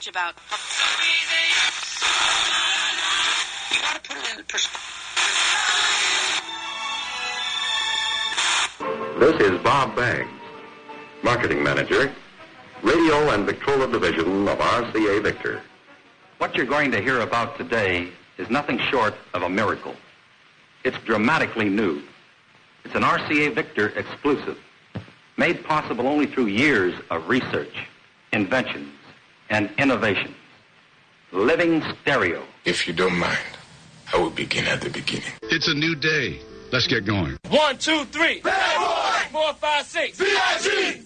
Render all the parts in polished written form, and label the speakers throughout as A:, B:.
A: much about... You gotta put it in perspective.
B: This is Bob Banks, Marketing Manager, Radio and Victrola Division of RCA Victor.
C: What you're going to hear about today is nothing short of a miracle. It's dramatically new. It's an RCA Victor exclusive, made possible only through years of research, inventions, and innovation. Living stereo.
D: If you don't mind, I will begin at the beginning.
E: It's a new day. Let's get going.
F: 1, 2, 3. Bad boy. 4, 5, 6. VIG.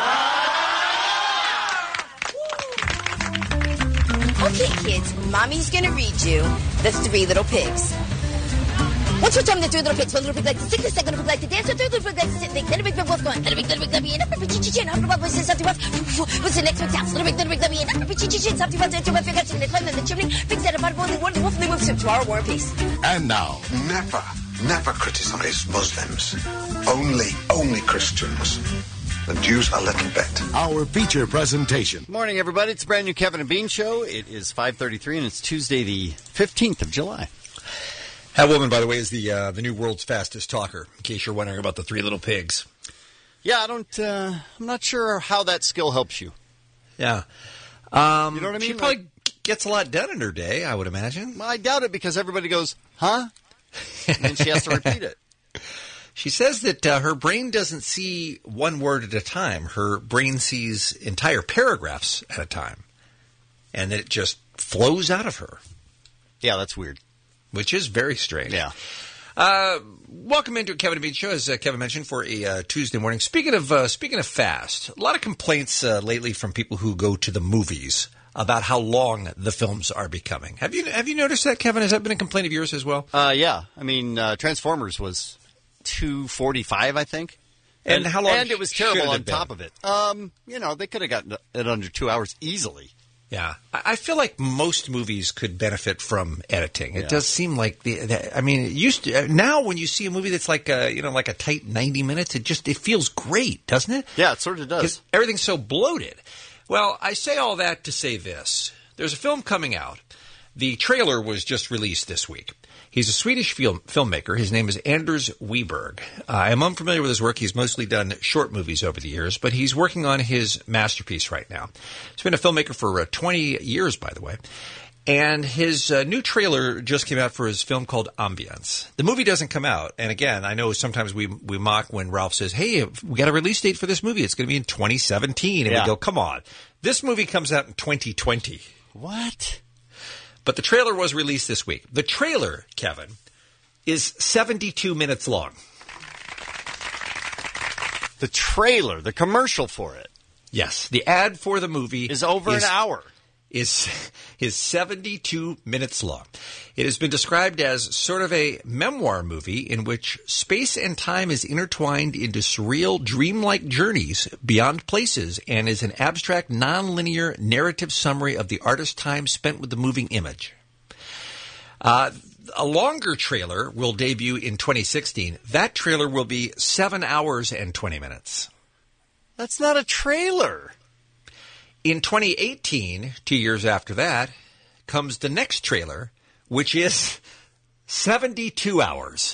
G: Okay, kids, Mommy's gonna read you The Three Little Pigs. What's your term, the three little pigs? One little pig likes to sing, the second little pig likes to dance, the third little pig likes to sit, then a big wolf going, then a big lubby, and upper bitchy chin, upper bubble, says something what's the next one's house? Little big lubby, and upper bitchy chin, something what's into my finger, catching the climb in the chimney, pigs at a pot of only one, the wolf, and they move to tomorrow, war and peace.
D: And now,
H: Never criticize Muslims. Only Christians. And Jews a little bit.
D: our feature presentation.
I: Morning, everybody. It's a brand new Kevin and Bean show. It is 5:33, and it's Tuesday, the 15th of July.
J: That woman, by the way, is the new world's fastest talker, in case you're wondering about the Three Little Pigs.
I: Yeah, I'm not sure how that skill helps you.
J: Yeah.
I: You know what I mean?
J: She probably gets a lot done in her day, I would imagine.
I: Well, I doubt it because everybody goes, huh? And then she has to repeat it.
J: She says that her brain doesn't see one word at a time. Her brain sees entire paragraphs at a time. And that it just flows out of her.
I: Yeah, that's weird.
J: Which is very strange.
I: Yeah.
J: Welcome into Kevin and Bean Show, as Kevin mentioned, for a Tuesday morning. Speaking of fast, a lot of complaints lately from people who go to the movies about how long the films are becoming. Have you noticed that, Kevin? Has that been a complaint of yours as well?
I: Yeah. I mean, Transformers was 2:45, I think.
J: And how long?
I: And it was terrible on top of it. They could have gotten it under 2 hours easily.
J: Yeah, I feel like most movies could benefit from editing. It does seem like it used to. Now, when you see a movie that's like a tight 90 minutes, it feels great, doesn't it?
I: Yeah, it sort of does.
J: 'Cause everything's so bloated. Well, I say all that to say this: there's a film coming out. The trailer was just released this week. He's a Swedish filmmaker. His name is Anders Wiberg. I'm unfamiliar with his work. He's mostly done short movies over the years, but he's working on his masterpiece right now. He's been a filmmaker for 20 years, by the way. And his new trailer just came out for his film called Ambience. The movie doesn't come out. And again, I know sometimes we mock when Ralph says, hey, we got a release date for this movie. It's going to be in 2017. And we go, come on. This movie comes out in 2020.
I: What?
J: But the trailer was released this week. The trailer, Kevin, is 72 minutes long.
I: The trailer, the commercial for it.
J: Yes. The ad for the movie
I: is over an hour.
J: Is 72 minutes long. It has been described as sort of a memoir movie in which space and time is intertwined into surreal, dreamlike journeys beyond places and is an abstract, nonlinear narrative summary of the artist's time spent with the moving image. A longer trailer will debut in 2016. That trailer will be 7 hours and 20 minutes.
I: That's not a trailer.
J: In 2018, 2 years after that, comes the next trailer, which is 72 hours.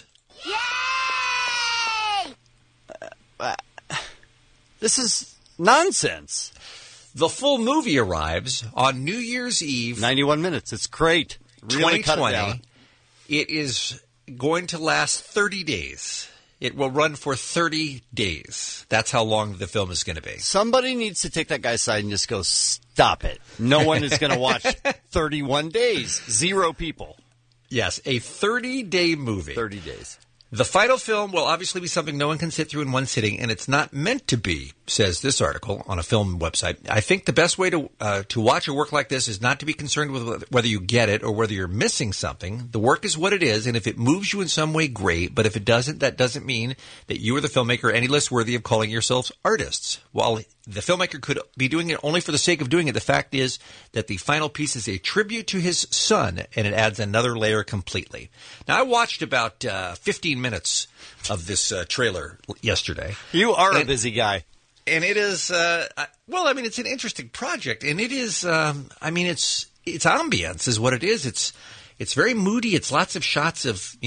I: Yay! This is nonsense.
J: The full movie arrives on New Year's Eve.
I: 91 minutes. It's great. Really
J: 2020. It is going to last 30 days. It will run for 30 days. That's how long the film is going to be.
I: Somebody needs to take that guy's side and just go, stop it. No one is going to watch 31 days. 0 people.
J: Yes, a 30-day movie.
I: 30 days.
J: The final film will obviously be something no one can sit through in one sitting, and it's not meant to be, says this article on a film website. I think the best way to watch a work like this is not to be concerned with whether you get it or whether you're missing something. The work is what it is, and if it moves you in some way, great. But if it doesn't, that doesn't mean that you or the filmmaker are any less worthy of calling yourselves artists. While the filmmaker could be doing it only for the sake of doing it, the fact is that the final piece is a tribute to his son, and it adds another layer completely. Now, I watched about 15 minutes of this trailer yesterday.
I: You are a busy guy.
J: And it is, it's an interesting project, and it is, it's ambience is what it is. It's very moody. It's lots of shots of,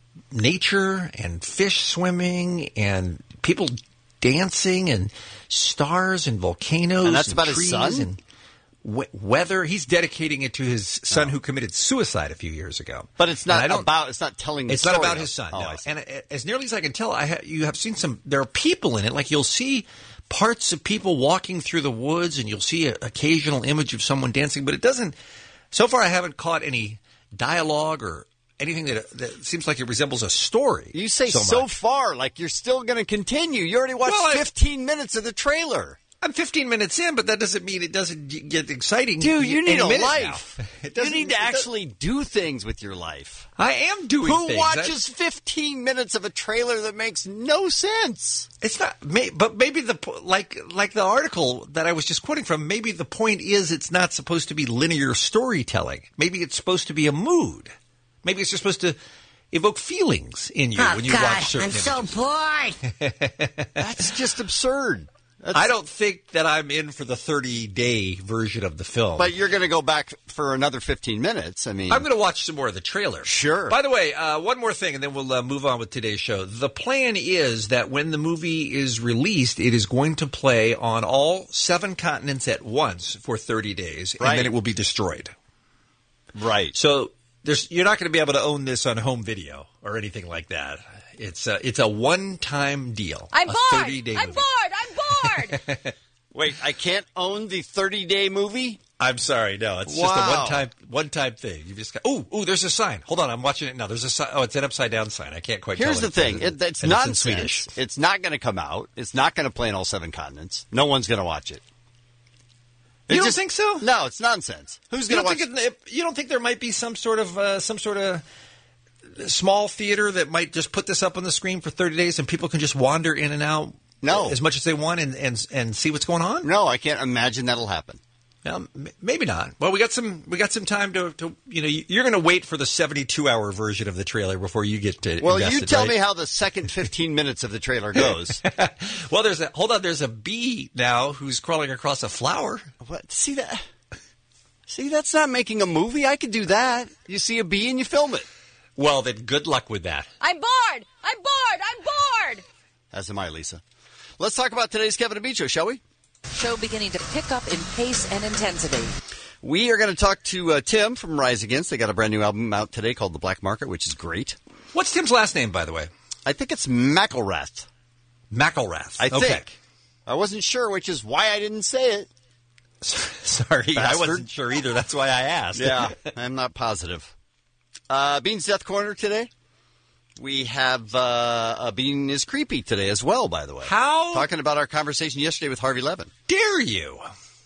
J: nature and fish swimming and people dancing and stars and volcanoes.
I: And that's about
J: trees
I: his son?
J: and weather. He's dedicating it to his son who committed suicide a few years ago.
I: But it's not it's not telling the
J: It's
I: story.
J: not about his son, no. And as nearly as I can tell, you have seen there are people in it. Like you'll see parts of people walking through the woods, and you'll see an occasional image of someone dancing, but it doesn't. So far, I haven't caught any dialogue or anything that seems like it resembles a story.
I: You say
J: so
I: much. Far, like you're still going to continue. You already watched 15 minutes of the trailer.
J: I'm 15 minutes in, but that doesn't mean it doesn't get exciting.
I: Dude, you need a life.
J: You
I: need to actually do things with your life.
J: I am doing things.
I: Who watches 15 minutes of a trailer that makes no sense?
J: It's not, but maybe like the article that I was just quoting from, maybe the point is it's not supposed to be linear storytelling. Maybe it's supposed to be a mood. Maybe it's just supposed to evoke feelings in you when you watch certain images.
G: I'm so bored.
I: That's just absurd.
J: I don't think that I'm in for the 30-day version of the film.
I: But you're going to go back for another 15 minutes. I mean,
J: I'm going to watch some more of the trailer.
I: Sure.
J: By the way, one more thing, and then we'll move on with today's show. The plan is that when the movie is released, it is going to play on all 7 continents at once for 30 days, and then it will be destroyed.
I: Right.
J: So you're not going to be able to own this on home video or anything like that. It's a one-time deal.
G: I'm bored.
J: 30-day
G: I'm
J: movie.
G: bored.
I: Wait, I can't own the 30-day movie?
J: I'm sorry, no. It's just a one-time thing. You just got. Oh, there's a sign. Hold on, I'm watching it now. There's a sign. Oh, it's an upside-down sign. I can't quite.
I: Here's
J: tell
I: the thing. It's nonsense. In Swedish. It's not going to come out. It's not going to play on all 7 continents. No one's going to watch it.
J: You don't think so?
I: No, it's nonsense. Who's going to watch it?
J: You don't think there might be some sort of small theater that might just put this up on the screen for 30 days and people can just wander in and out as much as they want and see what's going on?
I: No, I can't imagine that'll happen.
J: Maybe not. Well, we got some time to you're going to wait for the 72-hour version of the trailer before you get to
I: you tell me how the second 15 minutes of the trailer goes.
J: Well, there's a bee now who's crawling across a flower.
I: What? See that? See, that's not making a movie. I could do that. You see a bee and you film it.
J: Well, then good luck with that.
G: I'm bored. I'm bored. I'm bored.
I: As am I, Lisa. Let's talk about today's Kevin and Bean Show, shall we?
K: Show beginning to pick up in pace and intensity.
I: We are going to talk to Tim from Rise Against. They got a brand new album out today called The Black Market, which is great.
J: What's Tim's last name, by the way?
I: I think it's McElrath.
J: McElrath.
I: I think. I wasn't sure, which is why I didn't say it.
J: Sorry,
I: Bastard.
J: I wasn't sure either. That's why I asked.
I: Yeah, I'm not positive. Bean's Death Corner today. We have Bean is Creepy today as well, by the way.
J: How?
I: Talking about our conversation yesterday with Harvey Levin.
J: Dare you?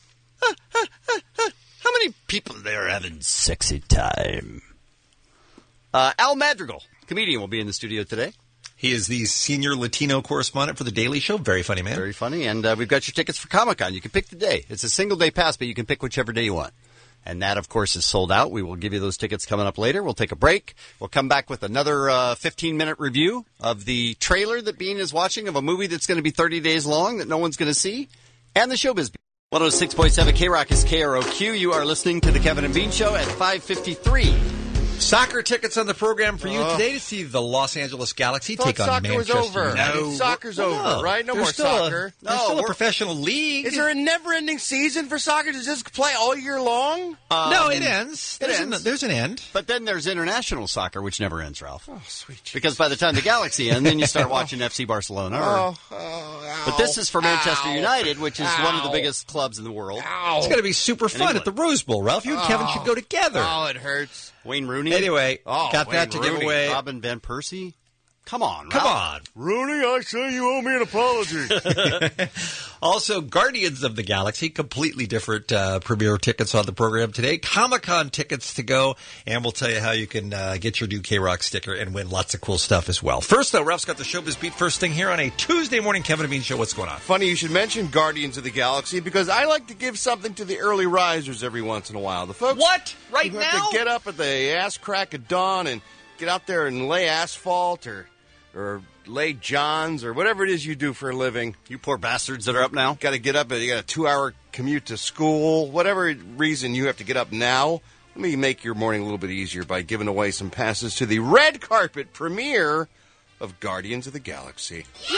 I: How many people there are having sexy time? Al Madrigal, comedian, will be in the studio today.
J: He is the senior Latino correspondent for The Daily Show. Very funny man.
I: Very funny. And we've got your tickets for Comic-Con. You can pick the day. It's a single-day pass, but you can pick whichever day you want. And that, of course, is sold out. We will give you those tickets coming up later. We'll take a break. We'll come back with another 15-minute review of the trailer that Bean is watching of a movie that's going to be 30 days long that no one's going to see. And the Showbiz. 106.7 K-Rock is KROQ. You are listening to the Kevin and Bean Show at 5:53.
J: Soccer tickets on the program for you today to see the Los Angeles Galaxy take on Manchester
L: was over.
J: United.
L: Soccer's over, right? No more soccer.
J: There's still a professional league.
L: Is there a never-ending season for soccer? Does this play all year long?
J: No, it ends. There's an end.
I: But then there's international soccer, which never ends, Ralph.
L: Oh, sweet Jesus.
I: Because by the time the Galaxy ends, then you start watching FC Barcelona. But this is for Manchester United, which is one of the biggest clubs in the world.
J: It's going to be super fun at the Rose Bowl, Ralph. You and Kevin should go together.
L: Oh, it hurts.
I: Wayne Rooney.
J: Anyway, got that to give away.
I: Robin Van Persie. Come on, Ralph.
J: Come on.
L: Rooney, I say you owe me an apology.
J: Also, Guardians of the Galaxy, completely different premiere tickets on the program today. Comic-Con tickets to go, and we'll tell you how you can get your new K-Rock sticker and win lots of cool stuff as well. First, though, Ralph's got the Showbiz Beat first thing here on a Tuesday morning Kevin and Bean Show. What's going on?
L: Funny you should mention Guardians of the Galaxy because I like to give something to the early risers every once in a while. The folks
J: What? Right
L: who
J: now?
L: have to get up at the ass crack of dawn and get out there and lay asphalt or late johns or whatever it is you do for a living.
I: You poor bastards that are up now.
L: Got to get up, you got a 2-hour commute to school, whatever reason you have to get up now. Let me make your morning a little bit easier by giving away some passes to the red carpet premiere of Guardians of the Galaxy.
G: Yay!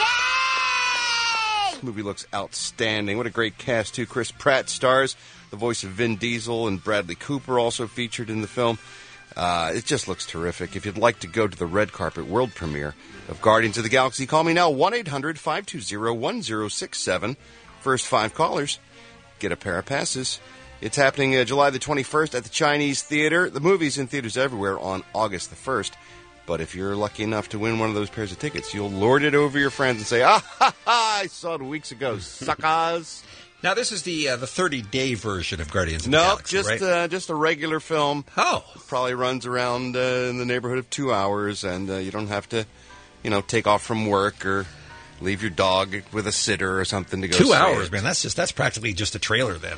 L: This movie looks outstanding. What a great cast, too. Chris Pratt stars, the voice of Vin Diesel, and Bradley Cooper also featured in the film. It just looks terrific. If you'd like to go to the red carpet world premiere of Guardians of the Galaxy, call me now, 1-800-520-1067. First 5 callers get a pair of passes. It's happening July the 21st at the Chinese Theater. The movie's in theaters everywhere on August the 1st. But if you're lucky enough to win one of those pairs of tickets, you'll lord it over your friends and say, I saw it weeks ago, suckers.
J: Now, this is the 30-day version of Guardians of the Galaxy, right?
L: Just a regular film.
J: Oh.
L: It probably runs around in the neighborhood of 2 hours, and you don't have to, take off from work or leave your dog with a sitter or something to go
J: 2
L: see
J: hours,
L: it.
J: man. That's practically just a trailer then.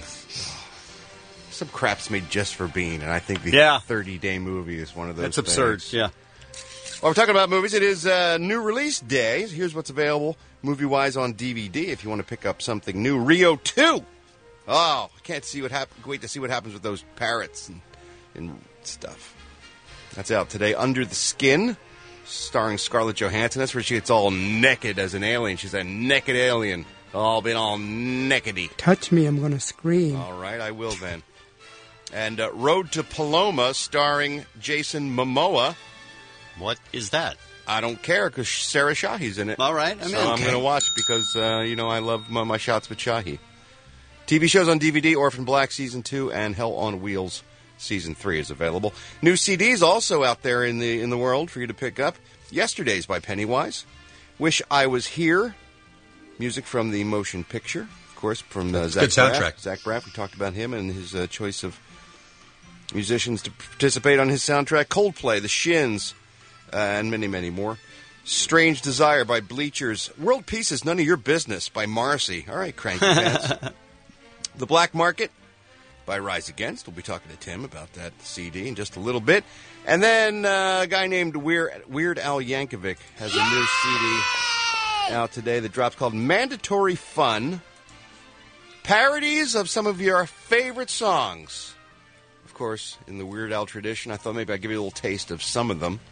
L: Some crap's made just for Bean, and I think the 30-day movie is one of those
I: That's absurd,
L: things.
I: yeah.
L: While we're talking about movies, it is new release day. Here's what's available movie-wise on DVD if you want to pick up something new. Rio 2. Oh, I can't wait to see what happens with those parrots and stuff. That's out today. Under the Skin, starring Scarlett Johansson. That's where she gets all naked as an alien. She's a naked alien. All been all nakedy.
M: Touch me, I'm going to scream.
L: All right, I will then. And Road to Paloma, starring Jason Momoa.
I: What is that?
L: I don't care, because Sarah Shahi's in it.
I: All right,
L: I'm going to watch because, I love my shots with Shahi. TV shows on DVD, Orphan Black Season 2 and Hell on Wheels Season 3 is available. New CDs also out there in the world for you to pick up. Yesterday's by Pennywise. Wish I Was Here. Music from the motion picture, of course, from Zach
J: good soundtrack.
L: Braff. Zach Braff, we talked about him and his choice of musicians to participate on his soundtrack. Coldplay, The Shins, and many, many more. Strange Desire by Bleachers. World Peace is None of Your Business by Marcy. All right, cranky fans. The Black Market by Rise Against. We'll be talking to Tim about that CD in just a little bit. And then a guy named Weird Al Yankovic has a new CD out today that drops called Mandatory Fun. Parodies of some of your favorite songs. Of course, in the Weird Al tradition, I thought maybe I'd give you a little taste of some of them.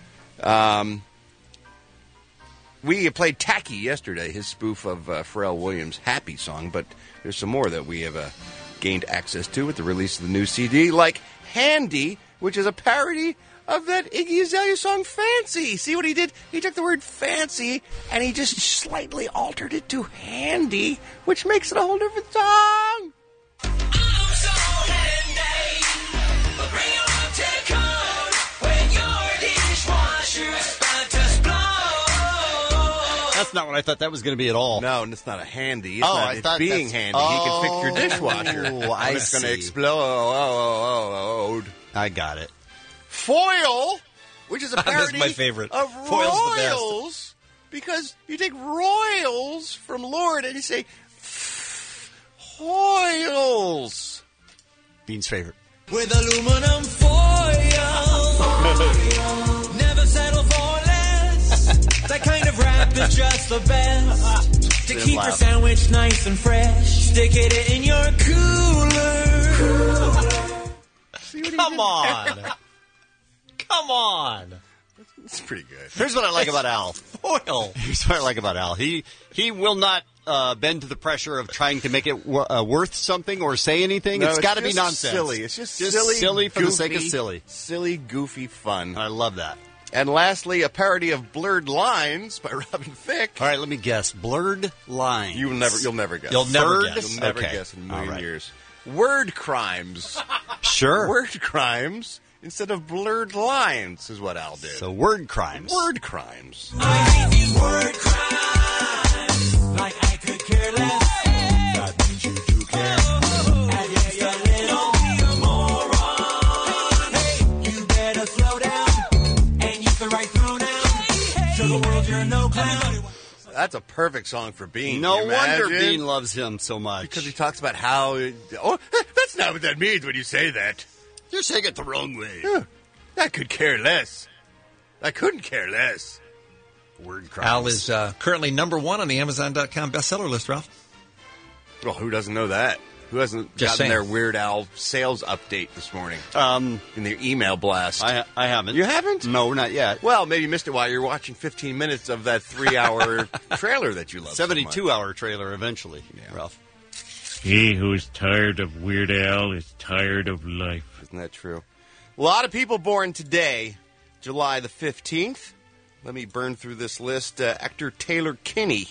L: We played Tacky yesterday, his spoof of Pharrell Williams' Happy song, but there's some more that we have gained access to with the release of the new CD, like Handy, which is a parody of that Iggy Azalea song Fancy. See what he did? He took the word fancy and he just slightly altered it to handy, which makes it a whole different song.
I: That's not what I thought that was going to be at all.
L: No, it's not a handy.
I: It's
L: being handy. He can fix your dishwasher.
I: It's
L: going to explode.
I: I got it.
L: Foil, which is a parody
J: my favorite.
L: of
J: Foil's the best.
L: Royals, because you take Royals from Lord and you say Hoyles.
I: Bean's favorite.
N: With aluminum foil, never settle for less. That kind of wrap is just the best. To keep your sandwich nice and fresh, stick it in your cooler.
J: Come on. Come on.
L: It's pretty good.
I: Here's what I like about Al.
J: Foil.
I: Here's what I like about Al. He will not bend to the pressure of trying to make it worth something or say anything.
L: No,
I: it's got to be nonsense.
L: Silly. It's just
I: silly for
L: goofy,
I: the sake of silly.
L: Silly, goofy fun.
I: I love that.
L: And lastly, a parody of Blurred Lines by Robin Thicke.
I: All right, let me guess. Blurred Lines.
L: You'll never guess.
J: You'll never guess.
L: You'll never guess in a million years. Word crimes.
I: Sure.
L: Word crimes instead of blurred lines is what Al did.
I: So word crimes.
L: Word crimes.
N: I give you word crimes like I could care less. That means you do care. And if you're a little moron, hey, you better slow down and use the right pronoun. Show the world you're no clown.
L: That's a perfect song for Bean.
I: No wonder Bean loves him so much.
L: Because he talks about how... Oh, that's not what that means when you say that.
I: You're saying it the wrong way.
L: I could care less. I couldn't care less.
I: Word crimes.
J: Al is currently number 1 on the Amazon.com bestseller list, Ralph.
L: Well, who doesn't know that? Who hasn't
J: Just
L: gotten
J: saying.
L: their Weird Al sales update this morning in their email blast?
I: I haven't.
L: You haven't?
I: No, not yet.
L: Well, maybe you missed it while you're watching 15 minutes of that 3-hour trailer that you love.
I: 72-hour trailer eventually, Ralph.
O: He who is tired of Weird Al is tired of life.
L: Isn't that true? A lot of people born today, July the 15th. Let me burn through this list. Actor Taylor Kinney.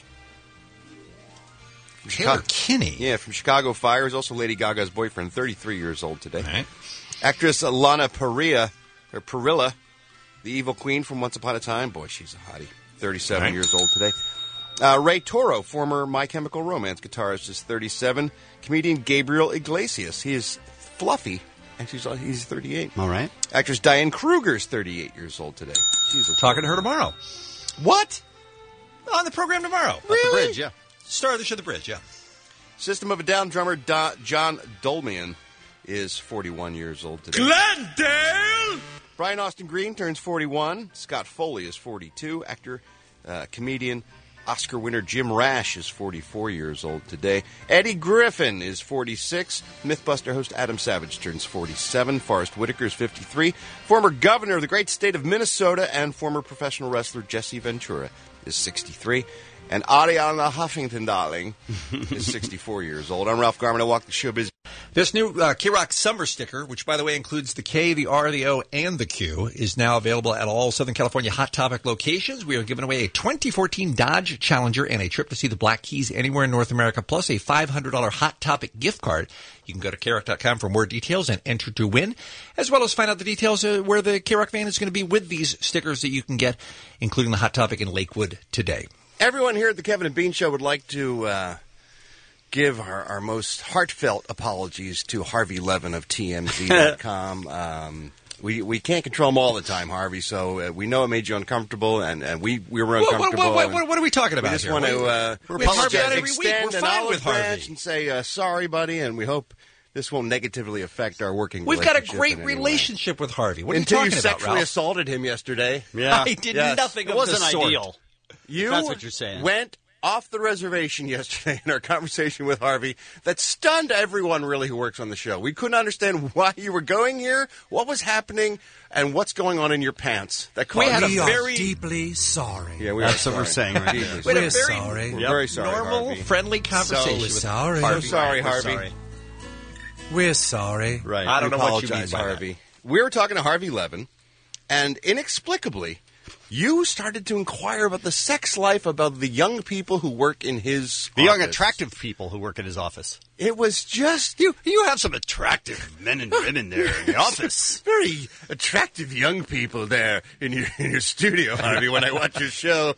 J: Taylor Kinney?
L: Yeah, from Chicago Fire. He's also Lady Gaga's boyfriend, 33 years old today.
J: Right.
L: Actress Lana Parrilla, the evil queen from Once Upon a Time. Boy, she's a hottie. 37
J: Right.
L: years old today. Ray Toro, former My Chemical Romance guitarist, is 37. Comedian Gabriel Iglesias. He is fluffy, and he's 38.
I: All right.
L: Actress Diane Kruger is 38 years old today. She's a
J: Talking to her tomorrow.
L: What?
J: On the program tomorrow.
L: Really?
I: At the bridge, yeah.
J: Star of the show, The Bridge, yeah.
L: System of a Down drummer John Dolmayan is 41 years old today.
F: Glendale!
L: Brian Austin Green turns 41. Scott Foley is 42. Actor, comedian, Oscar winner Jim Rash is 44 years old today. Eddie Griffin is 46. Mythbuster host Adam Savage turns 47. Forrest Whitaker is 53. Former governor of the great state of Minnesota and former professional wrestler Jesse Ventura is 63. And Ariana Huffington, darling, is 64 years old. I'm Ralph Garman. I walk the showbiz.
J: This new K-Rock summer sticker, which, by the way, includes the K, the R, the O, and the Q, is now available at all Southern California Hot Topic locations. We are giving away a 2014 Dodge Challenger and a trip to see the Black Keys anywhere in North America, plus a $500 Hot Topic gift card. You can go to KROC.com for more details and enter to win, as well as find out the details where the K-Rock van is going to be with these stickers that you can get, including the Hot Topic in Lakewood today.
L: Everyone here at the Kevin and Bean Show would like to give our most heartfelt apologies to Harvey Levin of TMZ.com. We can't control him all the time, Harvey, so we know it made you uncomfortable, and we were uncomfortable.
J: What are we talking about
L: We just
J: here?
L: want to
J: we apologize every week.
L: extend
J: We're
L: an
J: fine
L: olive
J: with Harvey.
L: branch and say, sorry, buddy, and we hope this won't negatively affect our working
J: We've got a
L: relationship
J: great
L: in any way.
J: relationship with Harvey. What are
L: Until
J: you
L: you
J: talking about,
L: sexually
J: Ralph?
L: assaulted him yesterday.
I: Yeah.
J: I did
L: Yes.
J: nothing
I: It
J: of
I: wasn't
J: the sort.
I: ideal.
L: You
I: That's what you're saying.
L: went off the reservation yesterday in our conversation with Harvey that stunned everyone really who works on the show. We couldn't understand why you were going here, what was happening, and what's going on in your pants. That caused
N: We are deeply sorry.
L: Yeah, we
I: That's
L: are
I: what we're
L: sorry.
I: saying right
L: Deeply
I: now.
J: We had a
N: We're
J: very
N: sorry.
L: We're very sorry,
J: normal,
L: Harvey.
J: friendly conversation with
N: sorry.
J: Harvey.
L: So sorry,
I: We're
L: Harvey.
I: sorry.
N: We're sorry.
I: Right.
J: I don't know what you mean
L: Apologize,
J: by that.
L: Harvey. We were talking to Harvey Levin, and inexplicably, you started to inquire about the sex life about the young people who work in his
I: The young,
L: office.
I: attractive people who work in his office.
L: It was just
I: You have some attractive men and women there in the office.
L: very attractive young people there in your studio, Harvey, when I watch your show.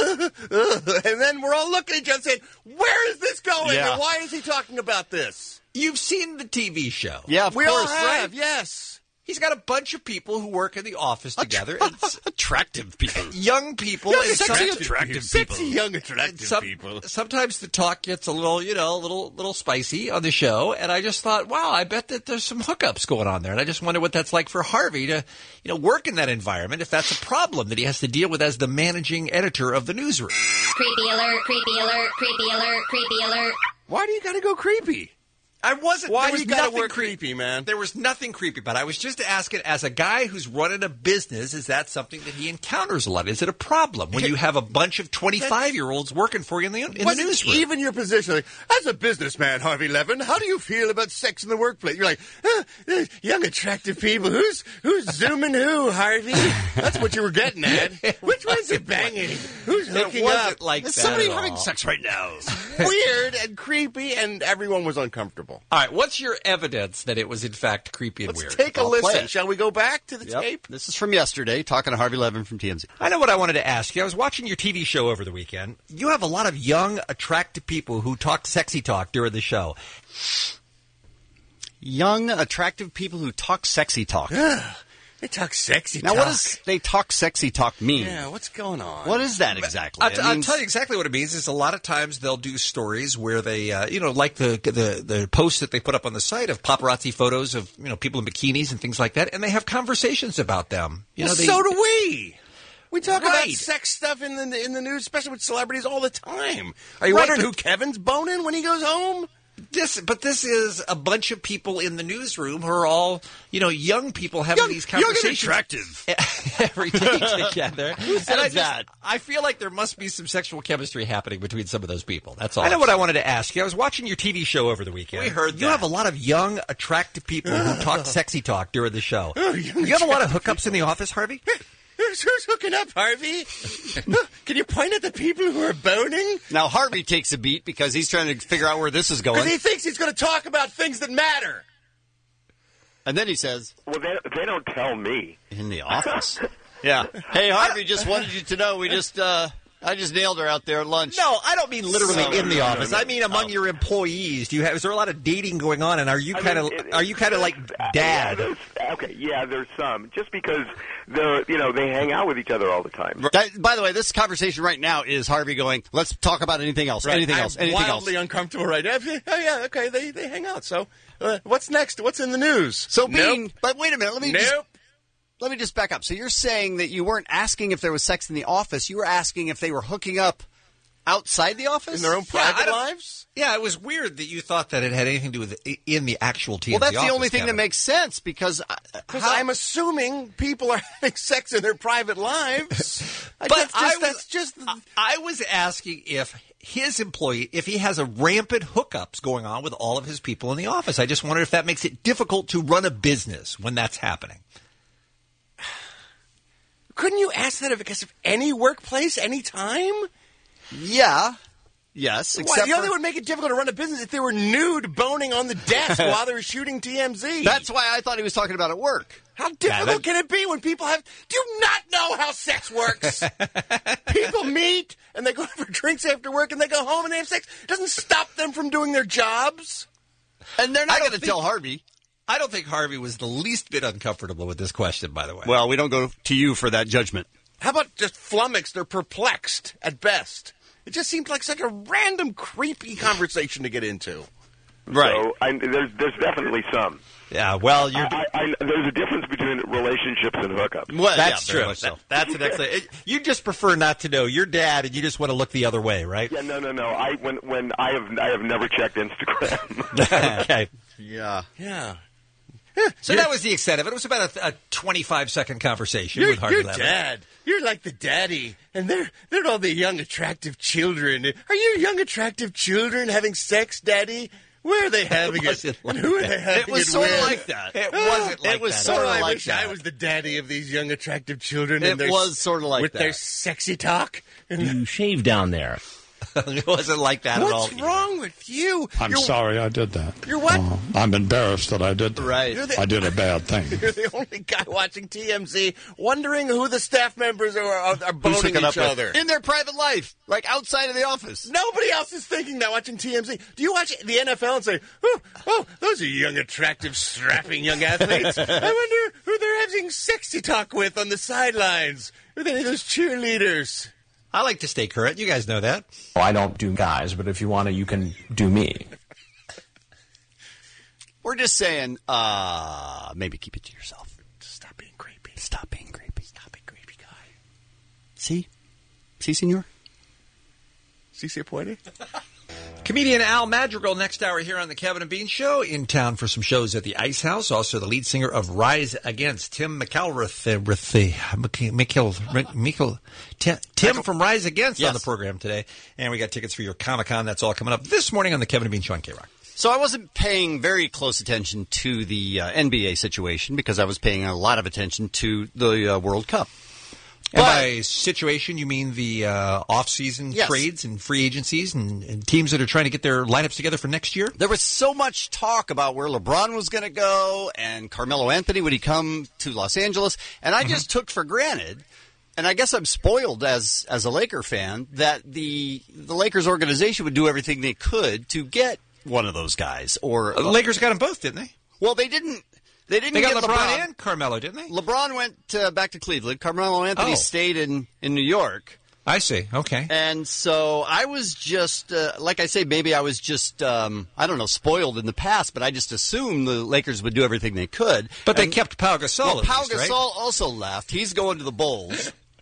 L: And then we're all looking at each other saying, where is this going?
I: Yeah.
L: And why is he talking about this?
J: You've seen the TV show.
I: Yeah, of
L: We
I: course.
L: all have,
J: right?
L: yes.
J: He's got a bunch of people who work in the office together. It's
I: Attractive people.
J: young people.
I: Yeah,
J: and
I: sexy,
J: some-
I: attractive
L: Sexy,
I: people.
L: young, attractive
J: some-
L: people.
J: Sometimes the talk gets a little, little spicy on the show, and I just thought, wow, I bet that there's some hookups going on there, and I just wonder what that's like for Harvey to, work in that environment. If that's a problem that he has to deal with as the managing editor of the newsroom.
P: Creepy alert, creepy alert, creepy alert, creepy alert.
L: Why do you got to go creepy?
J: I wasn't.
L: Why
J: there
L: do
J: was
L: you gotta
J: nothing
L: work creepy, man?
J: There was nothing creepy about it. I was just asking, as a guy who's running a business, is that something that he encounters a lot? Is it a problem when you have a bunch of 25-year-olds working for you in the newsroom?
L: Even your position, like, as a businessman, Harvey Levin, how do you feel about sex in the workplace? You're like, young, attractive people. Who's zooming who, Harvey? That's what you were getting at. Which one's it banging? Who's hooking
J: wasn't
L: up?
J: like
L: Is
J: that
L: somebody
J: at
L: having
J: all.
L: sex right now? Weird and creepy, and everyone was uncomfortable.
J: All right, what's your evidence that it was in fact creepy and weird?
L: Take a
I: I'll play
L: listen.
I: it.
L: Shall we go back to the
I: Yep.
L: tape?
I: This is from yesterday, talking to Harvey Levin from TMZ.
J: I know what I wanted to ask you. I was watching your TV show over the weekend. You have a lot of young, attractive people who talk sexy talk during the show.
I: Young, attractive people who talk sexy talk.
L: They talk sexy
I: Now,
L: talk.
I: what does they talk sexy talk mean?
L: Yeah, what's going on?
I: What is that exactly?
J: I'll tell you exactly what it means. Is a lot of times they'll do stories where they, like the posts that they put up on the site of paparazzi photos of people in bikinis and things like that, and they have conversations about them.
L: So do we. We talk
J: Right.
L: about sex stuff in the news, especially with celebrities, all the time. Are you
J: Right.
L: wondering who Kevin's boning when he goes home?
J: But this is a bunch of people in the newsroom who are all, young people having these conversations
I: attractive.
J: every day together.
I: Who says that?
J: I feel like there must be some sexual chemistry happening between some of those people. That's all.
Q: I know what I wanted to ask you. I was watching your TV show over the weekend.
J: We heard
Q: you
J: that.
Q: have a lot of young, attractive people who talk sexy talk during the show. You have a lot of hookups in the office, Harvey?
L: Who's hooking up, Harvey? Can you point at the people who are boning?
I: Now, Harvey takes a beat because he's trying to figure out where this is going.
L: Because he thinks he's going to talk about things that matter.
I: And then he says,
R: Well, they don't tell me.
I: In the office. Yeah. Hey, Harvey, just wanted you to know I just nailed her out there at lunch.
Q: No, I don't mean literally in the
R: no,
Q: office.
R: no.
Q: I mean among your employees. Is there a lot of dating going on? And are you kind of like dad?
R: There's some. Just because they hang out with each other all the time.
I: By the way, this conversation right now is Harvey going, let's talk about anything else,
L: Right.
I: anything else, anything else.
L: I'm wildly uncomfortable right now. Oh, yeah, okay, they hang out. So what's next? What's in the news?
I: So
L: Nope.
I: but wait a minute, let me just back up. So you're saying that you weren't asking if there was sex in the office. You were asking if they were hooking up outside the office?
L: In their own private lives?
J: Yeah, it was weird that you thought that it had anything to do with in the actual TMZ
I: Well, that's
J: office,
I: the only thing
J: Kevin.
I: that makes sense because
L: I'm assuming people are having sex in their private lives.
J: I was asking if his employee, if he has a rampant hookups going on with all of his people in the office. I just wondered if that makes it difficult to run a business when that's happening.
L: Couldn't you ask that of any workplace, any time?
I: Yeah. Yes.
L: Except they would make it difficult to run a business if they were nude boning on the desk while they were shooting TMZ.
I: That's why I thought he was talking about at work.
L: How difficult can it be when people have... Do you not know how sex works? People meet, and they go for drinks after work, and they go home and they have sex. It doesn't stop them from doing their jobs.
I: And they're not going to tell Harvey.
J: I don't think Harvey was the least bit uncomfortable with this question, by the way.
I: Well, we don't go to you for that judgment.
L: How about just flummoxed or perplexed at best? It just seems like such a random, creepy conversation to get into.
I: Right.
R: So there's definitely some.
J: Yeah, well,
R: there's a difference between relationships and hookups.
J: Well, that's
I: yeah, very
J: true.
I: much so.
J: That's an excellent. You just prefer not to know. You're dad, and you just want to look the other way, right?
R: Yeah, no. When I have never checked Instagram.
J: Okay.
I: Yeah.
L: Yeah.
J: So that was the extent of it. It was about a 25-second conversation with Harvey
L: You're
J: Levin.
L: dad. You're like the daddy, and they're all the young, attractive children. Are you young, attractive children having sex, Daddy? Where are they having it? And who are they having it
I: It was sort of
L: with?
I: like that.
J: It wasn't like
I: It was
J: that.
I: sort of
L: I
I: like
L: wish
I: that.
L: I was the daddy of these young, attractive children.
I: It
L: and their,
I: was sort of like
L: with
I: that.
L: their sexy talk.
O: You shave down there.
J: It wasn't like that at all.
L: What's wrong with you?
E: I'm sorry I did that.
L: You're what?
E: I'm embarrassed that I did that.
I: Right.
E: I did a bad thing.
L: You're the only guy watching TMZ wondering who the staff members are
I: Who's
L: boning
I: hooking up
L: each
I: with?
L: other.
I: In their private life, like outside of the office.
L: Nobody else is thinking that watching TMZ. Do you watch the NFL and say, oh, those are young, attractive, strapping young athletes. I wonder who they're having sexy talk with on the sidelines. Are they those cheerleaders?
J: I like to stay current. You guys know that.
S: I don't do guys, but if you want to, you can do me.
I: We're just saying, maybe keep it to yourself.
L: Stop being creepy.
I: Stop being creepy. Stop being creepy, guy. See, senor?
L: Si se puede?
J: Comedian Al Madrigal next hour here on the Kevin and Bean Show. In town for some shows at the Ice House. Also the lead singer of Rise Against, Tim McElrath. Tim from Rise Against on the program today. And we got tickets for your Comic-Con. That's all coming up this morning on the Kevin and Bean Show on K-Rock.
I: So I wasn't paying very close attention to the NBA situation because I was paying a lot of attention to the World Cup.
J: And by situation, you mean the off-season trades and free agencies and teams that are trying to get their lineups together for next year?
I: There was so much talk about where LeBron was going to go and Carmelo Anthony, would he come to Los Angeles? And I just took for granted, and I guess I'm spoiled as a Laker fan, that the Lakers organization would do everything they could to get one of those guys. Or
J: the Lakers got them both, didn't they?
I: Well, they didn't. They
J: got
I: get
J: LeBron and Carmelo, didn't they?
I: LeBron went back to Cleveland. Carmelo Anthony stayed in New York.
J: I see. Okay.
I: And so I was just, like I say, maybe I was just, I don't know, spoiled in the past, but I just assumed the Lakers would do everything they could.
J: But they kept Pau Gasol.
I: Well, Pau
J: Gasol
I: also left. He's going to the Bulls.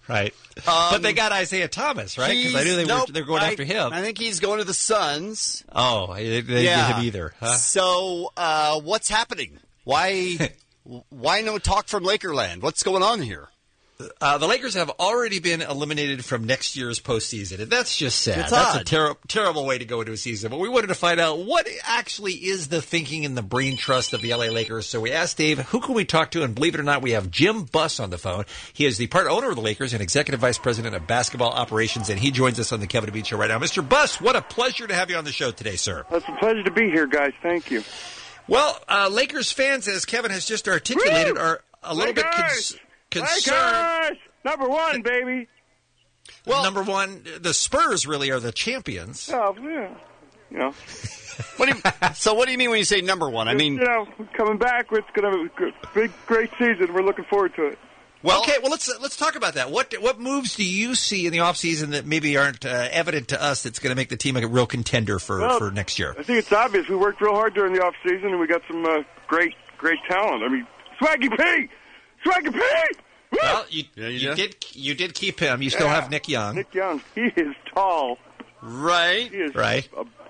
J: Right. But they got Isaiah Thomas, right? Because I knew they were going after him.
I: I think he's going to the Suns.
J: Oh, they didn't get him either. Huh?
I: So, what's happening? Why no talk from Lakerland? What's going on here?
J: The Lakers have already been eliminated from next year's postseason, and that's just sad.
I: It's
J: that's
I: odd.
J: a terrible way to go into a season. But we wanted to find out what actually is the thinking and the brain trust of the LA Lakers. So we asked Dave, who can we talk to? And believe it or not, we have Jim Buss on the phone. He is the part owner of the Lakers and executive vice president of basketball operations, and he joins us on the Kevin and Bean Show right now. Mr. Buss, what a pleasure to have you on the show today, sir.
T: It's a pleasure to be here, guys. Thank you.
J: Well, Lakers fans, as Kevin has just articulated, are a little bit concerned.
T: Lakers! Number one, baby.
J: Well, number one, the Spurs really are the champions.
T: Oh, yeah. You know.
I: So what do you mean when you say number one? I mean,
T: you know, coming back, it's going to be a big, great season. We're looking forward to it.
J: Well, okay. Well, let's talk about that. What moves do you see in the offseason that maybe aren't evident to us that's going to make the team a real contender for next year?
T: I think it's obvious. We worked real hard during the off season, and we got some great talent. I mean, Swaggy P! Woo!
J: Well, you did keep him. You still have Nick Young.
T: Nick Young, he is tall.
I: Right.
T: He is
J: right.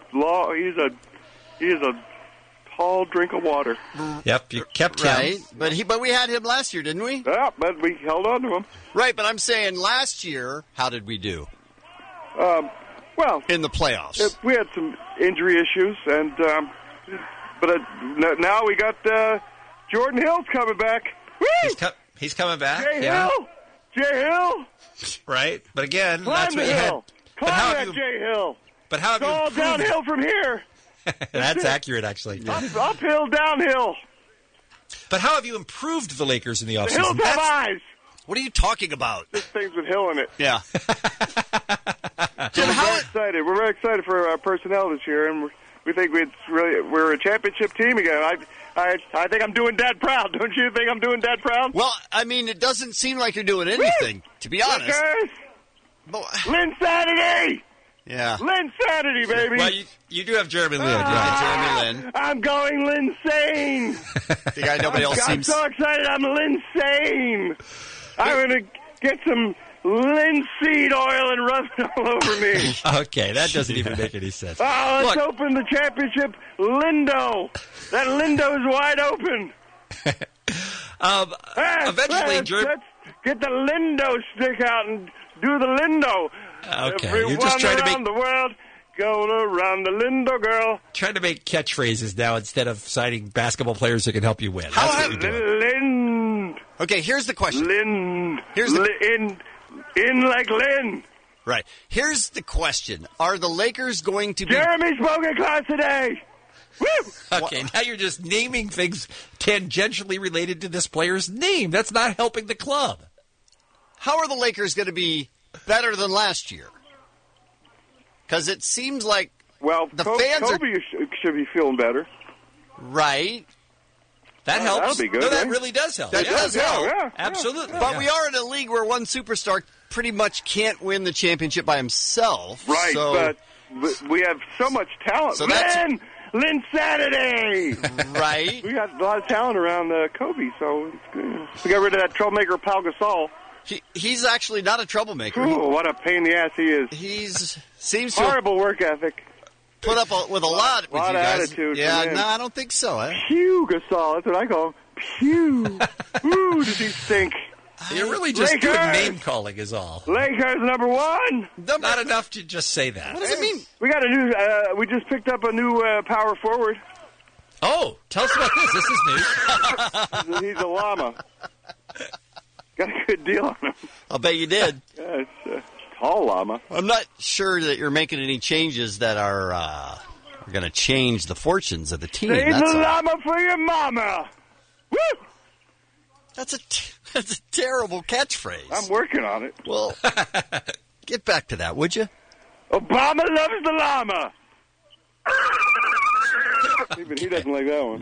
T: He is a tall drink of water.
J: Yep, you kept him.
I: But we had him last year, didn't we?
T: Yeah, but we held on to him.
I: Right, but I'm saying last year, how did we do?
T: Well,
I: in the playoffs,
T: we had some injury issues, and but now we got Jordan Hill's coming back. Woo!
J: He's coming back.
T: Jay Hill.
J: Right, but again,
T: Climb
J: that's what you had.
T: Climb that Jay Hill.
J: But how have you
T: improved? It's all downhill from here.
J: That's accurate, actually.
T: Uphill, downhill.
J: But how have you improved the Lakers in the offseason?
T: The Hills have eyes.
I: What are you talking about?
T: There's things with Hill in it.
I: Yeah.
T: Jim, we're very excited for our personnel this year, and we think we're a championship team again. I think I'm doing Dad proud. Don't you think I'm doing Dad proud?
I: Well, I mean, it doesn't seem like you're doing anything, to be honest.
T: Lynn Sanity!
I: Yeah.
T: Lynn Sanity, baby!
J: Well, you do have Jeremy Lin.
I: Jeremy Lin.
T: I'm going Linsane!
I: The guy nobody else seems...
T: I'm so excited, I'm Linsane! I'm going to get some linseed oil and rub it all over me.
J: Okay, that doesn't even make any sense.
T: Oh, let's open the championship Lindo. That Lindo's wide open.
J: Eventually,
T: let's get the Lindo stick out and do the Lindo.
J: Okay,
T: Everyone
J: you're just trying to
T: around the world going around the Lindo girl.
J: Trying to make catchphrases now instead of citing basketball players that can help you win. That's what you're doing.
T: Lind.
I: Okay, here's the question.
T: Lind.
I: Here's the...
T: In like Lynn.
I: Right. Here's the question. Are the Lakers going to be...
T: Jeremy spoke in class today. Woo!
J: Okay, now you're just naming things tangentially related to this player's name. That's not helping the club.
I: How are the Lakers going to be better than last year? Because it seems like the fans
T: Kobe should be feeling better.
I: Right.
J: That helps.
T: That'll be good.
J: No, that really does help.
I: That does help.
T: Yeah,
J: absolutely.
I: But we are in a league where one superstar pretty much can't win the championship by himself.
T: Right,
I: so,
T: but we have so much talent.
I: So
T: Lynn Saturday!
I: Right.
T: We got a lot of talent around Kobe, so it's good. We got rid of that troublemaker Pau Gasol.
I: He's actually not a troublemaker.
T: Ooh, what a pain in the ass he is.
I: Seems to
T: horrible work ethic.
I: Put up with a lot with you guys.
T: Attitude.
I: Yeah, no, I don't think so.
T: Phew, Gasol. That's what I call him. Phew. Ooh, does he stink?
J: You're really just doing name calling is all.
T: Lakers number one.
J: Not enough to just say that.
I: What does it mean?
T: We got a new. We just picked up a new power forward.
J: Oh, tell us about this. This is
T: news. He's a llama. Got a good deal on him.
I: I'll bet you did.
T: Yeah, it's tall llama.
I: I'm not sure that you're making any changes that are going to change the fortunes of the team.
T: Save the llama for your mama. Woo!
I: That's a terrible catchphrase.
T: I'm working on it.
I: Well, get back to that, would you?
T: Obama loves the llama. Even he doesn't like that one.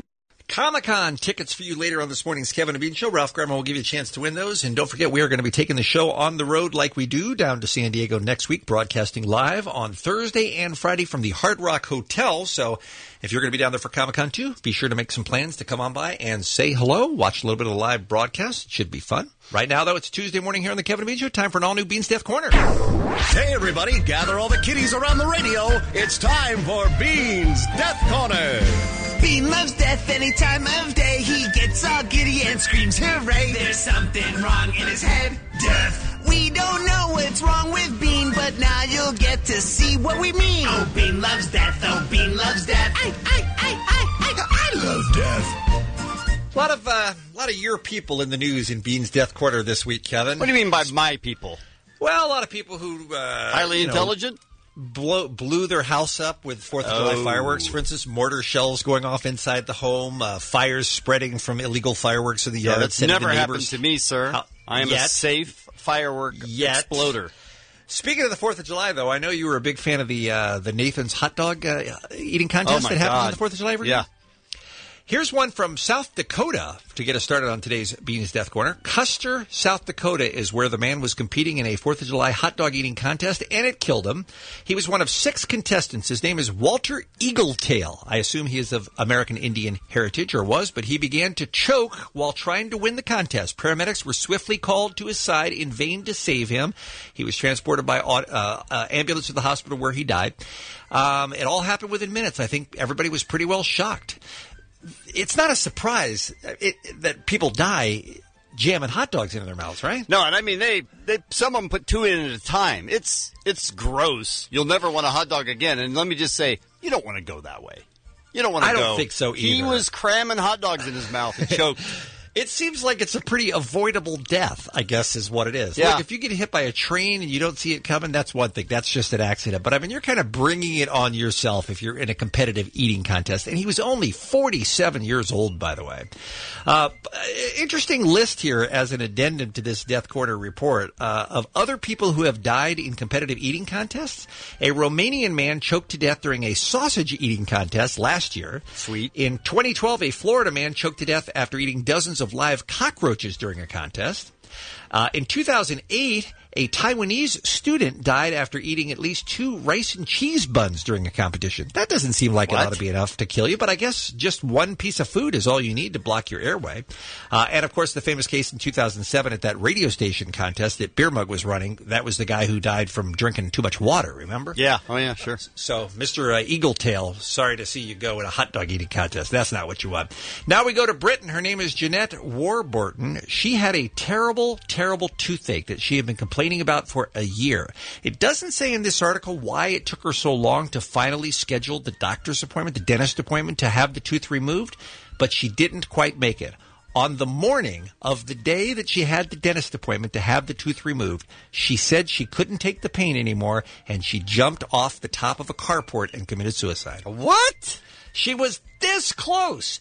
J: Comic-Con tickets for you later on this morning's Kevin and Bean Show. Ralph Garman will give you a chance to win those. And don't forget, we are going to be taking the show on the road like we do down to San Diego next week, broadcasting live on Thursday and Friday from the Hard Rock Hotel. So if you're going to be down there for Comic-Con too, be sure to make some plans to come on by and say hello, watch a little bit of the live broadcast. It should be fun. Right now, though, it's Tuesday morning here on the Kevin and Bean Show. Time for an all-new Bean's Death Corner.
U: Hey, everybody, gather all the kiddies around the radio. It's time for Bean's Death Corner.
N: Bean loves death any time of day. He gets all giddy and screams hooray. There's something wrong in his head. Death. We don't know what's wrong with Bean, but now you'll get to see what we mean. Oh, Bean loves death. Oh, Bean loves death. I love death.
J: A lot of your people in the news in Bean's Death Corner this week, Kevin.
I: What do you mean by my people?
J: Well, a lot of people who
I: highly intelligent.
J: Blew their house up with 4th of July fireworks, for instance, mortar shells going off inside the home, fires spreading from illegal fireworks in the yard.
I: That's never happened to me, sir. I am a safe firework exploder.
J: Speaking of the 4th of July, though, I know you were a big fan of the Nathan's hot dog eating contest that happened on the 4th of July every year. Here's one from South Dakota to get us started on today's Bean's Death Corner. Custer, South Dakota is where the man was competing in a 4th of July hot dog eating contest, and it killed him. He was one of 6 contestants. His name is Walter Eagletail. I assume he is of American Indian heritage, or was, but he began to choke while trying to win the contest. Paramedics were swiftly called to his side in vain to save him. He was transported by ambulance to the hospital where he died. It all happened within minutes. I think everybody was pretty well shocked. It's not a surprise that people die jamming hot dogs into their mouths, right?
I: No, and I mean, some of them put 2 in at a time. It's gross. You'll never want a hot dog again. And let me just say, you don't want to go that way. You don't want to go.
J: I don't think so either.
I: He was cramming hot dogs in his mouth and choked.
J: It seems like it's a pretty avoidable death, I guess, is what it is.
I: Yeah.
J: Look, if you get hit by a train and you don't see it coming, that's one thing. That's just an accident. But, I mean, you're kind of bringing it on yourself if you're in a competitive eating contest. And he was only 47 years old, by the way. Interesting list here as an addendum to this Death Corner report of other people who have died in competitive eating contests. A Romanian man choked to death during a sausage eating contest last year.
I: Sweet.
J: In 2012, a Florida man choked to death after eating dozens of live cockroaches during a contest. In 2008, a Taiwanese student died after eating at least 2 rice and cheese buns during a competition. That doesn't seem like it ought to be enough to kill you, but I guess just one piece of food is all you need to block your airway. And, of course, the famous case in 2007 at that radio station contest that Beer Mug was running, that was the guy who died from drinking too much water, remember?
I: Yeah. Oh, yeah, sure.
J: So, Mr. Eagletail, sorry to see you go in a hot dog eating contest. That's not what you want. Now we go to Britain. Her name is Jeanette Warburton. She had a terrible, terrible toothache that she had been complaining about for a year. It doesn't say in this article why it took her so long to finally schedule the doctor's appointment, the dentist appointment, to have the tooth removed, but she didn't quite make it. On the morning of the day that she had the dentist appointment to have the tooth removed, she said she couldn't take the pain anymore, and she jumped off the top of a carport and committed suicide.
I: What?
J: She was this close.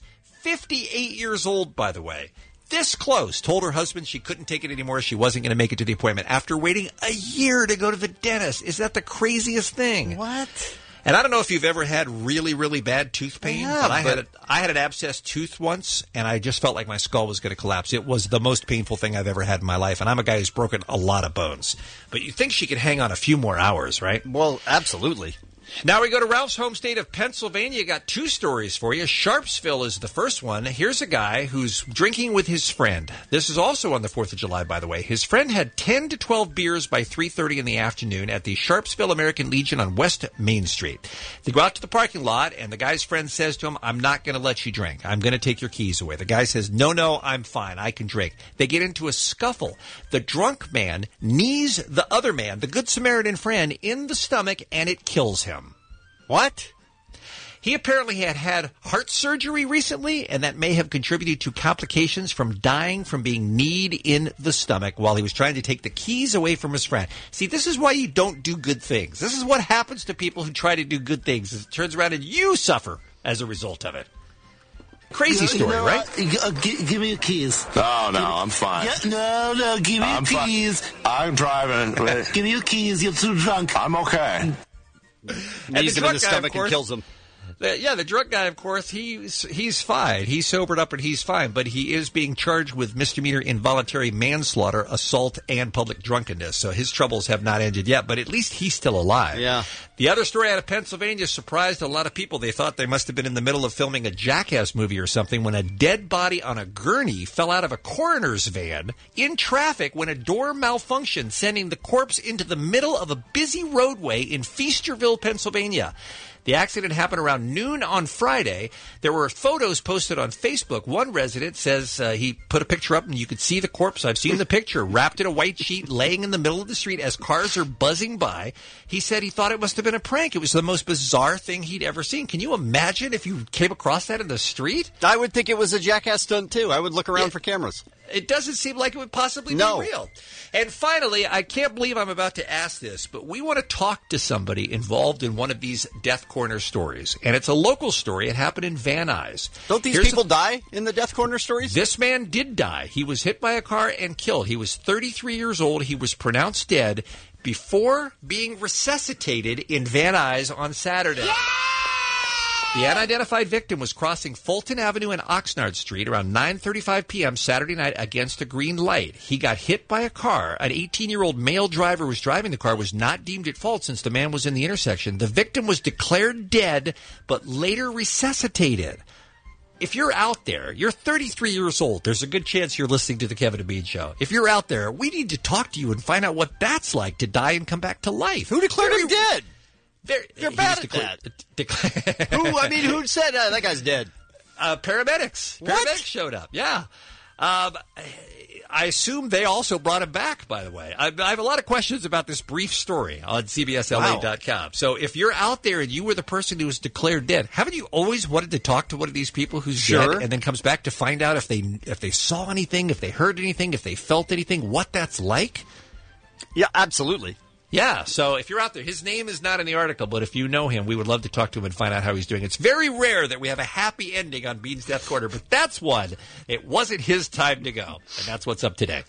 J: 58 years old, by the way. This close. Told her husband she couldn't take it anymore. She wasn't going to make it to the appointment after waiting a year to go to the dentist. Is that the craziest thing?
I: What?
J: And I don't know if you've ever had really, really bad tooth pain, but I had an abscessed tooth once, and I just felt like my skull was going to collapse. It was the most painful thing I've ever had in my life, and I'm a guy who's broken a lot of bones. But you'd think she could hang on a few more hours, right?
I: Well, absolutely.
J: Now we go to Ralph's home state of Pennsylvania. Got 2 stories for you. Sharpsville is the first one. Here's a guy who's drinking with his friend. This is also on the 4th of July, by the way. His friend had 10 to 12 beers by 3:30 in the afternoon at the Sharpsville American Legion on West Main Street. They go out to the parking lot, and the guy's friend says to him, "I'm not going to let you drink. I'm going to take your keys away." The guy says, No, I'm fine. I can drink." They get into a scuffle. The drunk man knees the other man, the Good Samaritan friend, in the stomach, and it kills him.
I: What?
J: He apparently had heart surgery recently, and that may have contributed to complications from dying from being kneed in the stomach while he was trying to take the keys away from his friend. See, this is why you don't do good things. This is what happens to people who try to do good things. It turns around and you suffer as a result of it. Crazy story, right?
V: Give me your keys.
D: No, I'm fine.
V: No, give me your keys.
D: I'm driving.
V: Give me your keys. You're too drunk.
D: I'm okay.
I: Knees him in the stomach and kills him.
J: The drunk guy, of course, he's fine. He's sobered up and he's fine, but he is being charged with misdemeanor involuntary manslaughter, assault, and public drunkenness. So his troubles have not ended yet, but at least he's still alive.
I: Yeah.
J: The other story out of Pennsylvania surprised a lot of people. They thought they must have been in the middle of filming a Jackass movie or something when a dead body on a gurney fell out of a coroner's van in traffic when a door malfunctioned, sending the corpse into the middle of a busy roadway in Feasterville, Pennsylvania. The accident happened around noon on Friday. There were photos posted on Facebook. One resident says he put a picture up and you could see the corpse. I've seen the picture, wrapped in a white sheet, laying in the middle of the street as cars are buzzing by. He said he thought it must have been a prank. It was the most bizarre thing he'd ever seen. Can you imagine if you came across that in the street?
I: I would think it was a Jackass stunt, too. I would look around for cameras.
J: It doesn't seem like it would possibly be real. And finally, I can't believe I'm about to ask this, but we want to talk to somebody involved in one of these Death Corner stories. And it's a local story. It happened in Van Nuys.
I: Don't these people die in the Death Corner stories?
J: This man did die. He was hit by a car and killed. He was 33 years old. He was pronounced dead before being resuscitated in Van Nuys on Saturday. The unidentified victim was crossing Fulton Avenue and Oxnard Street around 9:35 p.m. Saturday night against a green light. He got hit by a car. An 18-year-old male driver who was driving the car was not deemed at fault since the man was in the intersection. The victim was declared dead, but later resuscitated. If you're out there, you're 33 years old. There's a good chance you're listening to the Kevin and Bean Show. If you're out there, we need to talk to you and find out what that's like to die and come back to life.
I: Who declared him dead?
J: They're
I: bad at that. Who said that guy's dead?
J: Paramedics.
I: What?
J: Paramedics showed up. Yeah. I assume they also brought him back, by the way. I have a lot of questions about this brief story on CBSLA.com. So if you're out there and you were the person who was declared dead, haven't you always wanted to talk to one of these people who's dead and then comes back to find out if they saw anything, if they heard anything, if they felt anything, what that's like?
I: Yeah, absolutely.
J: Yeah, so if you're out there, his name is not in the article, but if you know him, we would love to talk to him and find out how he's doing. It's very rare that we have a happy ending on Bean's Death Corner, but that's one. It wasn't his time to go, and that's what's up today.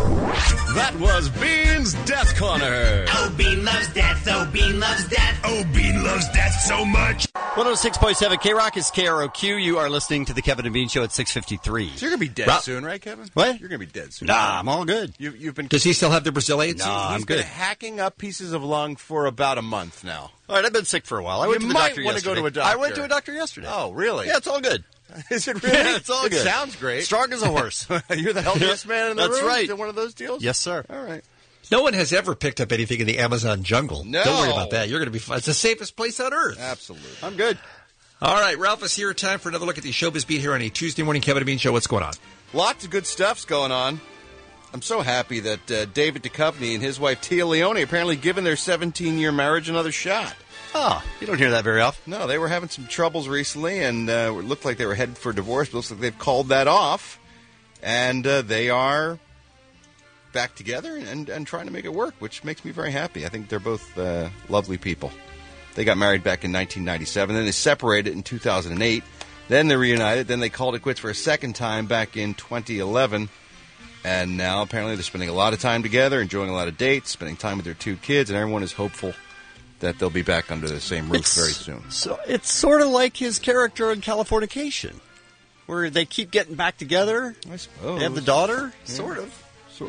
U: That was Bean's Death Corner.
V: Oh, Bean loves death. Oh, Bean loves death.
U: Oh, Bean loves death so much.
I: 106.7 K-Rock is KROQ. You are listening to the Kevin and Bean Show at 6:53.
L: So you're going to be dead soon, right, Kevin?
I: What?
L: You're going to be dead soon.
I: Nah, I'm all good.
L: You've been.
J: Does he still have the Brazilians?
I: No, I'm
L: He's
I: good.
L: been hacking up pieces of lung for about a month now.
I: All right, I've been sick for a while. I went to the
L: might
I: doctor
L: want to go to a doctor.
I: I went to a doctor yesterday.
L: Oh, really?
I: Yeah, it's all good.
L: Is it really?
I: Yeah, it's all
L: it
I: good.
L: Sounds great.
I: Strong as a horse.
L: You're the healthiest man in the room?
I: That's right.
L: Is it one of those deals?
I: Yes, sir.
L: All right.
J: No one has ever picked up anything in the Amazon jungle.
L: No.
J: Don't worry about that. You're going to be fine. It's the safest place on earth.
L: Absolutely.
I: I'm good.
J: All right, Ralph is here. Time for another look at the Showbiz Beat here on a Tuesday morning Kevin and Bean Show. What's going on?
L: Lots of good stuff's going on. I'm so happy that David Duchovny and his wife Tia Leone apparently given their 17-year marriage another shot.
I: Oh, you don't hear that very often.
L: No, they were having some troubles recently, and it looked like they were headed for divorce. But it looks like they've called that off, and they are back together and trying to make it work, which makes me very happy. I think they're both lovely people. They got married back in 1997, then they separated in 2008, then they reunited, then they called it quits for a second time back in 2011, and now apparently they're spending a lot of time together, enjoying a lot of dates, spending time with their two kids, and everyone is hopeful that they'll be back under the same roof very soon.
I: So it's sort of like his character in Californication, where they keep getting back together.
L: I suppose.
I: They have the daughter,
L: Yeah.
I: sort of.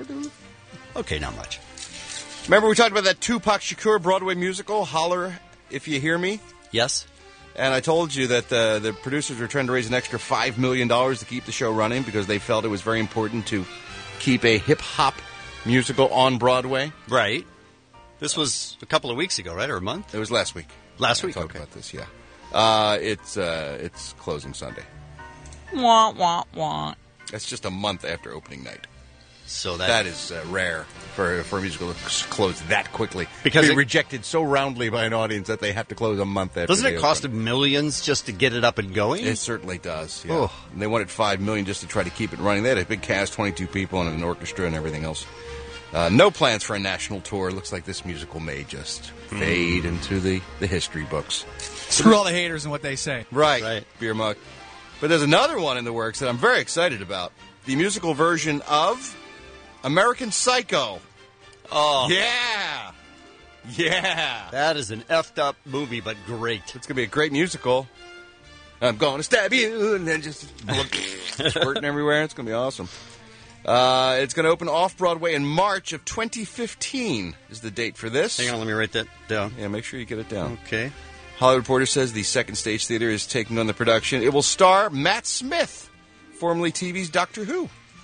I: Okay, not much.
L: Remember we talked about that Tupac Shakur Broadway musical, Holler If You Hear Me?
I: Yes.
L: And I told you that the producers were trying to raise an extra $5 million to keep the show running because they felt it was very important to keep a hip-hop musical on Broadway.
I: Right. This was a couple of weeks ago, right, or a month?
L: It was last week.
I: Last week,
L: I talked
I: okay.
L: about this, yeah. It's closing Sunday.
K: Wah, wah, wah.
L: That's just a month after opening night.
I: So
L: that is rare for a musical to close that quickly.
I: Because
L: Be
I: it-
L: rejected so roundly by an audience that they have to close a month after.
I: Doesn't
L: they
I: it cost
L: open.
I: them millions just to get it up and going?
L: It certainly does. Yeah.
I: Oh.
L: And they wanted $5 million just to try to keep it running. They had a big cast, 22 people, and an orchestra and everything else. No plans for a national tour. Looks like this musical may just fade into the history books.
A: Screw all the haters and what they say.
L: Right. Beer mug. But there's another one in the works that I'm very excited about. The musical version of American Psycho.
I: Oh.
L: Yeah. Yeah.
I: That is an effed up movie, but great.
L: It's going to be a great musical. I'm going to stab you, and then just squirting everywhere. It's going to be awesome. It's going to open off-Broadway in March of 2015 is the date for this.
I: Hang on, let me write that down.
L: Yeah, make sure you get it down.
I: Okay.
L: Hollywood Reporter says the Second Stage Theater is taking on the production. It will star Matt Smith, formerly TV's Doctor Who.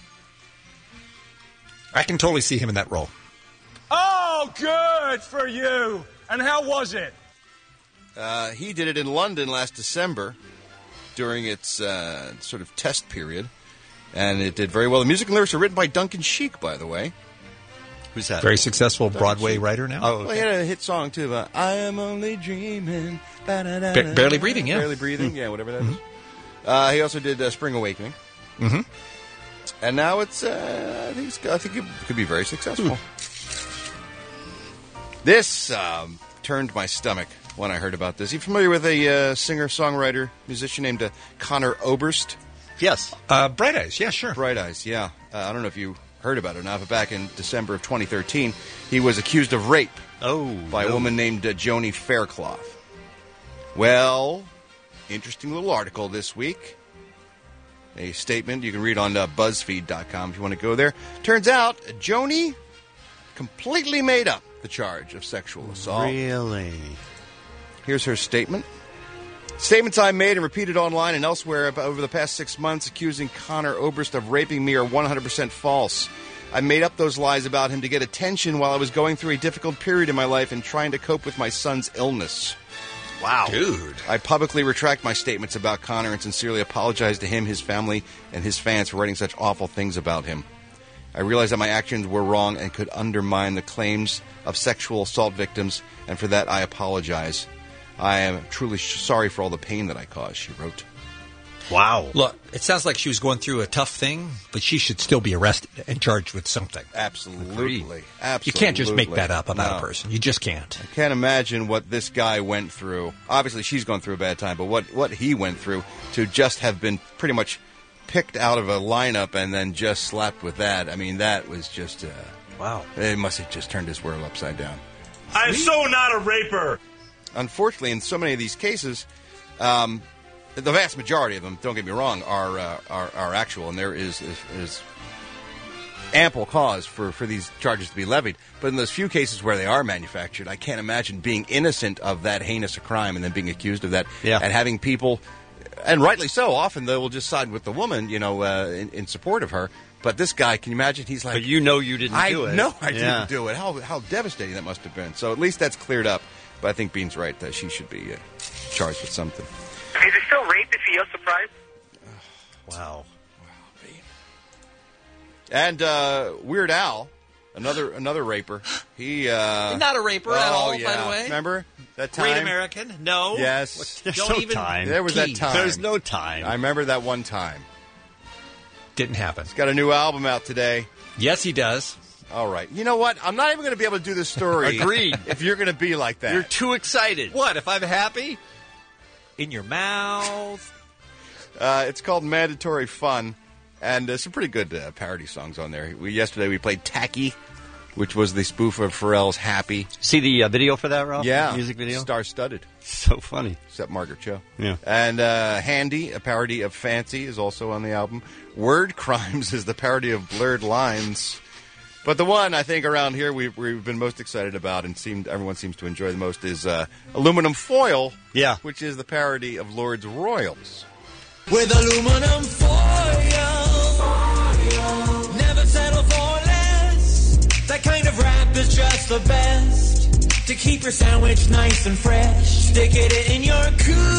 J: I can totally see him in that role.
F: Oh, good for you. And how was it?
L: He did it in London last December during its sort of test period, and it did very well. The music and lyrics are written by Duncan Sheik, by the way.
I: Who's that?
J: Very successful Broadway writer now.
I: Oh, okay.
L: Well, he had a hit song, too. I am only dreaming.
J: Barely Breathing, yeah.
L: Barely Breathing, yeah, whatever that is. He also did Spring Awakening.
J: Mm-hmm.
L: And now it's, I think it could be very successful. This turned my stomach when I heard about this. Are you familiar with a singer-songwriter, musician named Connor Oberst?
I: Yes.
J: Bright Eyes, yeah, sure.
L: Bright Eyes, yeah. I don't know if you heard about it or not, but back in December of 2013, he was accused of rape by a woman named Joni Faircloth. Well, interesting little article this week. A statement you can read on BuzzFeed.com if you want to go there. Turns out, Joni completely made up the charge of sexual assault.
I: Really?
L: Here's her statement. Statements I made and repeated online and elsewhere over the past 6 months accusing Connor Oberst of raping me are 100% false. I made up those lies about him to get attention while I was going through a difficult period in my life and trying to cope with my son's illness.
I: Wow.
J: Dude.
L: I publicly retract my statements about Connor and sincerely apologize to him, his family, and his fans for writing such awful things about him. I realize that my actions were wrong and could undermine the claims of sexual assault victims, and for that I apologize. I am truly sorry for all the pain that I caused, she wrote.
I: Wow.
J: Look, it sounds like she was going through a tough thing, but she should still be arrested and charged with something.
L: Absolutely.
J: You can't just make that up about a person. You just can't.
L: I can't imagine what this guy went through. Obviously, she's gone through a bad time, but what he went through to just have been pretty much picked out of a lineup and then just slapped with that. I mean, that was just...
I: wow.
L: It must have just turned his world upside down.
F: I'm so not a raper.
L: Unfortunately, in so many of these cases... the vast majority of them, don't get me wrong, are actual, and there is ample cause for these charges to be levied. But in those few cases where they are manufactured, I can't imagine being innocent of that heinous a crime and then being accused of that, and having people, and rightly so, often they will just side with the woman, in support of her. But this guy, can you imagine? He's like,
I: but you know you didn't do it.
L: I know I didn't do it. How devastating that must have been. So at least that's cleared up. But I think Bean's right that she should be charged with something.
B: Is it still rape if he is surprised?
I: Wow.
L: Bean. And Weird Al, another raper. He
J: not a raper at all, by the way.
L: Remember that time?
J: Great American? No.
L: Yes.
I: There's
J: Don't
I: no
J: even
I: time.
L: There was that time.
I: There's no time.
L: I remember that one time.
J: Didn't happen.
L: He's got a new album out today.
J: Yes, he does.
L: All right. You know what? I'm not even going to be able to do this story.
I: Agreed.
L: If you're going to be like that.
I: You're too excited.
J: What, if I'm happy? In your mouth.
L: It's called Mandatory Fun, and some pretty good parody songs on there. Yesterday we played Tacky, which was the spoof of Pharrell's Happy.
I: See the video for that, Ralph?
L: Yeah.
I: Music video?
L: Star-studded.
I: So funny.
L: Except Margaret Cho.
I: Yeah.
L: And Handy, a parody of Fancy, is also on the album. Word Crimes is the parody of Blurred Lines. But the one I think around here we've been most excited about and everyone seems to enjoy the most is Aluminum Foil, which is the parody of Lord's Royals.
N: With aluminum foil, never settle for less. That kind of rap is just the best. To keep your sandwich nice and fresh, stick it in your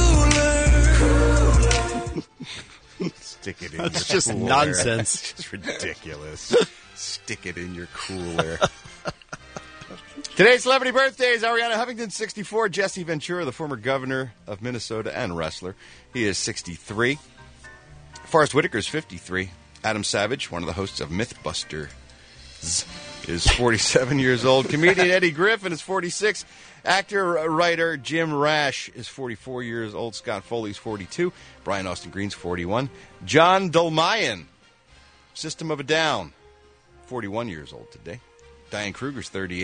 N: cooler.
L: Stick it in
I: That's
L: your
I: just
L: cooler.
I: nonsense.
L: It's just ridiculous. Stick it in your cooler. Today's celebrity birthdays: Ariana Huffington, 64. Jesse Ventura, the former governor of Minnesota and wrestler. He is 63. Forrest Whitaker is 53. Adam Savage, one of the hosts of Mythbusters, is 47 years old. Comedian Eddie Griffin is 46. Actor-writer Jim Rash is 44 years old. Scott Foley is 42. Brian Austin Green's 41. John Dolmayan, System of a Down, 41 years old today. Diane Kruger's 38.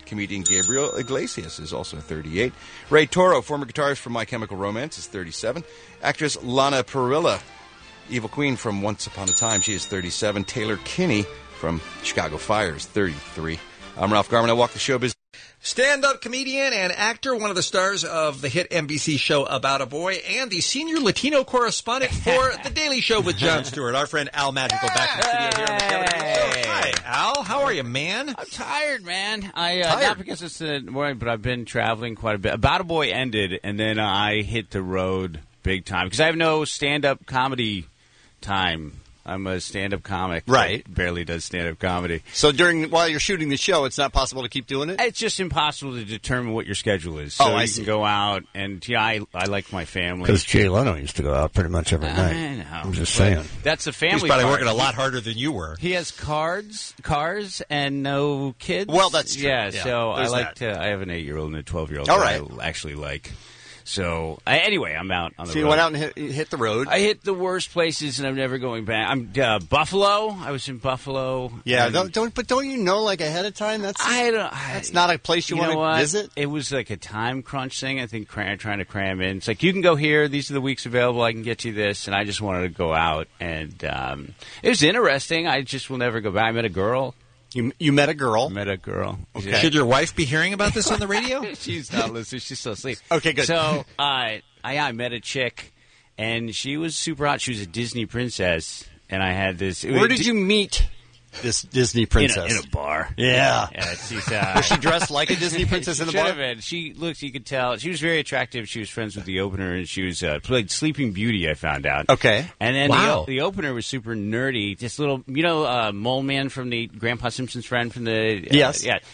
L: Comedian Gabriel Iglesias is also 38. Ray Toro, former guitarist from My Chemical Romance, is 37. Actress Lana Parrilla, Evil Queen from Once Upon a Time, she is 37. Taylor Kinney from Chicago Fire is 33. I'm Ralph Garman. I walk the showbiz.
J: Stand-up comedian and actor, one of the stars of the hit NBC show About a Boy, and the senior Latino correspondent for The Daily Show with Jon Stewart. Our friend Al Magical back in the studio here on the Kevin Show. Hi, Al. How are you, man?
C: I'm tired, man. Not because it's the morning, but I've been traveling quite a bit. About a Boy ended, and then I hit the road big time because I have no stand-up comedy time. I'm a stand-up comic.
I: Right.
C: That barely does stand-up comedy.
I: So while you're shooting the show, it's not possible to keep doing it?
C: It's just impossible to determine what your schedule is. So
I: I
C: you
I: see.
C: can go out, and I like my family.
H: Because Jay Leno used to go out pretty much every night.
C: I know.
H: I'm just saying.
C: That's the family
J: He's probably
C: part.
J: working a lot harder than you were.
C: He has cars, and no kids.
I: Well, that's true.
C: Yeah,
I: Yeah,
C: so I
I: there's
C: I have an 8-year-old and a 12-year-old
I: All
C: that
I: right.
C: I actually like. So, anyway, I'm out on the road.
I: So you went out and hit the road?
C: I hit the worst places, and I'm never going back. I'm Buffalo. I was in Buffalo.
I: Yeah,
C: and
I: don't you know like ahead of time? That's not a place you want to visit?
C: It was like a time crunch thing. I think trying to cram in. It's like, you can go here. These are the weeks available. I can get you this. And I just wanted to go out. And it was interesting. I just will never go back. I met a girl.
I: You met a girl?
C: Met a girl.
J: Okay. Should your wife be hearing about this on the radio?
C: She's not listening. She's still asleep.
I: Okay, good.
C: So I met a chick, and she was super hot. She was a Disney princess, and I had this.
I: Where did you meet this Disney princess?
C: In a bar.
I: Yeah.
C: She's,
I: was she dressed like a Disney princess in the bar?
C: Should have been. She looked. You could tell she was very attractive. She was friends with the opener, and she was played Sleeping Beauty. I found out.
I: Okay.
C: And then
J: Wow.
C: the opener was super nerdy. Just little, Mole Man from the Grandpa Simpson's friend from the
I: Yes.
C: yeah,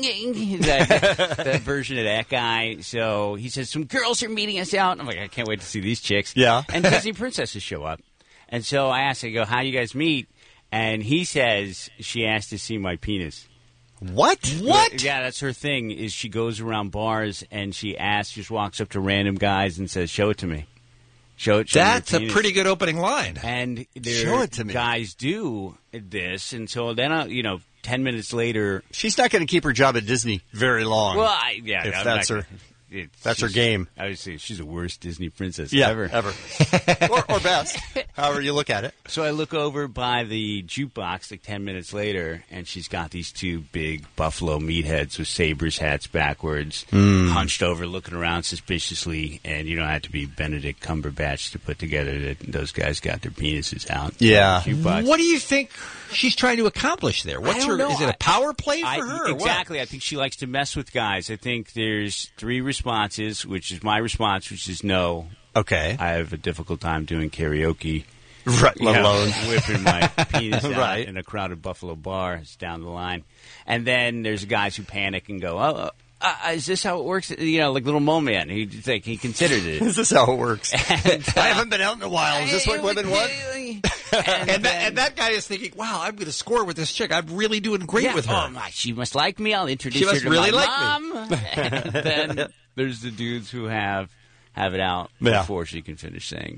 C: that version of that guy. So he says some girls are meeting us out. And I'm like, I can't wait to see these chicks.
I: Yeah.
C: And Disney princesses show up, and so I asked, I go, how do you guys meet? And he says she asked to see my penis.
I: What?
C: Yeah, that's her thing, is she goes around bars and she just walks up to random guys and says, show it to me. Show me
J: That's
C: your
J: a
C: penis.
J: pretty good opening line.
C: And
I: Show it to me.
C: Guys do this, and so then, 10 minutes later...
I: She's not going to keep her job at Disney very long.
C: Well,
I: if that's her... That's her game.
C: I would say she's the worst Disney princess
I: ever. or best, however you look at it.
C: So I look over by the jukebox like 10 minutes later, and she's got these two big buffalo meatheads with sabers hats backwards, hunched over, looking around suspiciously, and you don't have to be Benedict Cumberbatch to put together that those guys got their penises out.
I: Yeah.
C: On the jukebox.
J: What do you think she's trying to accomplish there? What's
C: I don't know.
J: Is it a power play for her? or what?
C: Exactly. I think she likes to mess with guys. I think there's 3 responses, which is my response, which is no.
I: Okay.
C: I have a difficult time doing karaoke.
I: Right, let alone
C: whipping my penis out
I: Right.
C: in a crowded Buffalo bar. It's down the line. And then there's guys who panic and go, is this how it works? Like little Mole Man. He considered it.
I: Is this how it works? I haven't been out in a while. Is this what women want?
J: And that guy is thinking, wow, I'm going to score with this chick. I'm really doing great with her.
C: Oh, my, she must like me. I'll introduce
J: She
C: her
J: must
C: to
J: really
C: my
J: like me.
C: mom. And then there's the dudes who have it out before she can finish saying.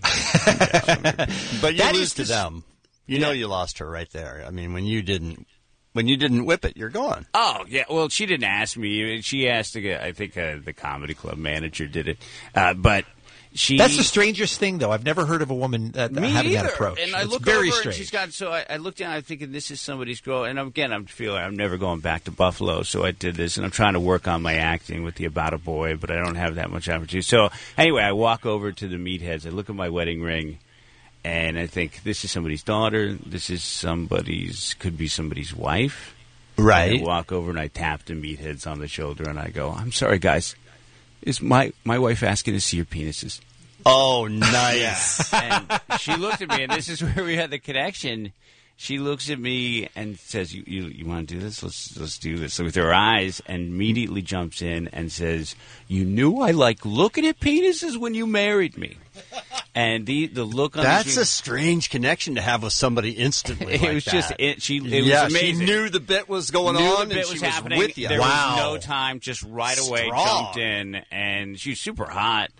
I: But you
J: That
I: lose
J: is
I: to
J: the-
I: them. You know you lost her right there. I mean, when you didn't whip it, you're gone.
C: Oh, yeah. Well, she didn't ask me. She asked, I think the comedy club manager did it. But she...
J: That's the strangest thing, though. I've never heard of a woman having that approach.
C: And I
J: It's
C: look
J: very
C: over
J: strange.
C: and she's got, so I looked down, I'm thinking, this is somebody's girl. And again, I'm feeling I'm never going back to Buffalo, so I did this. And I'm trying to work on my acting with the About a Boy, but I don't have that much opportunity. So anyway, I walk over to the meatheads. I look at my wedding ring, and I think, this is somebody's daughter. This is could be somebody's wife.
I: Right.
C: And I walk over and I tap the meatheads on the shoulder, and I go, I'm sorry, guys. Is my wife asking to see your penises?
I: Oh, nice.
C: And she looked at me, and this is where we had the connection. She looks at me and says, "You want to do this? Let's do this." So with her eyes, and immediately jumps in and says, "You knew I like looking at penises when you married me." And the look on
I: That's a strange connection to have with somebody instantly.
C: It was just
I: that.
C: It was amazing.
I: She knew the bit was going
C: Knew
I: on,
C: the bit
I: and
C: was
I: she
C: happening.
I: was with you.
C: There
I: Wow.
C: was no time, just right away
I: Strong.
C: jumped in, and she was super hot.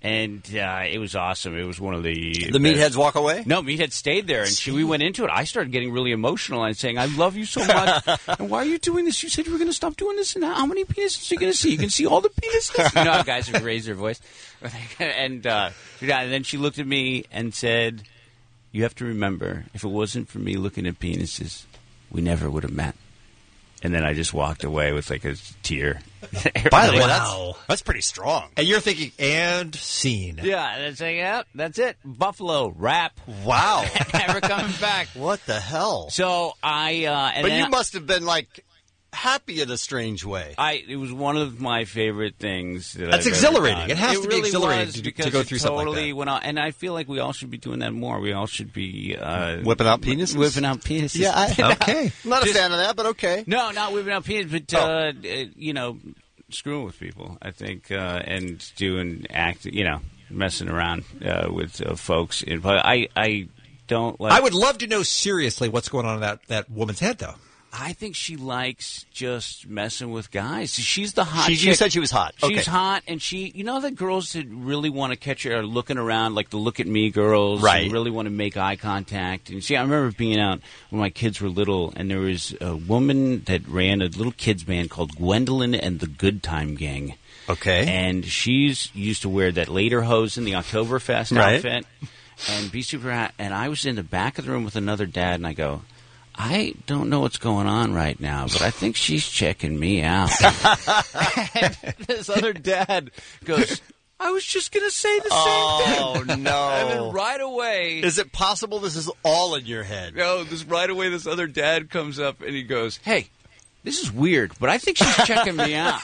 C: And it was awesome. It was one of the
I: Meatheads walk away?
C: No, Meathead stayed there, and we went into it. I started getting really emotional and saying, "I love you so much." And why are you doing this? You said you were going to stop doing this. And how many penises are you going to see? You can see all the penises. You know how guys would raise their voice. And then she looked at me and said, "You have to remember, if it wasn't for me looking at penises, we never would have met." And then I just walked away with like a tear.
I: By the way, that's pretty strong.
Q: And you're thinking, and scene.
C: Yeah, and it's like, yeah, that's it. Buffalo, wrap.
I: Wow.
C: Never coming back.
I: What the hell?
C: So I...
I: but you must have been like happy in a strange way.
C: It was one of my favorite things that
Q: That's
C: I've
Q: exhilarating.
C: Ever done.
Q: It has to be
C: really
Q: exhilarating to go through something like that.
C: Went on, and I feel like we all should be doing that more. We all should be
I: whipping out penises.
C: Whipping out penises.
I: Yeah.
Q: Okay.
I: I'm not a fan of that, but okay.
C: No, not whipping out penises, but screwing with people. I think and doing messing around with folks. But I don't like.
Q: I would love to know seriously what's going on in that woman's head, though.
C: I think she likes just messing with guys. She's the hot
I: chick. You said she was hot.
C: She's hot, and the girls that really want to catch her are looking around, like the look at me girls.
I: Right.
C: Who really want to make eye contact. And I remember being out when my kids were little, and there was a woman that ran a little kids band called Gwendolyn and the Good Time Gang.
I: Okay.
C: And she's used to wear that Lederhosen, the Oktoberfest outfit, and be super hot. And I was in the back of the room with another dad, and I go, I don't know what's going on right now, but I think she's checking me out. And this other dad goes, I was just going to say the same thing.
I: Oh, no.
C: And then right away...
I: Is it possible this is all in your head?
C: No, right away this other dad comes up and he goes, hey, this is weird, but I think she's checking me out.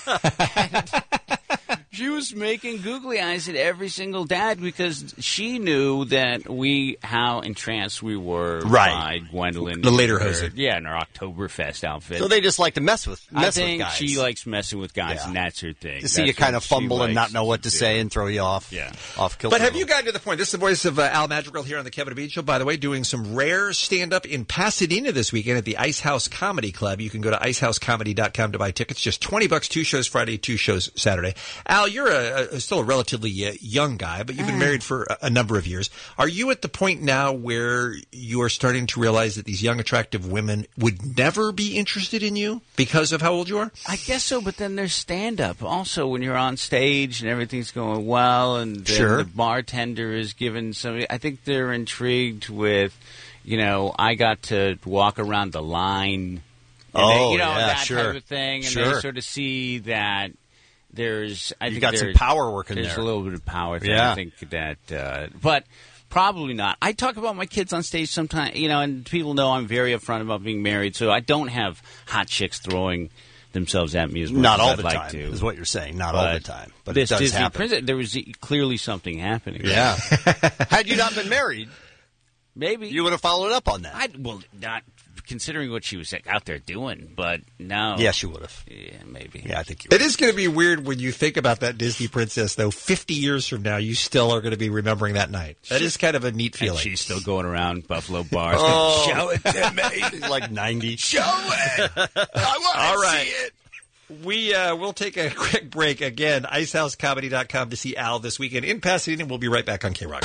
C: She was making googly eyes at every single dad because she knew that how entranced we were by Gwendolyn.
Q: The Lederhosen.
C: Yeah, in our Oktoberfest outfit.
I: So they just like to mess with guys.
C: I think she likes messing with guys, and that's her thing.
I: To see you kind of fumble and not know what to say and throw you off.
C: Yeah.
I: Off kilter.
J: But have you gotten to the point? This is the voice of Al Madrigal here on the Kevin and Bean Show, by the way, doing some rare stand-up in Pasadena this weekend at the Ice House Comedy Club. You can go to icehousecomedy.com to buy tickets. Just $20, 2 shows Friday, 2 shows Saturday. Al, you're still a relatively young guy, but you've been married for a number of years. Are you at the point now where you are starting to realize that these young, attractive women would never be interested in you because of how old you are?
C: I guess so, but then there's stand-up. Also, when you're on stage and everything's going well and the bartender is given some... I think they're intrigued with, I got to walk around the line. And that type of thing. And they sort of see that... I think
I: got some power working
C: there. There's a little bit of power thing.
I: Yeah.
C: I think that, but probably not. I talk about my kids on stage sometimes, and people know I'm very upfront about being married, so I don't have hot chicks throwing themselves at me as much
I: Not
C: as
I: all
C: I'd
I: the
C: like
I: time,
C: to.
I: is what you're saying. Not all the time. But
C: this
I: it does
C: Disney
I: happen.
C: Princess, there was clearly something happening.
I: Yeah. Had you not been married,
C: maybe
I: you would have followed up on that.
C: Not considering what she was out there doing, but no.
I: Yes, you would have.
C: Yeah, maybe.
I: Yeah, I think you would.
J: It is going to be weird when you think about that Disney princess, though. 50 years from now, you still are going to be remembering that night. That is kind of a neat feeling.
C: And she's still going around Buffalo bars.
I: Show it to me. He's like 90.
N: Show it. I want to see it.
J: We'll take a quick break. Again, icehousecomedy.com to see Al this weekend in Pasadena. We'll be right back on K-Rock.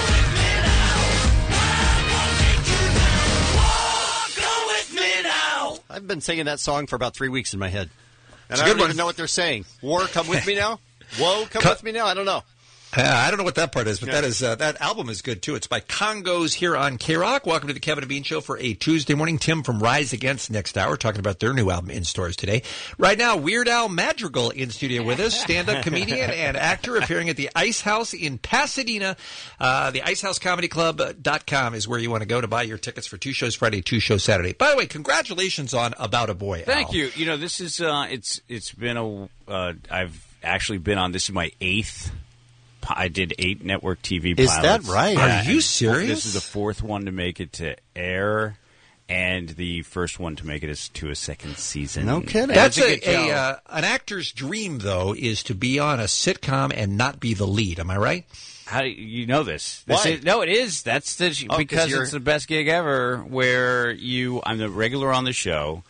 I: I've been singing that song for about 3 weeks in my head. And
J: It's a
I: I
J: good
I: don't
J: one.
I: even know what they're saying. War, come with me now? Whoa, come with me now? I don't know.
J: I don't know what that part is, but that album is good, too. It's by Congos here on K-Rock. Welcome to the Kevin and Bean Show for a Tuesday morning. Tim from Rise Against next hour, talking about their new album in stores today. Right now, Weird Al Madrigal in studio with us, stand-up comedian and actor appearing at the Ice House in Pasadena. The IceHouseComedyClub.com is where you want to go to buy your tickets for 2 shows Friday, 2 shows Saturday. By the way, congratulations on About a Boy, Al.
C: Thank you. This is it's been I've actually been on, this is my 8th. I did 8 network TV pilots.
I: Is that right?
J: Are you serious?
C: This is the 4th one to make it to air, and the first one to make it to a second season.
I: No kidding.
J: That's an actor's dream, though, is to be on a sitcom and not be the lead. Am I right?
C: How do you know this?
I: Why?
C: No, it is. That's because
I: you're-
C: it's the best gig ever. Where I'm the regular on the show.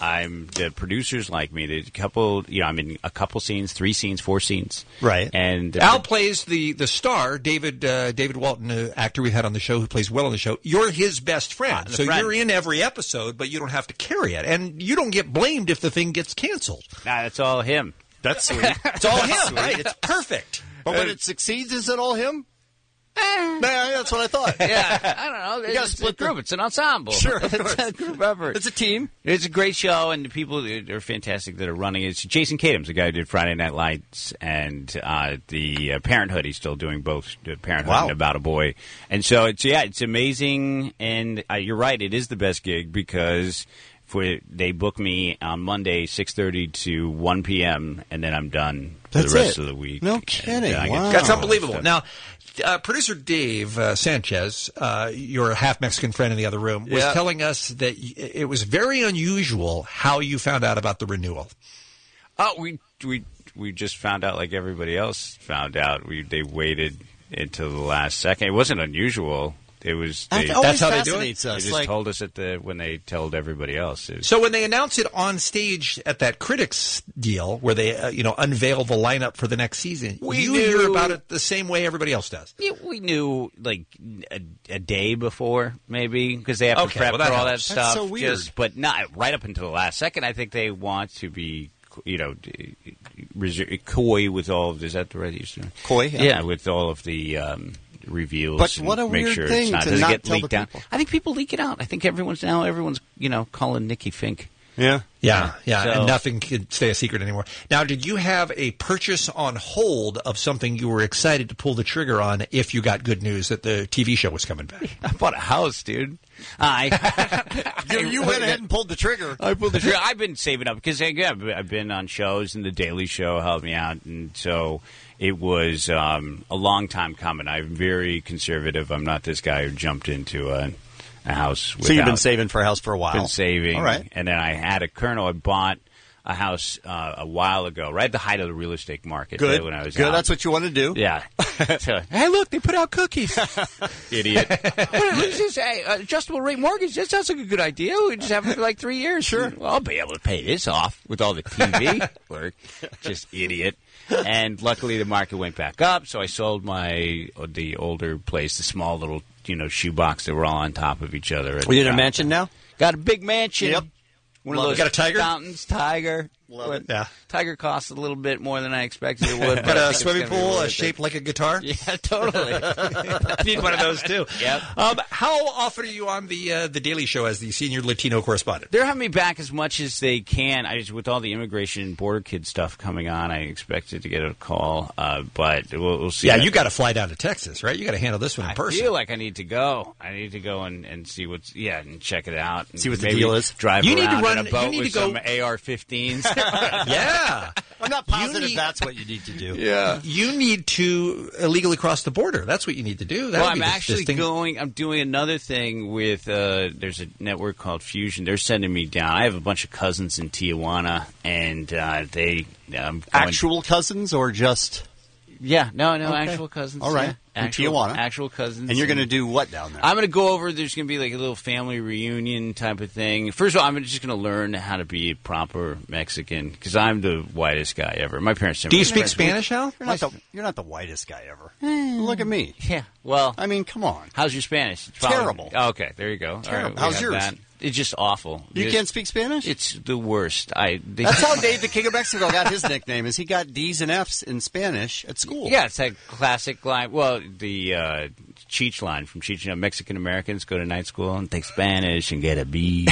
C: The producers like me. There's a couple, I'm in a couple scenes, 3 scenes, 4 scenes.
I: Right.
C: And
J: Al plays the star, David Walton, actor we had on the show who plays Will on the show. You're his best friend. So you're in every episode, but you don't have to carry it. And you don't get blamed if the thing gets canceled.
C: Nah, that's all him.
I: That's sweet.
J: It's all him, right? It's perfect.
I: But when it succeeds, is it all him? That's what I thought.
C: Yeah, I don't know.
I: You gotta
C: It's a
I: split
C: group. It's an ensemble.
I: Sure, of
C: It's
I: course.
C: a group effort.
I: It's a team.
C: It's a great show, and the people are fantastic that are running it. It's Jason Kadam's the guy who did Friday Night Lights and the Parenthood. He's still doing both Parenthood
I: Wow.
C: and About a Boy. And so, it's amazing. And you're right, it is the best gig because they book me on Monday, 6:30 to 1 p.m., and then I'm done for
I: That's
C: the rest
I: it.
C: of the week.
I: No kidding.
C: And I get
I: Wow.
C: to
J: That's
C: do
J: unbelievable.
C: stuff.
J: Now, producer Dave Sanchez, your half Mexican friend in the other room, was
I: Yeah.
J: telling us that it was very unusual how you found out about the renewal.
C: Oh, we just found out like everybody else found out. They waited until the last second. It wasn't unusual. It was.
J: That's how they do it.
I: fascinates us.
C: They just told us when they told everybody else.
J: So when they announce it on stage at that critics deal, where they unveil the lineup for the next season, you hear about it the same way everybody else does.
C: Yeah, we knew like a day before, maybe, because they have to prep
J: well, that
C: for all that
J: helps.
C: stuff.
I: That's so weird.
C: But not right up until the last second. I think they want to be, coy with all of. Is that the right use?
I: Coy, yeah.
C: with all of the. Reveals,
I: But
C: and
I: what a
C: make
I: weird
C: sure
I: thing
C: it's not,
I: to
C: doesn't
I: not
C: get
I: tell
C: leaked
I: the
C: out.
I: people.
C: I think people leak it out. I think everyone's calling Nikki Fink.
I: Yeah.
J: Yeah,
C: So-
J: and nothing can stay a secret anymore. Now, did you have a purchase on hold of something you were excited to pull the trigger on if you got good news that the TV show was coming back?
C: I bought a house, dude.
I: You went ahead and pulled the trigger.
C: I pulled the trigger. I've been saving up because again, I've been on shows, and The Daily Show helped me out, and so it was a long time coming. I'm very conservative. I'm not this guy who jumped into a house.
I: So you've been
C: without-
I: saving for a house for a while.
C: Been saving.
I: All right.
C: And then I had a kernel. I bought a house a while ago, right at the height of the real estate market.
I: Good.
C: When I was
I: Good.
C: out.
I: That's what you want to do.
C: Yeah. So, hey, look, they put out cookies. Idiot. What's this? Hey, adjustable rate mortgage. That sounds like a good idea. We just have it for like 3 years. Sure. Well, I'll be able to pay this off with all the TV work. Just idiot. And luckily, the market went back up, so I sold the older place, the small little shoebox that were all on top of each other.
I: Are you in a mansion now?
C: Got a big mansion.
I: Yep.
C: One
I: Love
C: of
I: it.
C: those
J: Got a tiger?
C: fountains, tiger.
I: Love it.
J: Yeah.
C: Tiger costs a little bit more than I expected it would. but
J: Got
C: I
J: a
C: think it's
J: swimming
C: gonna be
J: pool
C: worth it.
J: shaped like a guitar?
C: Yeah, totally.
J: Need one of those, too.
C: Yep.
J: How often are you on the Daily Show as the senior Latino correspondent?
C: They're having me back as much as they can. With all the immigration and border kid stuff coming on, I expected to get a call, but we'll see.
J: Yeah, you got to fly down to Texas, right? You got to handle this one in person.
C: I feel like I need to go. I need to go and see and check it out. And
I: See what the
C: maybe
I: deal is.
C: Drive
J: You need to
C: around
J: run-
C: in a boat
J: you need
C: with
J: to go-
C: some AR-15s.
J: Yeah.
I: I'm not positive
J: need-
I: that's what you need to do.
C: Yeah.
J: You need to illegally cross the border. That's what you need to do. That
C: Well,
J: would be
C: I'm
J: the
C: actually
J: distinct-
C: I'm doing another thing with, there's a network called Fusion. They're sending me down. I have a bunch of cousins in Tijuana, and
I: Actual cousins or just...
C: Yeah, no,
I: Okay.
C: actual cousins.
I: All right.
C: Yeah.
I: In Tijuana.
C: Actual cousins.
I: And you're going to do what down there?
C: I'm going to go over. There's going to be like a little family reunion type of thing. First of all, I'm just going to learn how to be a proper Mexican because I'm the whitest guy ever. My parents.
J: Do you speak Spanish, Al?
I: You're not the whitest guy ever. Look at me.
C: Yeah. Well,
I: I mean, come on.
C: how's your Spanish? It's
I: Terrible.
C: Oh, okay, there you go. All
I: Terrible.
C: right, we
I: How's
C: have
I: yours?
C: that. It's just awful.
I: You can't speak Spanish?
C: It's the worst.
I: That's how Dave the King of Mexico got his nickname. Is he got D's and F's in Spanish at school?
C: Yeah, it's that classic line. Well, the Cheech line from Cheech. Mexican Americans go to night school and take Spanish and get a B.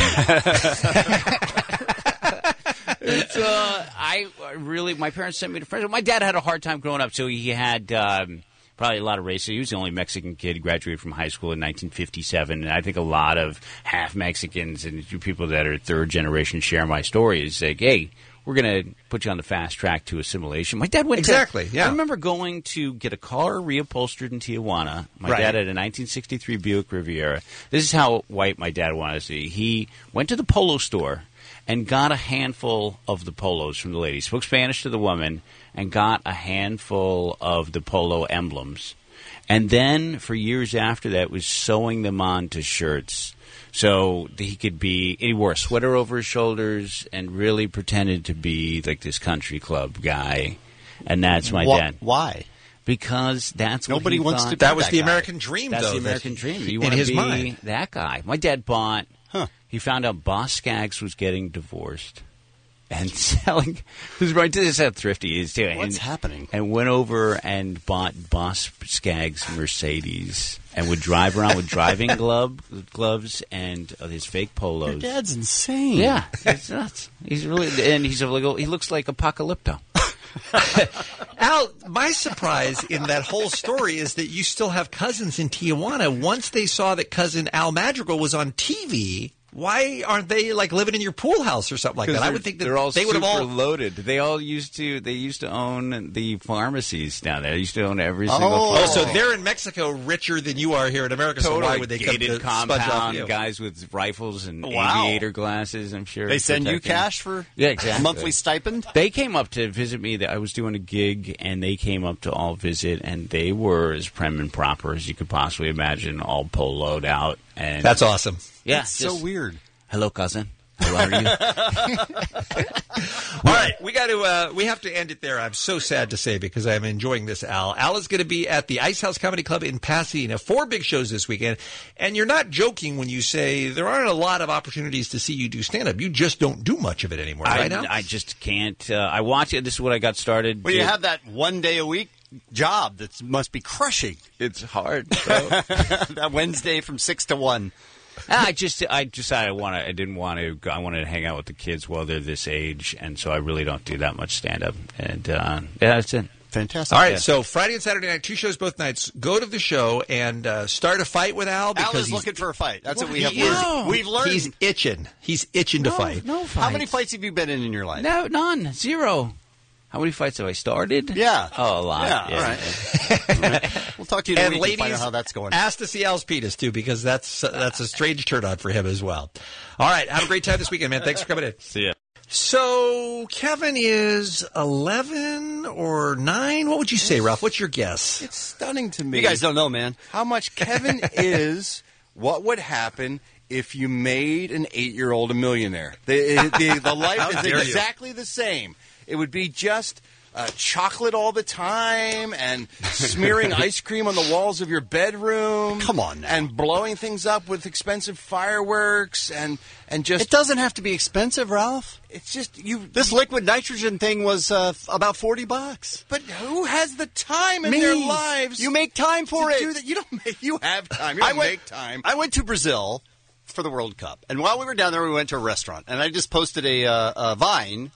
C: It's, my parents sent me to French. My dad had a hard time growing up, so he had probably a lot of racism. He was the only Mexican kid who graduated from high school in 1957, and I think a lot of half Mexicans and people that are third generation share my story. It's like, hey, we're going to put you on the fast track to assimilation. My dad went
J: Exactly,
C: to,
J: yeah.
C: I remember going to get a car reupholstered in Tijuana. My
J: Right.
C: dad had a 1963 Buick Riviera. This is how white my dad wanted to see. He went to the Polo store and got a handful of the polos from the lady. Spoke Spanish to the woman and got a handful of the polo emblems. And then for years after that was sewing them on to shirts. So he he wore a sweater over his shoulders and really pretended to be like this country club guy. And that's my dad.
I: Why?
C: Because that's what
I: Nobody
C: he
I: wants
C: thought.
I: to be
J: That was
I: that
J: the
I: guy.
J: American dream,
C: That's
J: though.
C: the American dream. You
J: in
C: want to
J: his
C: be
J: mind.
C: that guy. My dad bought. He found out Boss Skaggs was getting divorced and selling. Who's right to this? How thrifty he is too.
I: What's happening?
C: And went over and bought Boss Skaggs Mercedes and would drive around with driving gloves and his fake polos.
I: Your dad's insane.
C: Yeah, it's nuts. He's really and he looks like Apocalypto.
J: Al, my surprise in that whole story is that you still have cousins in Tijuana. Once they saw that cousin Al Madrigal was on TV, why aren't they like living in your pool house or something like that? I would think that
C: they're all
J: they would have all
C: loaded. They used to own the pharmacies down there. They used to own every single.
J: Oh,
C: pharmacy.
J: so they're in Mexico richer than you are here in America. So why would they come
C: gated
J: to sponge off
C: compound
J: you?
C: guys with rifles and
I: Wow.
C: aviator glasses? I'm sure
I: They send you
C: protecting-
I: cash for
C: exactly.
I: a monthly stipend?
C: They came up to visit me. I was doing a gig, and they came up to all visit, and they were as prim and proper as you could possibly imagine, all poloed out. And
J: That's awesome.
C: Yeah,
I: It's so weird.
C: Hello, cousin. How are you?
J: All right, we have to end it there. I'm so sad to say because I'm enjoying this, Al. Al is going to be at the Ice House Comedy Club in Pasadena. 4 big shows this weekend. And you're not joking when you say there aren't a lot of opportunities to see you do stand-up. You just don't do much of it anymore, right, Al?
C: I just can't. I watch it. This is what I got started.
I: Well, you have that 1 day a week job that must be crushing.
C: It's hard.
I: That Wednesday from 6 to 1.
C: I decided I wanted to hang out with the kids while they're this age, and so I really don't do that much stand up. And yeah, that's it.
I: Fantastic.
J: All right, so Friday and Saturday night, 2 shows both nights. Go to the show and start a fight with Al. Because
I: Al is looking for a fight. That's what we have
J: he is.
I: learned. We've learned.
J: He's itching. He's itching to fight.
C: No fights.
I: How many fights have you been in your life?
C: No, none. 0. How many fights have I started?
I: Yeah.
C: Oh, a lot.
I: Yeah, all right. We'll talk to you in a
J: And
I: week
J: ladies,
I: and find out how that's going.
J: ask to see Al's penis, too, because that's a strange turn on for him as well. All right, have a great time this weekend, man. Thanks for coming in.
C: See ya.
J: So, Kevin is 11 or 9? What would you say, Ralph? What's your guess?
L: It's stunning to me.
I: You guys don't know, man.
L: How much Kevin is, what would happen if you made an 8-year-old a millionaire. The life is exactly the same. It would be just chocolate all the time and smearing ice cream on the walls of your bedroom.
I: Come on now.
L: And blowing things up with expensive fireworks and just...
I: It doesn't have to be expensive, Ralph.
L: It's just
I: This liquid nitrogen thing was about $40.
L: But who has the time in
I: Me.
L: their lives?
I: You make time for
L: to
I: it.
L: do that? You don't make. You have time. You don't make time.
I: I went to Brazil for the World Cup, and while we were down there, we went to a restaurant, and I just posted a Vine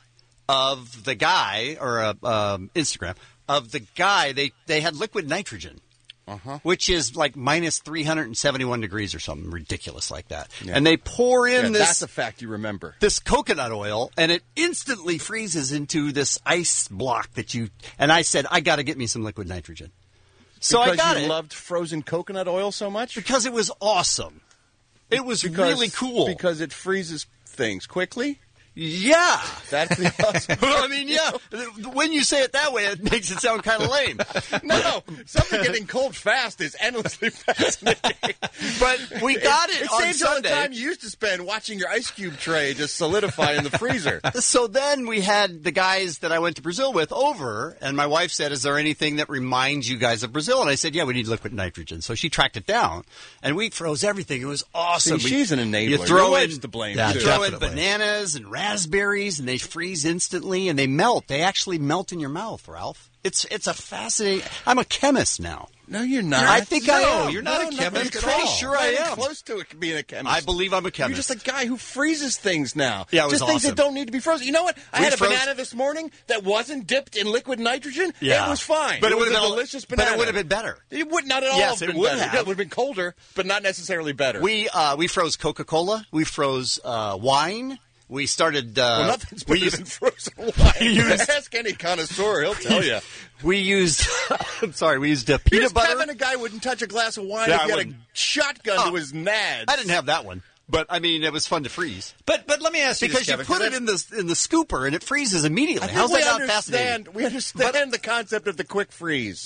I: of the guy or Instagram of the guy. They had liquid nitrogen. Which is like minus 371 degrees or something ridiculous like that.
L: Yeah.
I: And they pour in this...
L: That's a fact you remember.
I: This coconut oil, and it instantly freezes into this ice block that you... And I said, I got to get me some liquid nitrogen. So
L: because
I: I got
L: you
I: it.
L: loved frozen coconut oil so much?
I: Because it was awesome. It was really cool.
L: Because it freezes things quickly?
I: Yeah.
L: That's the awesome.
I: I mean, yeah. When you say it that way, it makes it sound kind of lame.
L: No, something getting cold fast is endlessly fascinating.
I: But we got it on
L: saves all the
I: Sunday.
L: time you used to spend watching your ice cube tray just solidify in the freezer.
I: So then we had the guys that I went to Brazil with over, and my wife said, is there anything that reminds you guys of Brazil? And I said, yeah, we need liquid nitrogen. So she tracked it down, and we froze everything. It was awesome.
L: See, she's an enabler.
I: You throw
L: Your
I: in,
L: wife's to blame,
I: you
L: too.
I: throw in
J: Definitely.
I: bananas and raspberries, and they freeze instantly, and they melt. They actually melt in your mouth, Ralph. It's a fascinating... I'm a chemist now.
L: No, you're not.
I: I think I am.
J: You're not a chemist
I: I'm
J: at
I: pretty
J: all.
I: sure I am.
L: Close to it being a chemist.
I: I believe I'm a chemist.
L: You're just a guy who freezes things now.
I: Yeah, it was
L: just things
I: awesome.
L: that don't need to be frozen. You know what? I
I: We
L: had a
I: froze-
L: banana this morning that wasn't dipped in liquid nitrogen.
I: Yeah.
L: It was fine.
I: But it
L: was
I: would
L: a
I: have been
L: delicious banana.
I: But it would have been better.
L: It would not at all
I: Yes,
L: have
I: it
L: been
I: would
L: better.
I: have.
L: It would have been colder, but not necessarily better.
I: We froze Coca-Cola. We froze wine. We started.
L: well, nothing's
I: we
L: better
I: used,
L: than frozen wine. Ask any connoisseur; he'll tell you.
I: We used. I'm sorry. We used peanut
L: Here's
I: butter.
L: Kevin, a guy wouldn't touch a glass of wine
I: Yeah,
L: if
I: I
L: he had a
I: wouldn't.
L: shotgun to his nads.
I: I didn't have that one, but I mean, it was fun to freeze.
J: But let me ask you
I: Because
J: this,
I: you
J: Kevin,
I: put it in the scooper and it freezes immediately.
L: I think
I: How's
L: we
I: that not fascinating?
L: understand. We understand the concept of the quick freeze.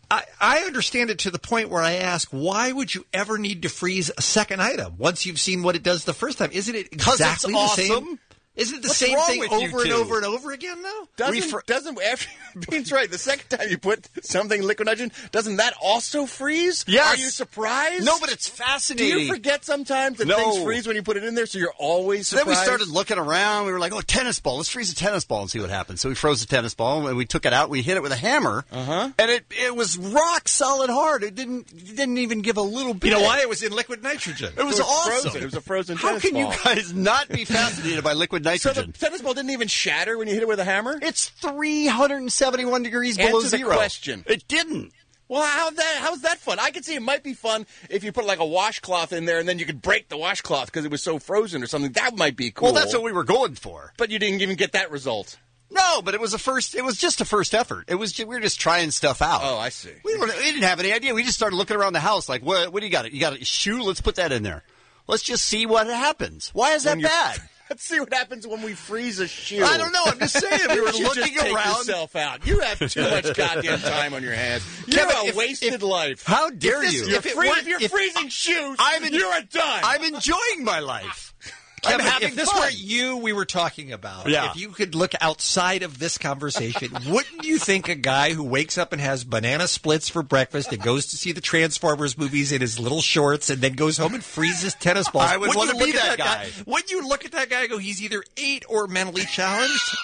J: I understand it to the point where I ask, why would you ever need to freeze a second item once you've seen what it does the first time? Isn't it exactly the same? Isn't it the same thing over and over and over again, though?
L: Doesn't after Bean's right. The second time you put something in liquid nitrogen, doesn't that also freeze?
I: Yes.
L: Are you surprised?
I: No, but it's fascinating.
L: Do you forget sometimes that things freeze when you put it in there, so you're always surprised?
I: Then we started looking around. We were like, oh, tennis ball. Let's freeze a tennis ball and see what happens. So we froze the tennis ball, and we took it out. We hit it with a hammer, and it was rock solid hard. It didn't even give a little bit.
J: You know why? It was in liquid nitrogen.
I: It was awesome.
L: Frozen. It was a frozen
I: How
L: tennis
I: can
L: ball.
I: you guys not be fascinated by liquid nitrogen?
L: So the tennis ball didn't even shatter when you hit it with a hammer?
I: It's 371 degrees below
L: Answer the
I: zero.
L: question.
I: It didn't.
L: Well, how's that fun? I could see it might be fun if you put like a washcloth in there and then you could break the washcloth because it was so frozen or something. That might be cool.
I: Well, that's what we were going for.
L: But you didn't even get that result.
I: No, but it was just a first effort. We were just trying stuff out.
L: Oh, I see.
I: We didn't have any idea. We just started looking around the house like, what do you got? You got a shoe? Let's put that in there. Let's just see what happens. Why is that bad?
L: Let's see what happens when we freeze a shoe.
I: I don't know. I'm just saying. We were looking
L: just take
I: around.
L: Yourself out. You have too much goddamn time on your hands. You're a wasted life.
I: How dare you?
L: If you're freezing shoes, you're a dime.
I: I'm enjoying my life.
J: Kevin,
I: I'm having
J: if this
I: fun.
J: were you we were talking about,
I: Yeah.
J: if you could look outside of this conversation, wouldn't you think a guy who wakes up and has banana splits for breakfast and goes to see the Transformers movies in his little shorts and then goes home and freezes tennis balls?
I: I would
J: wouldn't
I: want
J: you
I: to be
J: look at
I: that guy.
J: Wouldn't you look at that guy and go, he's either 8 or mentally challenged?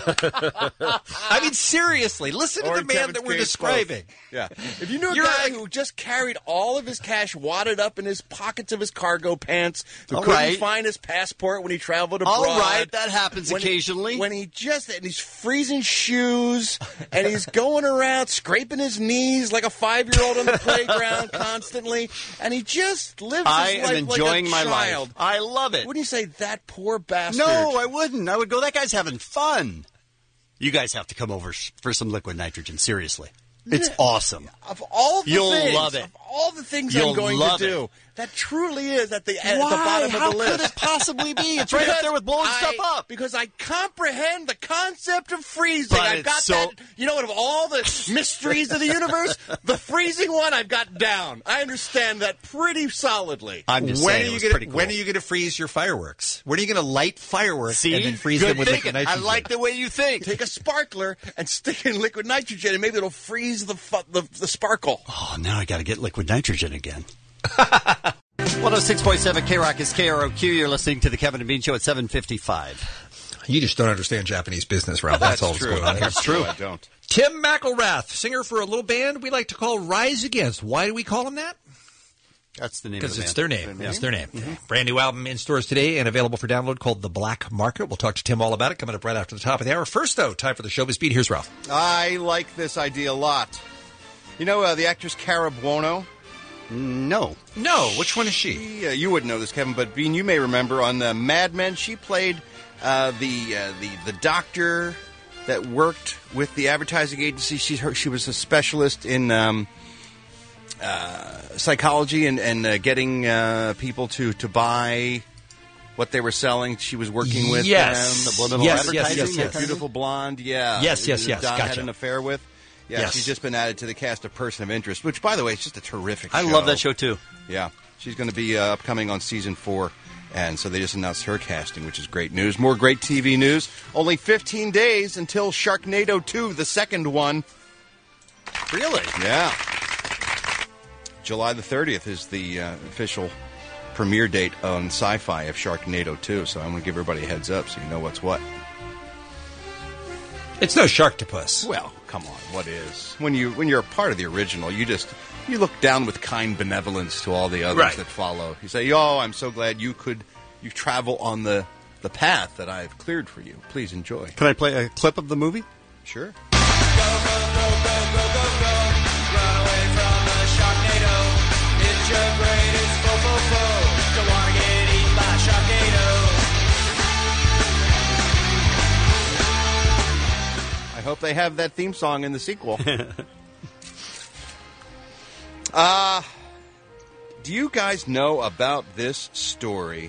J: I mean, seriously, listen to
L: Or
J: the man that we're
L: James
J: describing.
L: Both. Yeah. If you knew a guy who just carried all of his cash wadded up in his pockets of his cargo pants, who couldn't find his passport when he traveled abroad.
I: All right, that happens occasionally.
L: And he's freezing shoes, and he's going around scraping his knees like a 5-year-old on the playground constantly, and he just lives his life
I: I am enjoying
L: like a
I: my
L: child.
I: life. I love it.
L: Wouldn't you say that poor bastard?
I: No, I wouldn't. I would go, that guy's having fun. You guys have to come over for some liquid nitrogen, seriously. It's awesome.
L: Of all the
I: You'll
L: things,
I: love it.
L: Of all the things
I: You'll
L: I'm going
I: love
L: to do,
I: it.
L: that truly is at the
I: Why?
L: bottom
I: How
L: of the list.
I: could it possibly be? It's right up there with blowing stuff up.
L: Because I comprehend the concept of freezing.
I: But
L: I've
I: it's
L: got
I: so-
L: that. You know what? Of all the mysteries of the universe, the freezing one I've got down. I understand that pretty solidly.
I: I'm just saying, it was pretty cool.
J: When are you going to freeze your fireworks? When are you going to light fireworks
I: See?
J: and then freeze
I: Good
J: them with
I: thinking.
J: liquid nitrogen?
I: I like the way you think.
L: Take a sparkler and stick in liquid nitrogen, and maybe it'll freeze the sparkle.
I: Oh, now I got to get liquid nitrogen again. 106.7 K-Rock is KROQ. You're listening to the Kevin and Bean Show at 7:55.
J: You just don't understand Japanese business, Ralph. That's all that's going on here.
L: That's true. I don't.
J: Tim McElrath, singer for a little band we like to call Rise Against. Why do we call him that?
I: That's the name of the
J: Because
I: band.
J: it's their name.
I: Yeah.
J: It's their name.
I: Mm-hmm.
J: Brand new album in stores today and available for download called The Black Market. We'll talk to Tim all about it coming up right after the top of the hour. First, though, time for the showbiz beat. Here's Ralph.
L: I like this idea a lot. You know the actress Cara Buono?
I: No.
J: No. Which one is she?
L: You wouldn't know this, Kevin, but Bean, you may remember on Mad Men, she played the doctor that worked with the advertising agency. She was a specialist in psychology and getting people to buy what they were selling. She was working with
J: Yes.
L: them. The subliminal
J: Yes,
L: advertising.
J: yes, yes, yes.
L: The beautiful blonde. Yeah.
J: Yes.
L: Don had
J: Gotcha.
L: an affair with. Yeah,
J: Yes.
L: she's just been added to the cast of Person of Interest, which, by the way, is just a terrific show.
I: I love that show, too.
L: Yeah. She's going to be upcoming on season 4. And so they just announced her casting, which is great news. More great TV news. Only 15 days until Sharknado 2, the second one.
I: Really?
L: Yeah. July the 30th is the official premiere date on Sci-Fi of Sharknado 2. So I'm going to give everybody a heads up so you know what's what.
J: It's no Sharktopus.
L: Well, come on, what is? When you're a part of the original, you look down with kind benevolence to all the others that follow. You say, "Oh, I'm so glad you travel on the path that I've cleared for you. Please enjoy."
I: Can I play a clip of the movie?
L: Sure. I hope they have that theme song in the sequel. Do you guys know about this story?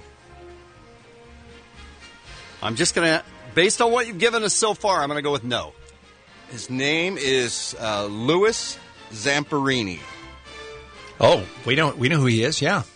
I: I'm just going to, based on what you've given us so far, I'm going to go with no.
L: His name is Louis Zamperini.
J: Oh, we know who he is. Yeah,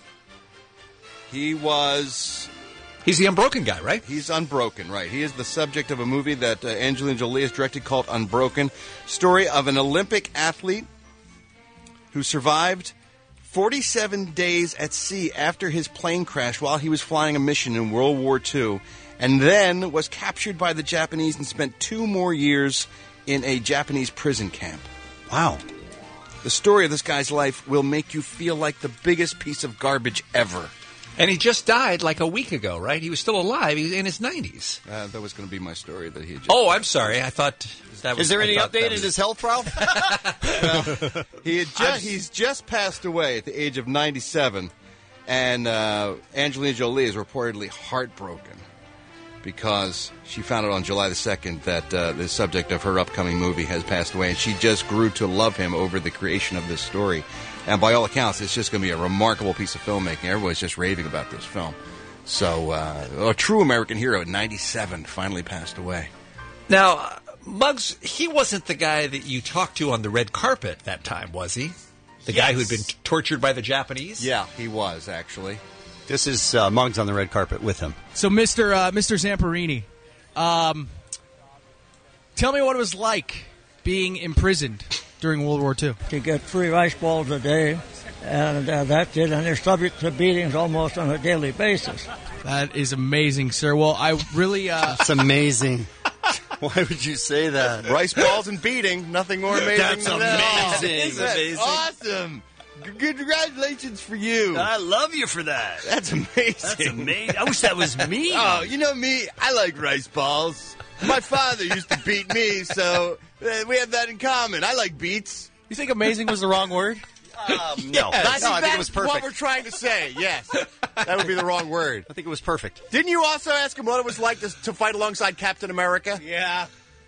L: He's
J: the Unbroken guy, right?
L: He's Unbroken, right. He is the subject of a movie that Angelina Jolie has directed called Unbroken. Story of an Olympic athlete who survived 47 days at sea after his plane crash while he was flying a mission in World War II, and then was captured by the Japanese and spent 2 more years in a Japanese prison camp.
I: Wow.
L: The story of this guy's life will make you feel like the biggest piece of garbage ever.
J: And he just died like a week ago, right? He was still alive. He was in his 90s.
L: That was going to be my story that he had just...
J: Oh, I'm sorry. I thought that was...
I: Is there any update in his health, Ralph?
L: He's just passed away at the age of 97, and Angelina Jolie is reportedly heartbroken because she found out on July the 2nd that the subject of her upcoming movie has passed away, and she just grew to love him over the creation of this story. And by all accounts, it's just going to be a remarkable piece of filmmaking. Everybody's just raving about this film. So, a true American hero at 97 finally passed away.
J: Now, Muggs, he wasn't the guy that you talked to on the red carpet that time, was he? The guy who had been tortured by the Japanese?
L: Yeah, he was, actually.
I: This is Muggs on the red carpet with him.
A: So, Mr. Zamperini, tell me what it was like being imprisoned during World War II.
G: To get 3 rice balls a day, and that's it. And they're subject to beatings almost on a daily basis.
A: That is amazing, sir. Well, I really...
I: That's amazing. Why would you say that?
L: Rice balls and beating, nothing more amazing
I: That's
L: than that.
I: amazing. Amazing.
L: Awesome. Congratulations for you.
I: I love you for that.
L: That's amazing.
I: That's amazing. I wish that was me.
L: Oh, you know me, I like rice balls. My father used to beat me, so we have that in common. I like beats.
A: You think amazing was the wrong word?
I: No. I think it was perfect.
L: What we're trying to say, yes. That would be the wrong word.
I: I think it was perfect.
L: Didn't you also ask him what it was like to fight alongside Captain America?
A: Yeah.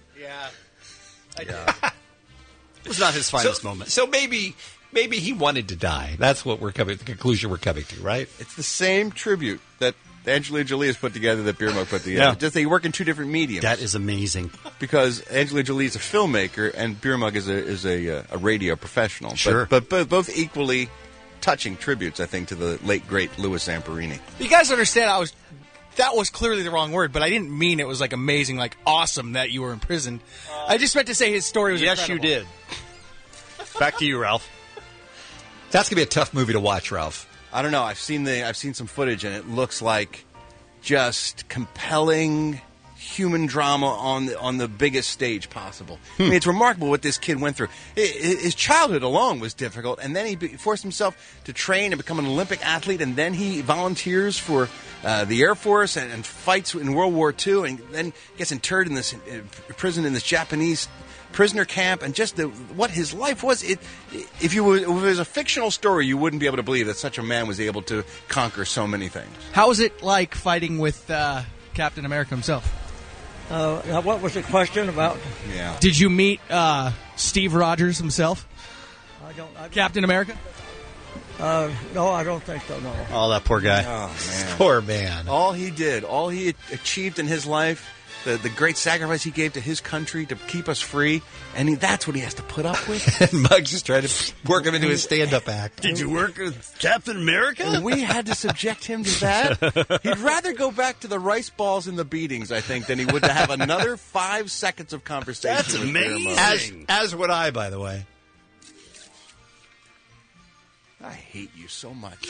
I: It was not his finest moment.
J: So maybe he wanted to die. That's what the conclusion we're coming to, right?
L: It's the same tribute that Angelina Jolie has put together that Beer Mug put together.
I: Yeah.
L: Just they work in 2 different mediums.
I: That is amazing.
L: Because Angelina Jolie is a filmmaker and Beer Mug is a radio professional.
I: Sure.
L: But both equally touching tributes, I think, to the late, great Louis Zamperini.
A: You guys understand, that was clearly the wrong word, but I didn't mean it was like amazing, like awesome that you were imprisoned. I just meant to say his story was
I: Yes,
A: incredible.
I: you did. Back to you, Ralph.
J: That's going to be a tough movie to watch, Ralph.
L: I don't know. I've seen some footage, and it looks like just compelling human drama on the biggest stage possible. I mean, it's remarkable what this kid went through. His childhood alone was difficult, and then he forced himself to train and become an Olympic athlete, and then he volunteers for the Air Force and fights in World War II, and then gets interred in this prison in this Japanese prisoner camp, and just what his life was. If it was a fictional story, you wouldn't be able to believe that such a man was able to conquer so many things.
A: How was it like fighting with Captain America himself?
G: What was the question about?
L: Yeah.
A: Did you meet Steve Rogers himself? Captain America?
G: No, I don't think so, no.
I: Oh, that poor guy.
L: Oh, man.
J: Poor man.
L: All he achieved in his life, the great sacrifice he gave to his country to keep us free, and that's what he has to put up with.
J: And Muggs is trying to work him into his stand-up act.
I: Did you work with Captain America?
L: And we had to subject him to that. He'd rather go back to the rice balls and the beatings, I think, than he would to have another 5 seconds of conversation.
I: That's
L: with
I: amazing.
J: As would I, by the way.
L: I hate you so much.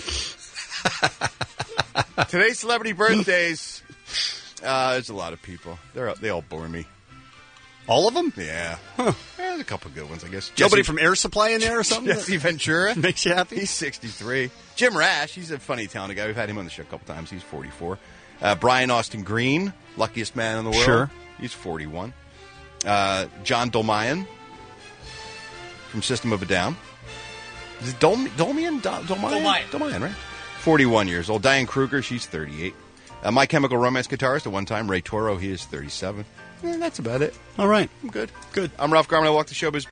L: Today's celebrity birthdays. There's a lot of people. They all bore me.
I: All of them?
L: Yeah.
I: Huh.
L: There's a couple good ones, I guess.
I: Nobody from Air Supply in there or something?
L: Jesse Ventura.
I: Makes you happy?
L: He's 63. Jim Rash, he's a funny, talented guy. We've had him on the show a couple times. He's 44. Brian Austin Green, luckiest man in the world.
I: Sure.
L: He's 41. John Dolmayan from System of a Down. Is it Dolmayan? Dolmayan, right? 41 years old. Diane Kruger, she's 38. My Chemical Romance guitarist at one time, Ray Toro, he is 37. That's about it.
I: All right.
L: I'm good. Good. I'm Ralph Garman. I walk the showbiz.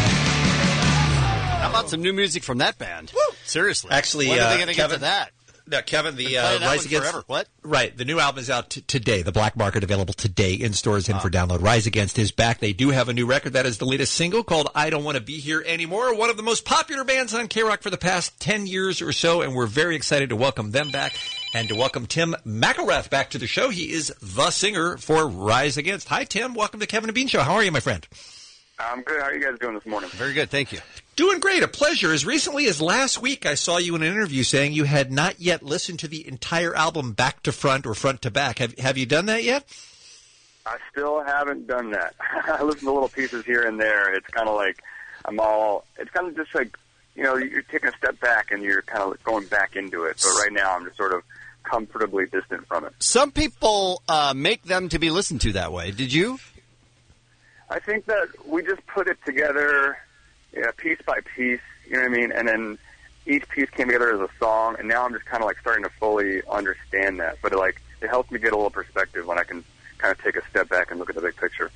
I: How about some new music from that band? Woo! Seriously.
J: Actually,
I: when are they going to get
J: Kevin,
I: to that?
J: Now, Kevin, the
I: Been playing that
J: Rise
I: one
J: Against
I: forever. What?
J: Right, the new album is out today. The Black Market available today in stores and for download. Rise Against is back. They do have a new record. That is the latest single called "I Don't Want to Be Here Anymore." One of the most popular bands on K-Rock for the past 10 years or so, and we're very excited to welcome them back and to welcome Tim McElrath back to the show. He is the singer for Rise Against. Hi, Tim. Welcome to Kevin and Bean Show. How are you, my friend?
B: I'm good. How are you guys doing this morning?
I: Very good, thank you.
J: Doing great. A pleasure. As recently as last week, I saw you in an interview saying you had not yet listened to the entire album back to front or front to back. Have you done that yet?
B: I still haven't done that. I listen to little pieces here and there. It's kind of like it's kind of just like, you're taking a step back and you're kind of going back into it. But right now I'm just sort of comfortably distant from it.
I: Some people make them to be listened to that way. Did you?
B: I think that we just put it together piece by piece, you know what I mean? And then each piece came together as a song, and now I'm just kind of like starting to fully understand that. But it helps me get a little perspective when I can kind of take a step back and look at the big picture.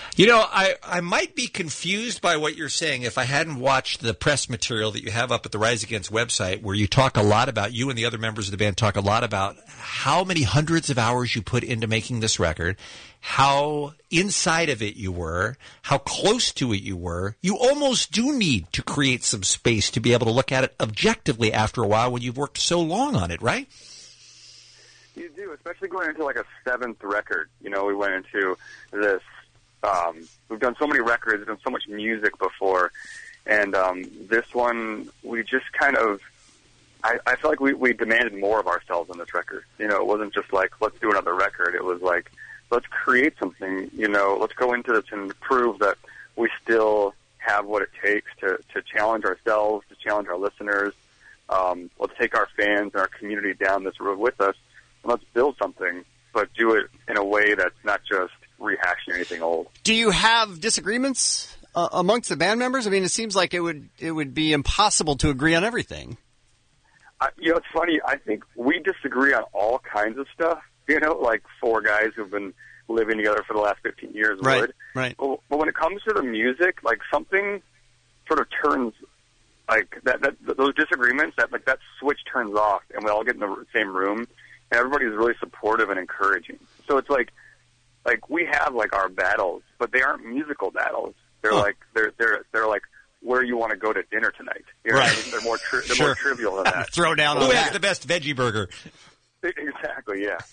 J: I might be confused by what you're saying if I hadn't watched the press material that you have up at the Rise Against website, where you talk a lot about, you and the other members of the band talk a lot about how many hundreds of hours you put into making this record, how inside of it you were, how close to it you were. You almost do need to create some space to be able to look at it objectively after a while when you've worked so long on it, right?
B: You do, especially going into like a seventh record. We went into this, we've done so many records, we've done so much music before, and this one, we just kind of, I feel like we demanded more of ourselves on this record. It wasn't just like, let's do another record. It was like, let's create something, let's go into this and prove that we still have what it takes to challenge ourselves, to challenge our listeners. Let's take our fans and our community down this road with us, and let's build something, but do it in a way that's not just rehashing anything old.
I: Do you have disagreements amongst the band members? I mean, it seems like it would be impossible to agree on everything.
B: It's funny. I think we disagree on all kinds of stuff. Like four guys who've been living together for the last 15 years would.
I: Right.
B: But when it comes to the music, like something sort of turns, like that those disagreements, that switch turns off, and we all get in the same room, and everybody's really supportive and encouraging. So it's like we have like our battles, but they aren't musical battles. They're like they're like where you want to go to dinner tonight. You know what I mean? They're more more trivial than that.
I: Throw down
J: Who
I: on
J: has
I: that.
J: the best veggie burger?
B: Exactly, yeah.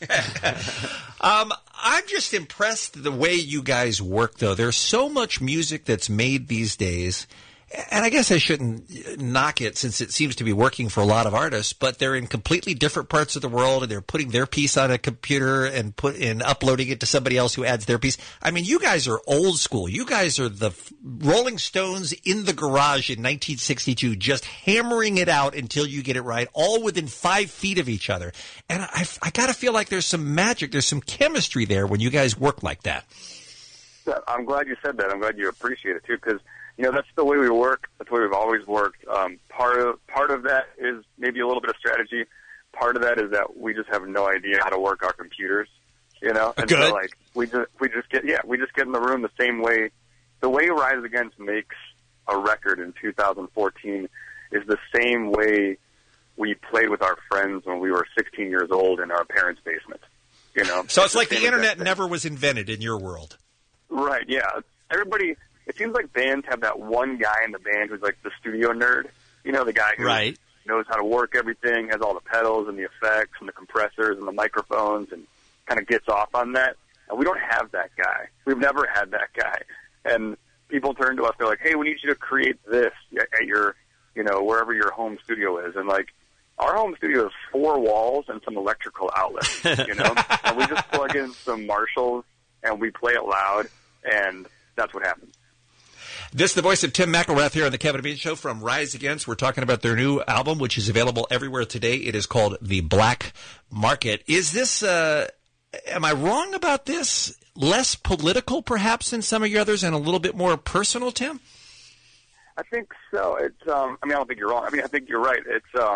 J: I'm just impressed the way you guys work, though. There's so much music that's made these days, and I guess I shouldn't knock it since it seems to be working for a lot of artists, but they're in completely different parts of the world, and they're putting their piece on a computer and uploading it to somebody else who adds their piece. I mean, you guys are old school. You guys are the Rolling Stones in the garage in 1962, just hammering it out until you get it right, all within 5 feet of each other. And I got to feel like there's some magic, there's some chemistry there when you guys work like that.
B: I'm glad you said that. I'm glad you appreciate it, too, because that's the way we work. That's the way we've always worked. Part of that is maybe a little bit of strategy. Part of that is that we just have no idea how to work our computers, And
I: Good.
B: so like we just get in the room the same way. The way Rise Against makes a record in 2014 is the same way we played with our friends when we were 16 years old in our parents' basement.
J: So it's like the internet never was invented in your world.
B: Right, yeah. Everybody, it seems like bands have that one guy in the band who's like the studio nerd. The guy who knows how to work everything, has all the pedals and the effects and the compressors and the microphones, and kind of gets off on that. And we don't have that guy. We've never had that guy. And people turn to us, they're like, hey, we need you to create this at your, wherever your home studio is. And like, our home studio is 4 walls and some electrical outlets, And we just plug in some Marshalls and we play it loud, and that's what happens.
J: This is the voice of Tim McElrath here on the Kevin and Bean Show from Rise Against. We're talking about their new album, which is available everywhere today. It is called The Black Market. Is this, am I wrong about this? Less political, perhaps, than some of your others, and a little bit more personal, Tim?
B: I think so. It's, I don't think you're wrong. I think you're right.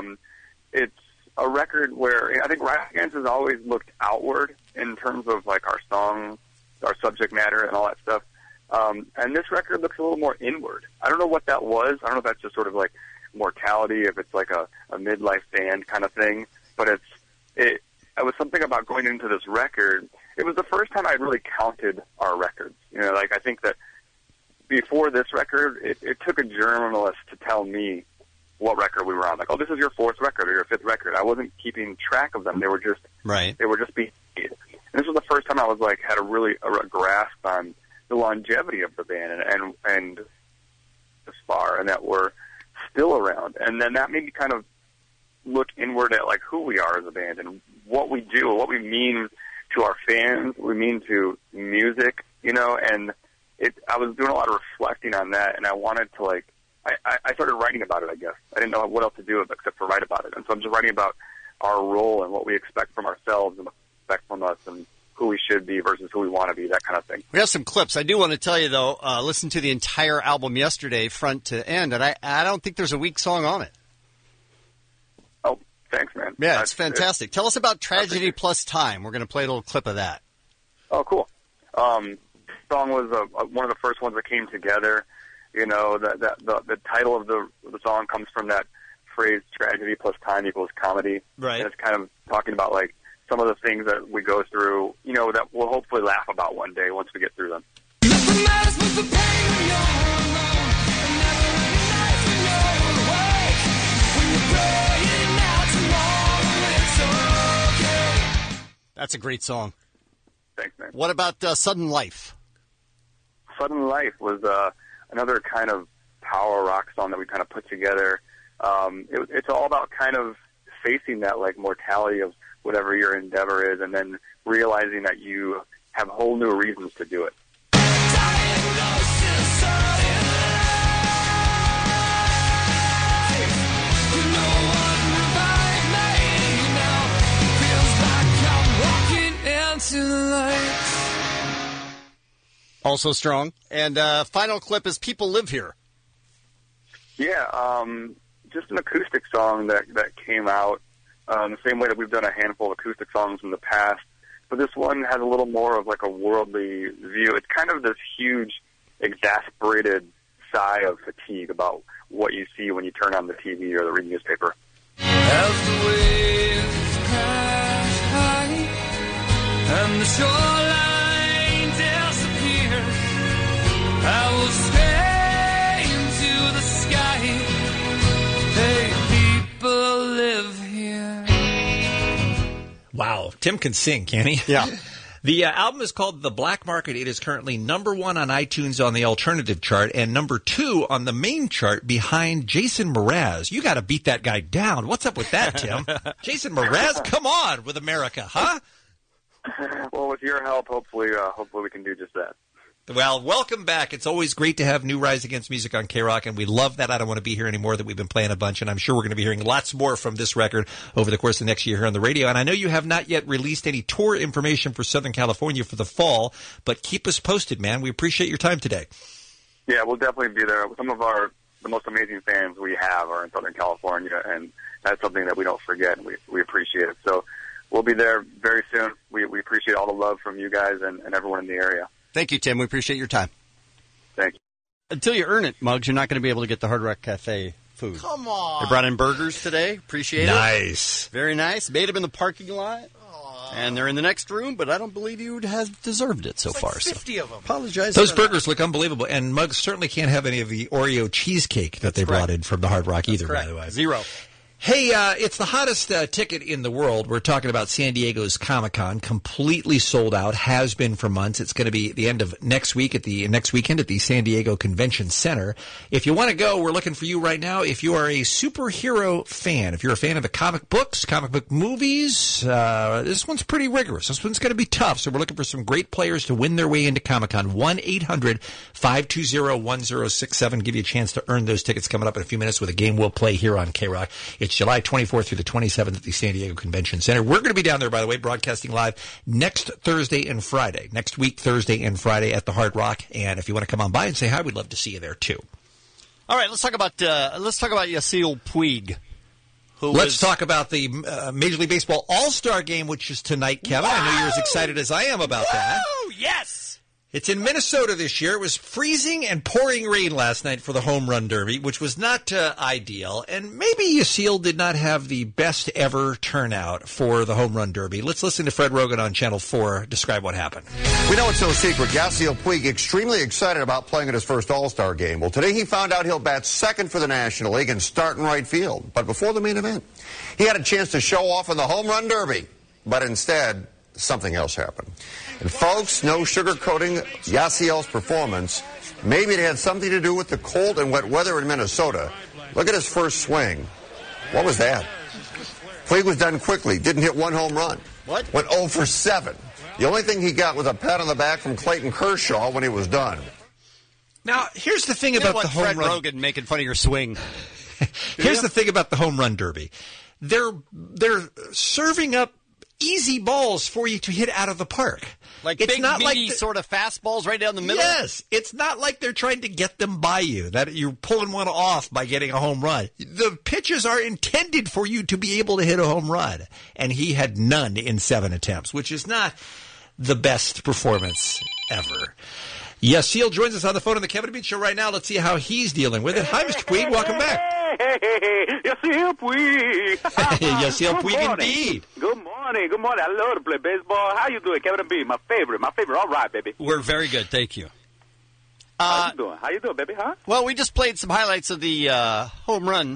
B: It's a record where I think Rise Against has always looked outward in terms of like our songs, our subject matter, and all that stuff. And this record looks a little more inward. I don't know what that was. I don't know if that's just sort of like mortality, if it's like a midlife band kind of thing. but it was something about going into this record. It was the first time I'd really counted our records. Like I think that before this record, it took a journalist to tell me what record we were on. Like, oh, this is your 4th record or your 5th record. I wasn't keeping track of them. They were just They were just being made. And this was the first time I was like had a grasp on the longevity of the band and this far, and that we're still around. And then that made me kind of look inward at like who we are as a band and what we do, what we mean to our fans, what we mean to music, and I was doing a lot of reflecting on that, and I wanted to like, I started writing about it, I guess. I didn't know what else to do except for write about it. And so I'm just writing about our role and what we expect from ourselves and what we expect from us and who we should be versus who we want to be, that kind of thing.
I: We have some clips. I do want to tell you, though, listen to the entire album yesterday, front to end, and I don't think there's a weak song on it.
B: Oh, thanks, man.
I: Yeah, it's fantastic. Tell us about Tragedy Plus Time. We're going to play a little clip of that.
B: Oh, cool. The song was one of the first ones that came together. The title of the song comes from that phrase, tragedy plus time equals comedy.
I: Right.
B: And it's kind of talking about, like, some of the things that we go through, that we'll hopefully laugh about one day once we get through them.
I: That's a great song.
B: Thanks, man.
I: What about Sudden Life?
B: Sudden Life was another kind of power rock song that we kind of put together. It's all about kind of facing that like mortality of whatever your endeavor is, and then realizing that you have whole new reasons to do it.
I: Also strong. And final clip is People Live Here.
B: Yeah, just an acoustic song that came out the same way that we've done a handful of acoustic songs in the past. But this one has a little more of like a worldly view. It's kind of this huge, exasperated sigh of fatigue about what you see when you turn on the TV or the newspaper.
N: As the waves crash high and the shoreline disappears, I will stay into the sky. Hey, people live here.
J: Wow, Tim can sing, can he?
I: Yeah.
J: The album is called The Black Market. It is currently number 1 on iTunes on the alternative chart and number 2 on the main chart behind Jason Mraz. You got to beat that guy down. What's up with that, Tim? Jason Mraz, come on with America, huh?
B: Well, with your help, hopefully we can do just that.
J: Well, welcome back. It's always great to have new Rise Against Music on K-Rock, and we love that I Don't Want to Be Here Anymore that we've been playing a bunch, and I'm sure we're going to be hearing lots more from this record over the course of next year here on the radio. And I know you have not yet released any tour information for Southern California for the fall, but keep us posted, man. We appreciate your time today.
B: Yeah, we'll definitely be there. Some of the most amazing fans we have are in Southern California, and that's something that we don't forget, and we appreciate it. So we'll be there very soon. We appreciate all the love from you guys and everyone in the area.
I: Thank you, Tim. We appreciate your time.
B: Thank you.
I: Until you earn it, Muggs, you're not going to be able to get the Hard Rock Cafe food.
A: Come on.
I: They brought in burgers today. Appreciate it.
J: Nice.
I: Very nice. Made them in the parking lot. And they're in the next room, but I don't believe you have deserved it so
A: It's
I: far.
A: like 50 of them.
I: Apologize.
J: Those
I: for
J: burgers look unbelievable, and Muggs certainly can't have any of the Oreo cheesecake that they brought in from the Hard Rock either, by the way.
I: 0.
J: Hey, it's the hottest ticket in the world. We're talking about San Diego's Comic-Con, completely sold out, has been for months. It's going to be the end of next weekend at the San Diego Convention Center. If you want to go, we're looking for you right now. If you are a superhero fan, if you're a fan of the comic books, comic book movies, this one's pretty rigorous. This one's going to be tough. So we're looking for some great players to win their way into Comic-Con. 1-800-520-1067. Give you a chance to earn those tickets coming up in a few minutes with a game we'll play here on K-Rock. It's July 24th through the 27th at the San Diego Convention Center. We're going to be down there, by the way, broadcasting live next Thursday and Friday. Next week, Thursday and Friday at the Hard Rock. And if you want to come on by and say hi, we'd love to see you there, too.
I: All right, let's talk about Yasiel Puig.
J: Let's talk about the Major League Baseball All-Star Game, which is tonight, Kevin. I know you're as excited as I am about that.
A: Yes!
J: It's in Minnesota this year. It was freezing and pouring rain last night for the Home Run Derby, which was not ideal. And maybe Yasiel did not have the best ever turnout for the Home Run Derby. Let's listen to Fred Rogan on Channel 4 describe what happened.
M: We know it's no secret. Yasiel Puig extremely excited about playing at his first All-Star game. Well, today he found out he'll bat second for the National League and start in right field. But before the main event, he had a chance to show off in the Home Run Derby. But instead, something else happened. And folks, no sugarcoating Yasiel's performance. Maybe it had something to do with the cold and wet weather in Minnesota. Look at his first swing. What was that? Puig was done quickly. Didn't hit one home run.
I: What?
M: Went 0 for 7. The only thing he got was a pat on the back from Clayton Kershaw when he was done.
J: Now, here's the thing about the Home
I: Fred
J: Run.
I: Rogan making fun of your swing.
J: Here's the thing about the Home Run Derby. They're serving up easy balls for you to hit out of the park.
I: Like
J: it's
I: big,
J: not
I: meaty
J: like
I: sort of fastballs right down the middle?
J: Yes. It's not like they're trying to get them by you, that you're pulling one off by getting a home run. The pitches are intended for you to be able to hit a home run. And he had none in 7 attempts, which is not the best performance ever. Yasiel joins us on the phone on the Kevin and Bean Show right now. Let's see how he's dealing with it. Hi, Mr. Puig. Welcome back.
P: Hey, Yasiel Puig.
J: Yasiel Puig
P: morning.
J: indeed.
P: Good morning. I love to play baseball. How you doing, Kevin and Bean? My favorite. All right, baby.
I: We're very good, thank you.
P: How you doing, baby, huh?
I: Well, we just played some highlights of the Home Run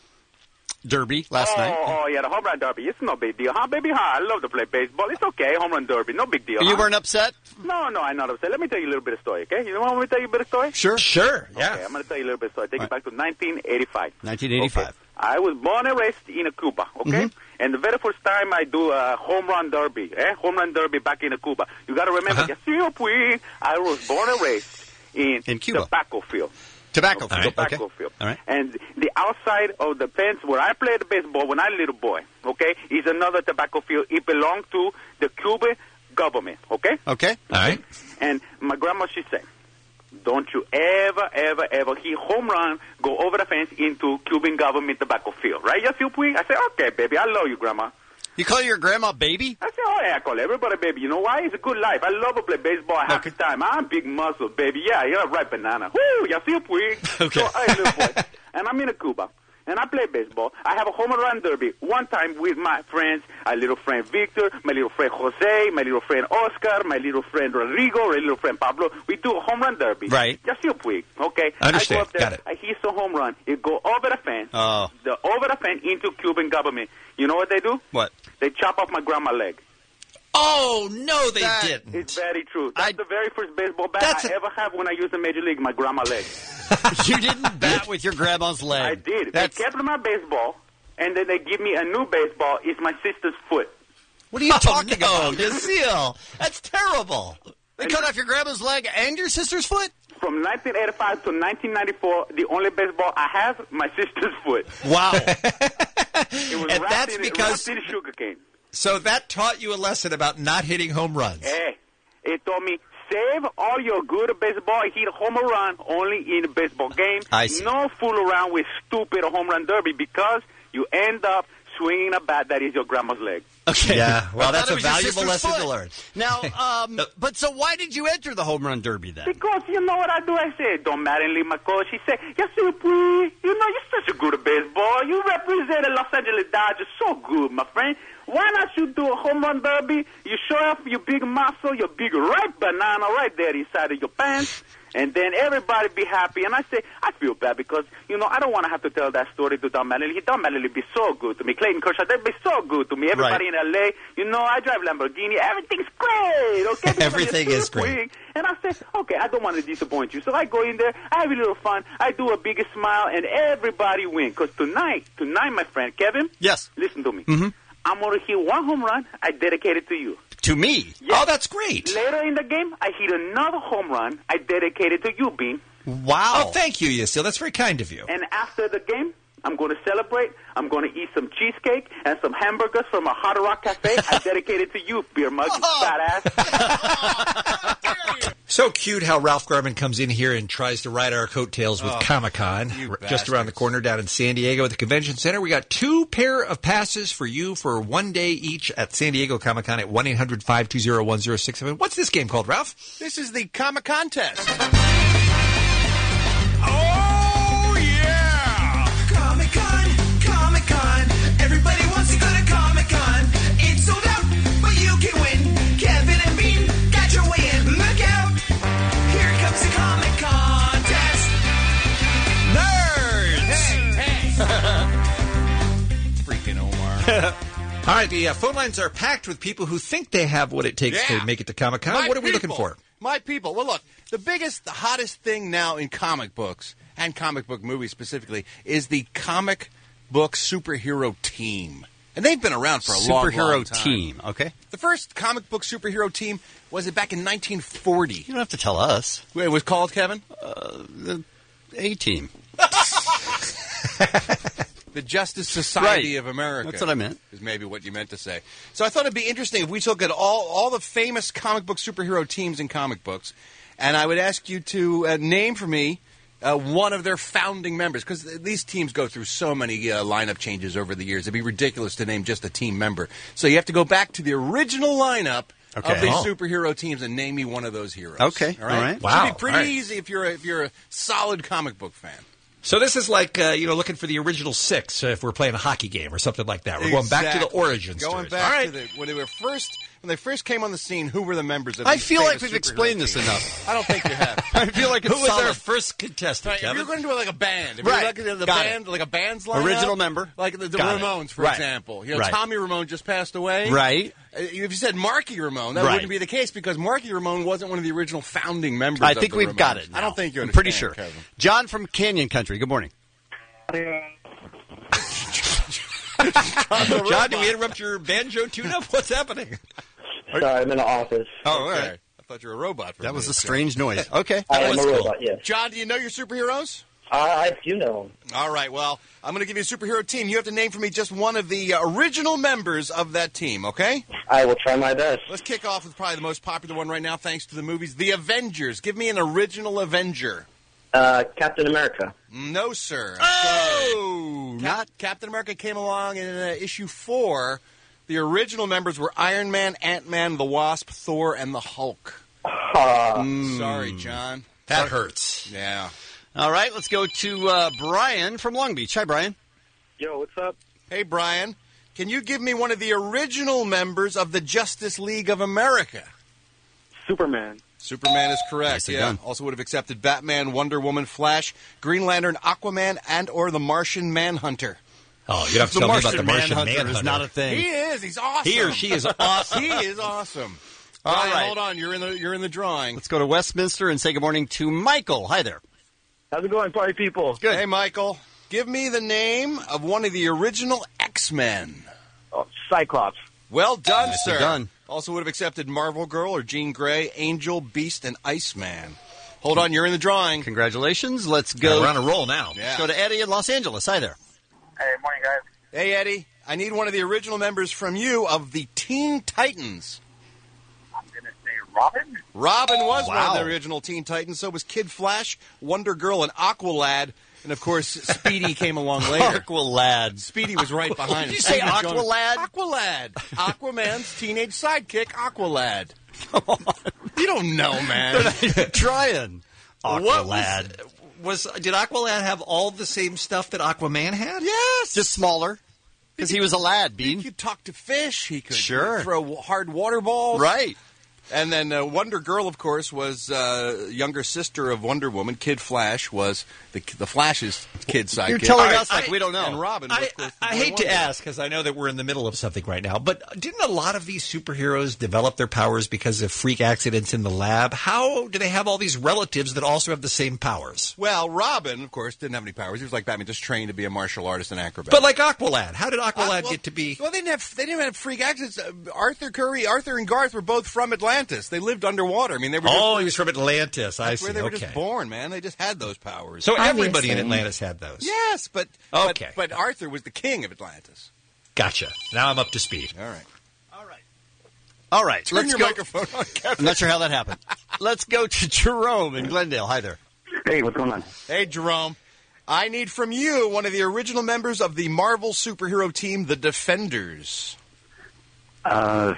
I: Derby last night.
P: Oh, yeah, the Home Run Derby. It's no big deal, huh, baby, huh? I love to play baseball. It's okay, Home Run Derby. No big deal,
I: You
P: huh?
I: weren't upset?
P: No, I'm not upset. Let me tell you a little bit of story, okay? You want me to tell you a bit of story?
I: Sure,
P: yeah. Okay, I'm going to tell you a little bit of story. Take it back to 1985.
I: 1985.
P: Okay. I was born and raised in Cuba, okay?
I: Mm-hmm.
P: And the very first time I do a Home Run Derby, Home Run Derby back in Cuba. You got to remember, Yasiel Puig, I was born and raised in
I: Cuba.
P: Tobacco field.
I: Tobacco field.
P: Tobacco
I: Okay.
P: field.
I: All right.
P: And the outside of the fence where I played baseball when I was a little boy, okay, is another tobacco field. It belonged to the Cuban government, okay?
I: Okay.
J: All right.
P: And my grandma, she said, don't you ever hit home run, go over the fence into Cuban government tobacco field, right, Yasiel Puig? I said, okay, baby, I love you, Grandma.
I: You call your grandma baby?
P: I said, oh, yeah, I call everybody baby. You know why? It's a good life. I love to play baseball half the time. I'm big muscle, baby. Yeah, you're right, banana. Woo, Yasiel Puig.
I: Okay.
P: So, hey, little boy. And I'm in Cuba. And I play baseball. I have a home run derby one time with my friends, my little friend Victor, my little friend Jose, my little friend Oscar, my little friend Rodrigo, my little friend Pablo. We do a home run derby.
I: Right.
P: Yasiel Puig, okay?
J: Understand.
P: I go up there,
J: Got it.
P: I hit some home run. It go over the fence.
I: Oh.
P: Over the fence into Cuban government. You know what they do?
I: What?
P: They chop off my grandma's leg.
J: Oh, no, they didn't.
P: It's very true. That's the very first baseball bat I ever had when I used the Major League, my grandma's leg.
I: You didn't bat with your grandma's leg.
P: I did.
I: That's...
P: They kept my baseball, and then they give me a new baseball. It's my sister's foot.
I: What are you talking about?
J: Yasiel, that's terrible.
I: They cut off your grandma's leg and your sister's foot?
P: From 1985 to 1994, the only baseball I have, my sister's foot.
J: Wow.
P: It was
J: And that's
P: wrapped
J: because-
P: in sugarcane.
J: So that taught you a lesson about not hitting home runs.
P: Hey, it told me, save all your good baseball, hit a home run only in a baseball game.
I: I see.
P: No fool around with stupid home run derby because you end up swinging a bat that is your grandma's leg.
I: Okay.
J: Yeah, well,
I: I
J: that's
I: thought
J: a
I: it was your
J: valuable
I: sister's
J: lesson
I: foot.
J: to learn.
I: Now, but so why did you enter the home run derby then?
P: Because you know what I do? I say, don't matter, leave my coach. He said, Yasiel Puig, you know, you're such a good at baseball. You represent the Los Angeles Dodgers so good, my friend. Why not you do a home run derby? You show off your big muscle, your big ripe banana right there inside of your pants, and then everybody be happy. And I say, I feel bad because, you know, I don't want to have to tell that story to Don Mattingly. Don Mattingly be so good to me. Clayton Kershaw, they'd be so good to me. Everybody in L.A., you know, I drive Lamborghini. Everything's great, okay? Because
J: Everything is great.
P: And I said, okay, I don't want to disappoint you. So I go in there, I have a little fun, I do a big smile, and everybody wins. Because tonight, my friend, Kevin,
I: yes,
P: listen to me.
I: Mm-hmm.
P: I'm going to hit one home run. I dedicate it to you.
I: To me?
P: Yes.
J: Oh, that's great.
P: Later in the game, I hit another home run. I dedicate it to you, Bean.
J: Wow. Oh, thank you, Yasiel. That's very kind of you.
P: And after the game, I'm going to celebrate. I'm going to eat some cheesecake and some hamburgers from a Hard Rock Cafe. I dedicate it to you, beer mug, you fat ass.
J: So cute how Ralph Garman comes in here and tries to ride our coattails with Comic-Con just around the corner down in San Diego at the Convention Center. We got 2 pair of passes for you for 1 day each at San Diego Comic-Con at 1-800-520-1067. What's this game called, Ralph?
O: This is the Comic Contest.
N: Oh, yeah! Comic-Con, Comic-Con. Everybody wants to go to Comic-Con. It's sold out, but you can win. Kevin and Bean got your way in. Look out! Here comes the Comic Contest.
J: Nerds!
O: Hey! Freaking Omar.
J: All right, the phone lines are packed with people who think they have what it takes to make it to Comic-Con. What are we looking for?
O: My people. Well, look, the hottest thing now in comic books, and comic book movies specifically, is the comic book superhero team. And they've been around for a long time.
I: Superhero team, okay.
O: The first comic book superhero team was it back in 1940. You
I: don't have to tell us.
O: It was called, Kevin?
I: The A-Team.
O: The Justice Society
I: Right.
O: of America.
I: That's what I meant.
O: Is maybe what you meant to say. So I thought it'd be interesting if we took at all the famous comic book superhero teams in comic books, and I would ask you to name for me one of their founding members, because these teams go through so many lineup changes over the years. It'd be ridiculous to name just a team member. So you have to go back to the original lineup of these superhero teams and name me one of those heroes.
I: Okay.
O: All right.
I: All right.
J: Wow.
O: Should be pretty
J: All right.
O: easy if you're a solid comic book fan.
J: So this is like, looking for the original 6 if we're playing a hockey game or something like that. We're going back to the origin
O: Going
J: stories.
O: back
J: All
O: to
J: right.
O: when they first came on the scene, who were the members of
I: I
O: these
I: feel like
O: famous
I: we've
O: superhero
I: explained this
O: teams?
I: enough.
O: I don't think you have.
I: I feel like it's
J: Who was
I: solid.
J: our first contestant,
O: Right, if
J: Kevin?
O: you're going to do it like a band, if
I: Right.
O: you're looking at the
I: Got
O: band,
I: it.
O: like a band's lineup,
I: Original member.
O: like the
I: Got it.
O: Ramones, for
I: Right.
O: example. You know,
I: Right.
O: Tommy Ramone just passed away.
I: Right.
O: If you said Marky Ramone, that
I: Right.
O: wouldn't be the case because Marky Ramone wasn't one of the original founding members.
I: I
O: of
I: think
O: the
I: we've got
O: Ramones.
I: it now.
O: I don't think you
I: I'm
O: understand,
I: pretty sure.
O: Kevin.
I: John from Canyon Country, good morning.
J: John, do we interrupt your banjo tune-up? What's happening?
R: Sorry, I'm in the office.
I: Oh, all right.
O: Okay. I thought you were a robot. For
I: That was a
O: minute.
I: strange noise. Okay.
R: I am a robot, yes.
O: John, do you know your superheroes?
R: I do know him.
O: All right, well, I'm going to give you a superhero team. You have to name for me just one of the original members of that team, okay?
R: I will try my best.
O: Let's kick off with probably the most popular one right now, thanks to the movies, The Avengers. Give me an original Avenger.
R: Captain America.
O: No, sir.
I: Oh!
O: Captain America came along in issue 4. The original members were Iron Man, Ant-Man, the Wasp, Thor, and the Hulk. Sorry, John.
J: That hurts.
O: Yeah.
I: All right, let's go to Brian from Long Beach. Hi, Brian.
R: Yo, what's up?
O: Hey, Brian, can you give me one of the original members of the Justice League of America?
R: Superman.
O: Superman is correct.
I: Nicely
O: Yeah.
I: done.
O: Also would have accepted Batman, Wonder Woman, Flash, Green Lantern, Aquaman, and or the Martian Manhunter.
J: Oh, you have to tell me about the Martian Manhunter.
I: is not a thing.
O: He is. He's awesome.
J: He or she is awesome.
O: He is awesome.
I: All
O: Brian,
I: right.
O: hold on. You're in the drawing.
I: Let's go to Westminster and say good morning to Michael. Hi there.
R: How's it going, party people?
O: Good. Hey, Michael. Give me the name of one of the original X-Men.
R: Oh, Cyclops.
O: Well done,
I: Nicely
O: sir.
I: done.
O: Also would have accepted Marvel Girl or Jean Grey, Angel, Beast, and Iceman. Hold on, you're in the drawing.
I: Congratulations. Let's go.
J: We're on a roll now.
O: Yeah.
I: Let's go to Eddie in Los Angeles. Hi there.
R: Hey, morning, guys.
O: Hey, Eddie. I need one of the original members from you of the Teen Titans.
R: I'm going to say Robin.
O: Robin was one
I: Wow.
O: of the original Teen Titans. So was Kid Flash, Wonder Girl, and Aqualad. And, of course, Speedy came along later.
I: Aqualad.
O: Speedy was right behind him.
I: Did you say
O: Speedy was going-
I: Aqualad?
O: Aqualad. Aquaman's teenage sidekick, Aqualad. Come on. You don't know, man.
I: Trying.
J: What
I: Aqualad.
J: did Aqualad have all the same stuff that Aquaman had?
O: Yes.
I: Just smaller. Because he was a lad,
O: He
I: Bean.
O: could talk to fish. He could
I: Sure.
O: throw hard water balls.
I: Right.
O: And then Wonder Girl, of course, was younger sister of Wonder Woman. Kid Flash was the Flash's kid sidekick.
I: You're telling
J: All right,
I: us like we don't know.
O: And Robin was, of course, the
J: I
O: boy
J: hate to
O: Wonder.
J: ask because I know that we're in the middle of something right now, but didn't a lot of these superheroes develop their powers because of freak accidents in the lab? How do they have all these relatives that also have the same powers?
O: Well, Robin, of course, didn't have any powers. He was like Batman, just trained to be a martial artist and acrobat.
J: But like Aqualad, how did Aqualad
O: Well,
J: get to be?
O: Well, they didn't have freak accidents. Arthur and Garth were both from Atlantis. They lived underwater. I mean, they were.
J: Oh, he was from Atlantis. I
O: That's
J: see.
O: where they were
J: Okay.
O: just born, man. They just had those powers.
J: So everybody in Atlantis had those.
O: Yes, but
J: Okay.
O: but Arthur was the king of Atlantis.
J: Gotcha. Now I'm up to speed.
O: All right.
I: All right.
O: Turn
I: Let's
O: your
I: go.
O: microphone on, Kevin.
I: I'm not sure how that happened. Let's go to Jerome in Glendale. Hi there.
B: Hey, what's going on?
O: Hey, Jerome. I need from you one of the original members of the Marvel superhero team, the Defenders.
I: The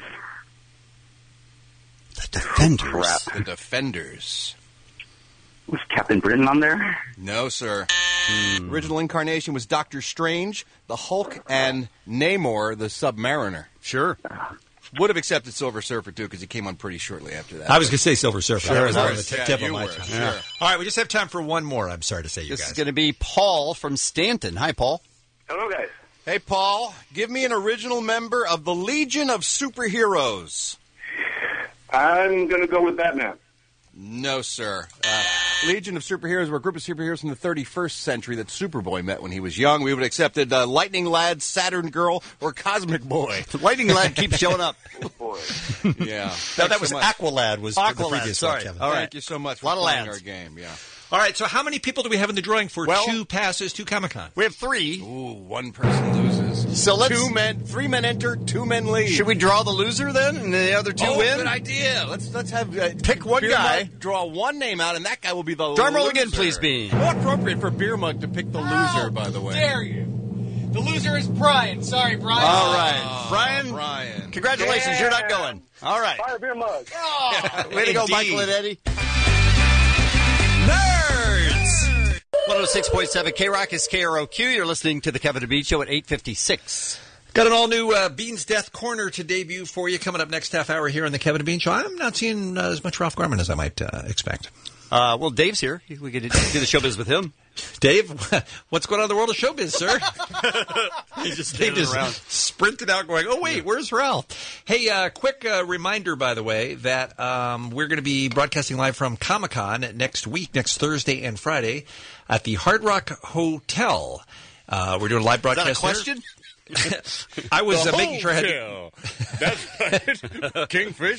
I: Defenders.
O: The Defenders.
B: Was Captain Britain on there?
O: No, sir. Original incarnation was Doctor Strange, the Hulk, and Namor, the Submariner.
I: Sure.
O: Would have accepted Silver Surfer, too, because he came on pretty shortly after that.
J: I was going to say Silver Surfer.
O: Sure,
J: that was
O: of
J: on the
O: course.
J: tip
O: Yeah,
J: of my
O: you were,
J: tongue.
O: sure.
J: All right, we just have time for one more. I'm sorry to say, you
I: This
J: guys.
I: is going to be Paul from Stanton. Hi, Paul.
B: Hello, guys.
O: Hey, Paul, give me an original member of the Legion of Superheroes.
B: I'm going to go with Batman.
O: No, sir. Legion of Superheroes were a group of superheroes from the 31st century that Superboy met when he was young. We would have accepted Lightning Lad, Saturn Girl, or Cosmic Boy.
I: Lightning Lad keeps showing up.
B: Boy.
O: Yeah.
J: No, that was Aqualad. Was the
I: Aqualad,
J: previous
I: sorry.
J: one, Kevin.
O: All right. Thank you so much for
I: Lot of
O: playing
I: lads.
O: our game. Yeah.
J: All right, so how many people do we have in the drawing for
O: Well-
J: 2 passes to Comic-Con?
I: We have 3.
O: Ooh, one person loses.
I: So let's...
O: 3 men enter, 2 men leave.
I: Should we draw the loser then, and the other 2
O: Oh,
I: win?
O: good idea. Let's have
I: Pick one
O: Beer
I: guy.
O: Mug draw one name out, and that guy will be the
I: Drum roll
O: loser.
I: again, please, Bean.
O: How appropriate for Beer Mug to pick the loser, by the way.
A: Dare you? The loser is Brian. Sorry, Brian.
I: All right. Brian,
O: Brian.
I: congratulations, you're not going. All right.
B: Fire beer mug.
I: Way to go,
J: Indeed.
I: Michael and Eddie. Nerds! 106.7 K-Rock is KROQ. You're listening to the Kevin and Bean Show at 8:56.
J: Got an all-new Bean's Death Corner to debut for you coming up next half hour here on the Kevin and Bean Show. I'm not seeing as much Ralph Garman as I might expect.
I: Well, Dave's here. We could do the showbiz with him.
J: Dave, what's going on in the world of showbiz, sir?
I: He's just
J: Dave
I: standing
J: just
I: around.
J: sprinted out going, oh, wait, where's Ralph? Hey, quick reminder, by the way, that we're going to be broadcasting live from Comic-Con next week, next Thursday and Friday, at the Hard Rock Hotel. We're doing a live broadcast
I: Is that a question?
J: I was making sure I had
O: That's right. Kingfish.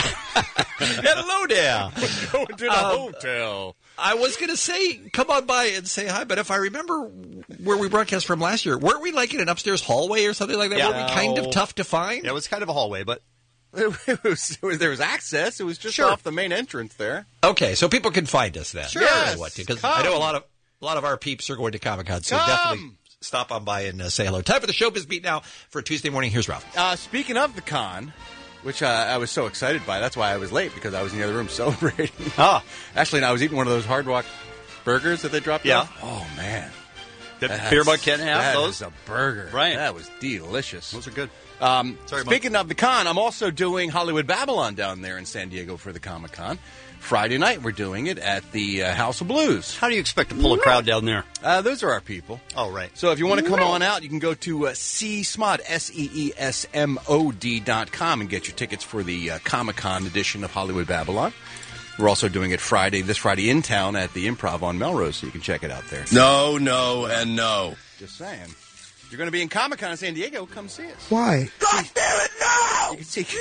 J: Hello there.
O: We're going to the hotel.
J: I was going to say, come on by and say hi, but if I remember where we broadcast from last year, weren't we like in an upstairs hallway or something like that?
I: Yeah.
J: Weren't we kind of tough to find?
I: Yeah, it was kind of a hallway, but...
O: There was access. It was just
I: Sure.
O: off the main entrance there.
J: Okay, so people can find us then.
O: Sure. Yes.
J: Because
O: Come.
J: I know a lot of our peeps are going to Comic-Con, so
O: Come.
J: definitely stop on by and say hello. Time for the Showbiz Beat now for Tuesday morning. Here's Ralph.
O: Speaking of the con, which I was so excited by, that's why I was late, because I was in the other room celebrating. Actually, I was eating one of those Hard Rock burgers that they dropped
I: Yeah.
O: off. Oh, man.
I: Did Beer Mug Ken have
O: that
I: those?
O: is a burger.
I: Right.
O: That was delicious.
I: Those are good. Sorry,
O: Speaking of the con, I'm also doing Hollywood Babylon down there in San Diego for the Comic-Con. Friday night, we're doing it at the House of Blues.
I: How do you expect to pull a crowd down there?
O: Those are our people.
I: Oh, right.
O: So if you want to come on out, you can go to CSMOD, SEESMOD.com and get your tickets for the Comic-Con edition of Hollywood Babylon. We're also doing it this Friday in town at the Improv on Melrose, so you can check it out there.
L: No, no, and no.
O: Just saying. If you're going to be in Comic-Con in San Diego, come see us.
N: Why?
O: God damn it, no! You can see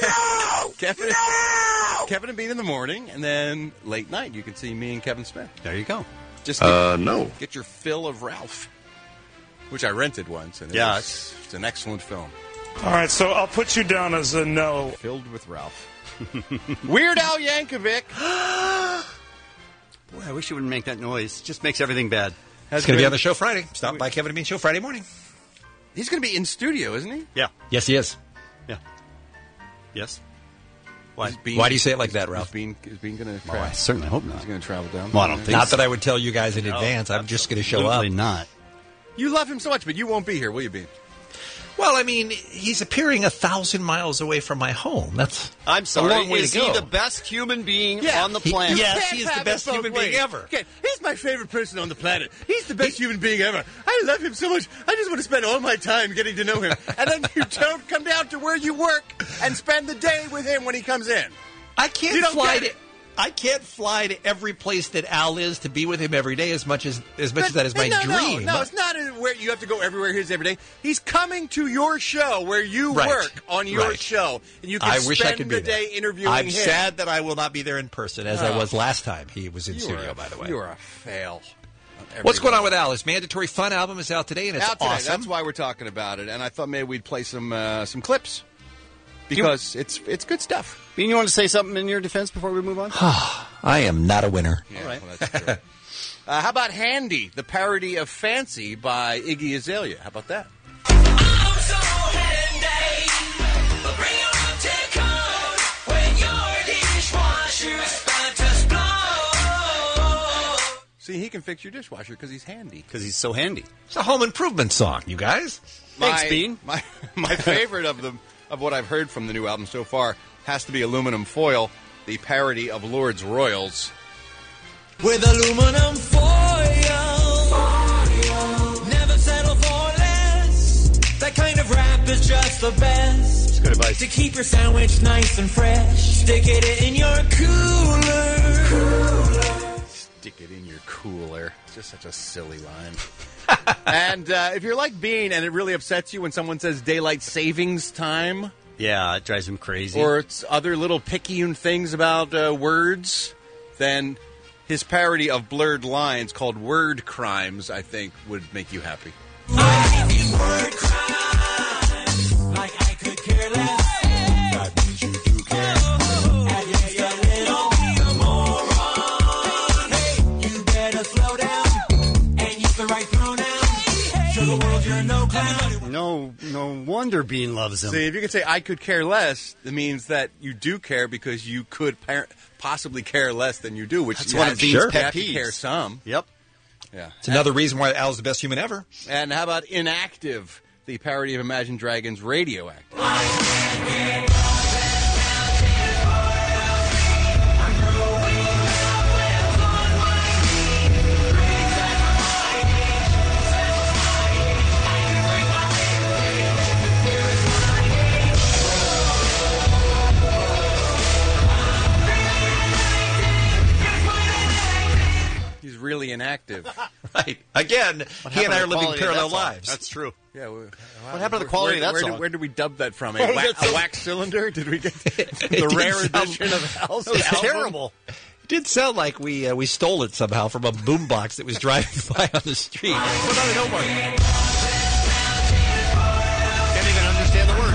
O: Kevin and Bean in the morning, and then late night you can see me and Kevin Smith.
I: There you go.
O: Just
L: no.
O: Get your fill of Ralph, which I rented once, and it's an excellent film.
F: All right, so I'll put you down as a no.
O: Filled with Ralph. Weird Al Yankovic.
I: Boy, I wish you wouldn't make that noise. It just makes everything bad.
J: It's going to be on the show Friday. Stop by Kevin and Bean Show Friday morning.
O: He's going to be in studio, isn't he?
I: Yeah.
J: Yes, he is.
I: Yeah. Yes.
J: Why do you say it like that, Ralph?
O: Is Bean going to
I: I certainly hope not.
O: He's going to travel down?
I: Well, I don't think
J: Not
I: so.
J: that I would tell you guys in advance. I'm just going to show up.
I: Absolutely not.
O: You love him so much, but you won't be here, will you, Bean?
J: Well, I mean, he's appearing 1,000 miles away from my home. That's
I: I'm sorry.
J: a long way
I: Is
J: to go.
I: he the best human being on the planet?
J: Yes, he is the best human being ever.
O: Okay, he's my favorite person on the planet. He's the best human being ever. I love him so much. I just want to spend all my time getting to know him. And then you don't come down to where you work and spend the day with him when he comes in.
J: I can't
O: You don't
J: fly
O: get
J: to.
O: it.
J: I can't fly to every place that Al is to be with him every day as much as that is my dream.
O: No, it's not where you have to go everywhere he is every day. He's coming to your show where you
J: Right.
O: work on your
J: Right.
O: show, and you can
J: I
O: spend
J: wish I could be
O: the
J: there.
O: day interviewing
J: I'm
O: him.
J: sad that I will not be there in person, as I was last time he was in
O: You
J: studio.
O: are-
J: By the way,
O: you are a fail.
J: What's going on with Al? His Mandatory Fun album is out today, and it's
O: Out today.
J: awesome.
O: That's why we're talking about it. And I thought maybe we'd play some clips. because it's good stuff.
I: Bean, you want to say something in your defense before we move on?
Q: I am not a winner.
O: All right. Well, that's true. How about Handy, the parody of Fancy by Iggy Azalea? How about that? See, he can fix your dishwasher because he's handy.
I: Because he's so handy.
J: It's a home improvement song, you guys.
I: Thanks, Bean.
O: My favorite of what I've heard from the new album so far has to be Aluminum Foil, the parody of Lord's Royals.
N: With aluminum foil, never settle for less. That kind of rap is just the best.
I: Good advice.
N: To keep your sandwich nice and fresh, stick it in your cooler.
O: Stick it in your cooler. It's just such a silly line. And if you're like Bean and it really upsets you when someone says daylight savings time,
I: yeah, it drives him crazy.
O: or it's other little picayune things about words, then his parody of Blurred Lines called Word Crimes, I think, would make you happy.
N: Word crimes, like I could care less. That means you do care. At least a little moron. Hey, you better slow down and use the right pronoun. Show the world you're no clown.
I: No wonder Bean loves him.
O: See, if you could say I could care less, it means that you do care because you could possibly care less than you do, which
I: That's
O: you
I: one
O: have,
I: of Bean's
O: you
I: pet
O: have to
I: peeves.
O: care some.
I: Yep.
O: Yeah.
J: It's another reason why Al's the best human ever.
O: And how about Inactive, the parody of Imagine Dragons' Radioactive? He's really inactive.
J: Right. Again, he and I are living parallel lives.
I: That's true.
O: Yeah.
I: What happened to the quality of that song?
O: Where did we dub that from?
I: Where
O: A
I: did that
O: wax cylinder? Did we get
J: It
O: the
J: did
O: rare
J: sound-
O: edition of Al's
I: That was
O: album?
I: terrible.
J: It did sound like we stole it somehow from a boombox that was driving by on the street.
I: Put on an Omar. Can't even understand the words.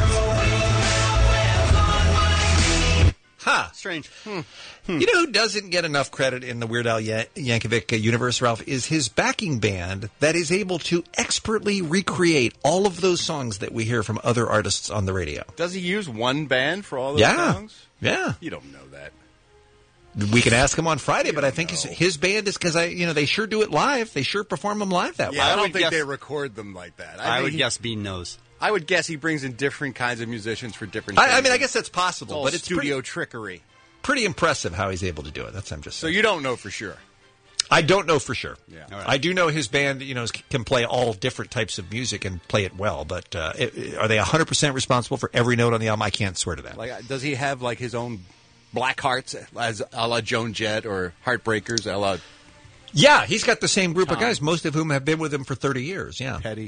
J: Huh.
I: Strange.
J: You know who doesn't get enough credit in the Weird Al Yankovic universe, Ralph, is his backing band that is able to expertly recreate all of those songs that we hear from other artists on the radio.
O: Does he use one band for all those
J: Yeah.
O: songs?
J: Yeah.
O: You don't know that.
J: We can ask him on Friday, but I think his band is because they sure do it live. They sure perform them live that way.
O: I don't think they record them like that.
I: I would guess Bean knows.
O: I would guess he brings in different kinds of musicians for different
J: I
O: things.
J: mean, I guess that's possible,
O: all
J: but it's
O: studio trickery.
J: pretty impressive how he's able to do it. That's I'm just
O: So
J: saying.
O: you don't know for sure.
J: I don't know for sure.
O: Yeah.
I: All right.
J: I do know his band, can play all different types of music and play it well. But are they 100% responsible for every note on the album? I can't swear to that.
O: Like, does he have like his own Black Hearts, as a la Joan Jett, or Heartbreakers, a la
J: Yeah, he's got the same group of guys, most of whom have been with him for 30 years. Yeah,
O: Petty?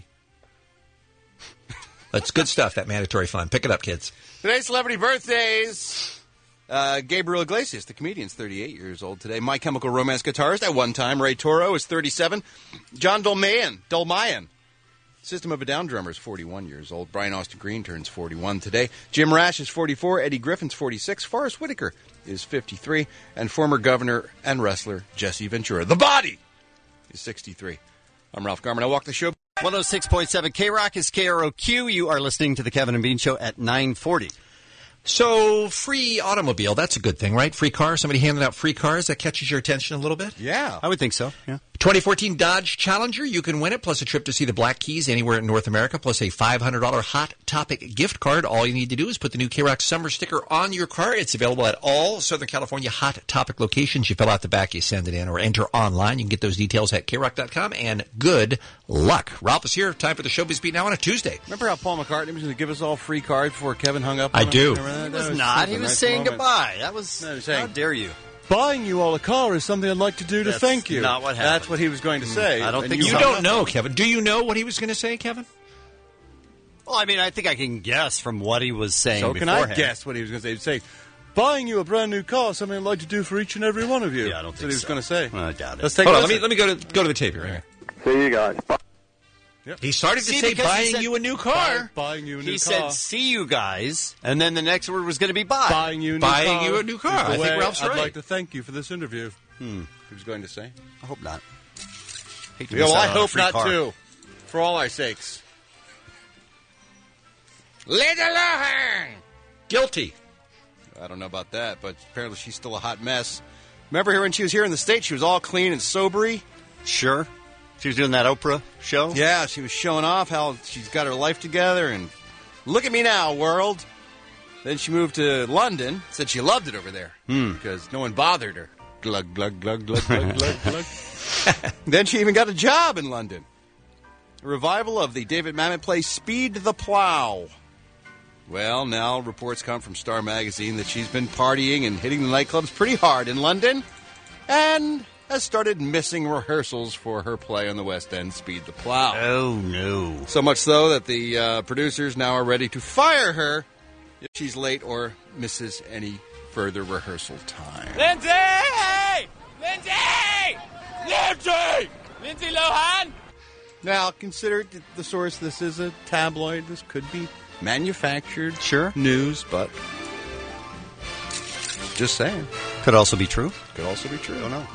J: that's good stuff. That mandatory fun. Pick it up, kids.
O: Today's celebrity birthdays. Gabriel Iglesias, the comedian, is 38 years old today. My Chemical Romance guitarist at one time. Ray Toro is 37. John Dolmayan, System of a Down drummer, is 41 years old. Brian Austin Green turns 41 today. Jim Rash is 44. Eddie Griffin's 46. Forrest Whitaker is 53. And former governor and wrestler Jesse Ventura, the Body, is 63. I'm Ralph Garman. I walk the show.
I: 106.7 K-Rock is KROQ. You are listening to the Kevin and Bean Show at 9:40.
J: So, free automobile, that's a good thing, right? Free car, somebody handing out free cars, that catches your attention a little bit?
O: Yeah.
I: I would think so, yeah.
J: 2014 Dodge Challenger, you can win it, plus a trip to see the Black Keys anywhere in North America, plus a $500 Hot Topic gift card. All you need to do is put the new K-Rock summer sticker on your car. It's available at all Southern California Hot Topic locations. You fill out the back, you send it in, or enter online. You can get those details at krock.com, and good luck. Ralph is here. Time for the Showbiz Beat now on a Tuesday.
O: Remember how Paul McCartney was going to give us all free cards before Kevin hung up on
J: I
O: him?
J: do.
O: That
I: He was not. He
O: a
I: was
O: nice
I: saying
O: moment.
I: goodbye. That was,
O: No, he was saying,
I: how dare you?
O: buying you all a car is something I'd like to do to
I: That's
O: thank you.
I: not what happened.
O: That's what he was going to say.
I: I don't
O: and
I: think
J: You
I: so.
J: don't know, Kevin. Do you know what he was going to say, Kevin?
I: Well, I mean, I think I can guess from what he was saying
O: So can
I: beforehand.
O: I guess what he was going to say? He'd say, buying you a brand new car is something I'd like to do for each and every one of you.
I: Yeah, I don't
O: That's
I: think
O: what he was
I: so.
O: going to say.
I: I doubt it.
O: Let's take
J: Hold
O: a
J: on,
O: listen.
J: let me go to the tape here. Right here.
R: So you guys.
J: He started to
I: See,
J: say
I: because he
J: buying
I: said-
J: you a new car.
O: Buying you a new
I: He
O: car.
I: said, "See you guys," and then the next word was going to be "buy."
O: Buying you a new
J: Buying
O: car.
J: you a new car.
O: is the
J: I think
O: way
J: Ralph's
O: I'd
J: right.
O: like to thank you for this interview. He was going to say.
I: I hope not. Hate to
O: Yeah,
I: miss
O: well,
I: out
O: I
I: on a
O: hope
I: free
O: not
I: car.
O: too. For all our sakes.
J: Lindsay Lohan! Guilty.
O: I don't know about that, but apparently she's still a hot mess. Remember her when she was here in the States? She was all clean and sobery.
I: Sure. She was doing that Oprah show?
O: Yeah, she was showing off how she's got her life together and look at me now, world. Then she moved to London, said she loved it over there because no one bothered her. Glug, glug, glug, glug, glug, glug, glug. Then she even got a job in London. A revival of the David Mamet play Speed the Plow. Well, now reports come from Star Magazine that she's been partying and hitting the nightclubs pretty hard in London and has started missing rehearsals for her play on the West End, Speed the Plow.
I: Oh, no.
O: So much so that the producers now are ready to fire her if she's late or misses any further rehearsal time.
F: Lindsay! Lindsay! Lindsay! Lindsay Lohan!
O: Now, consider the source. This is a tabloid. This could be manufactured news, but just saying.
I: Could also be true.
O: Could also be true.
I: Don't know.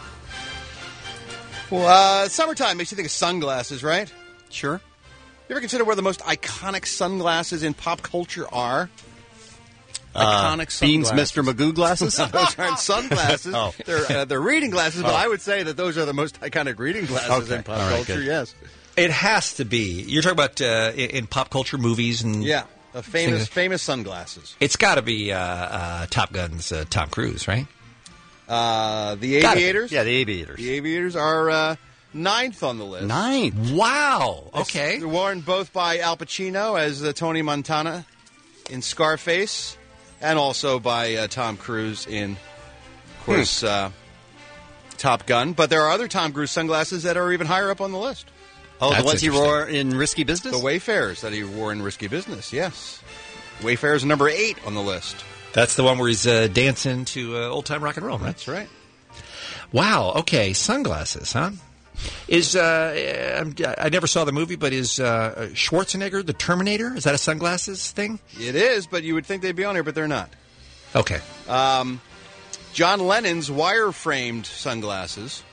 O: Well, summertime makes you think of sunglasses, right?
I: Sure.
O: You ever consider where the most iconic sunglasses in pop culture are? Iconic
I: Beans
O: sunglasses.
I: Mr. Magoo glasses?
O: Those aren't sunglasses.
I: Oh.
O: They're reading glasses, but
I: Oh.
O: I would say that those are the most iconic reading glasses
I: Okay.
O: in pop
I: All right,
O: culture,
I: good.
O: yes.
J: It has to be. You're talking about in pop culture movies and
O: Yeah, famous sunglasses.
J: It's got to be Top Gun's Tom Cruise, right?
O: The
J: Got it.
O: Aviators?
I: Yeah, the Aviators.
O: The Aviators are ninth on the list.
I: Ninth?
J: Wow. Okay.
O: They're worn both by Al Pacino as Tony Montana in Scarface, and also by Tom Cruise in, of course, Top Gun. But there are other Tom Cruise sunglasses that are even higher up on the list.
I: Oh,
J: That's
I: the ones he
J: interesting.
I: wore in Risky Business?
O: The Wayfarers that he wore in Risky Business, yes. Wayfarers number 8 on the list.
J: That's the one where he's dancing to old time rock and roll, right?
O: That's right.
J: Wow. Okay. Sunglasses, huh? Is I never saw the movie, but is Schwarzenegger the Terminator? Is that a sunglasses thing?
O: It is, but you would think they'd be on here, but they're not.
J: Okay.
O: John Lennon's wire-framed sunglasses.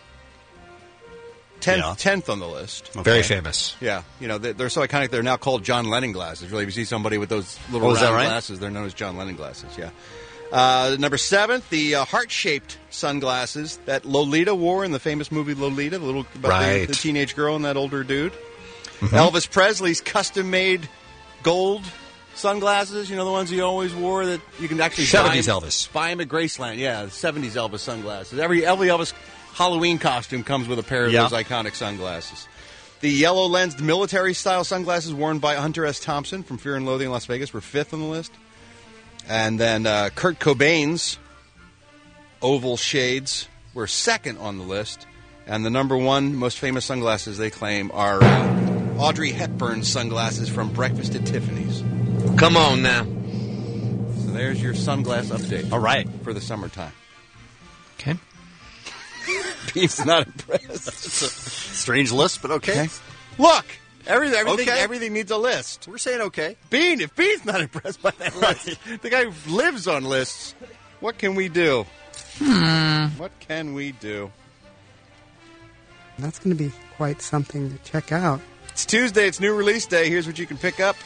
O: 10th on the list.
J: Very famous.
O: Yeah, you know, they're so iconic, they're now called John Lennon glasses. Really, if you see somebody with those little
I: Oh, is that
O: round
I: right?
O: glasses, they're known as John Lennon glasses, yeah. Number 7th, the heart-shaped sunglasses that Lolita wore in the famous movie Lolita, about
J: Right.
O: the teenage girl and that older dude. Elvis Presley's custom-made gold sunglasses, you know, the ones he always wore that you can actually
J: 70s
O: buy
J: Elvis.
O: Buy them at Graceland, yeah, the 70s Elvis sunglasses. Every Elvis Halloween costume comes with a pair of
I: Yeah.
O: those iconic sunglasses. The yellow-lensed military-style sunglasses worn by Hunter S. Thompson from Fear and Loathing in Las Vegas were 5th on the list. And then Kurt Cobain's oval shades were 2nd on the list. And the number 1 most famous sunglasses they claim are Audrey Hepburn's sunglasses from Breakfast at Tiffany's.
J: Come on now.
O: So there's your sunglass update.
I: All right.
O: For the summertime.
J: Okay.
O: Pete's not impressed.
I: Strange list, but okay.
O: Look, everything needs a list.
I: We're saying okay.
O: Bean, if Bean's not impressed by that list, the guy who lives on lists, what can we do? What can we do?
E: That's going to be quite something to check out.
O: It's Tuesday. It's new release day. Here's what you can pick up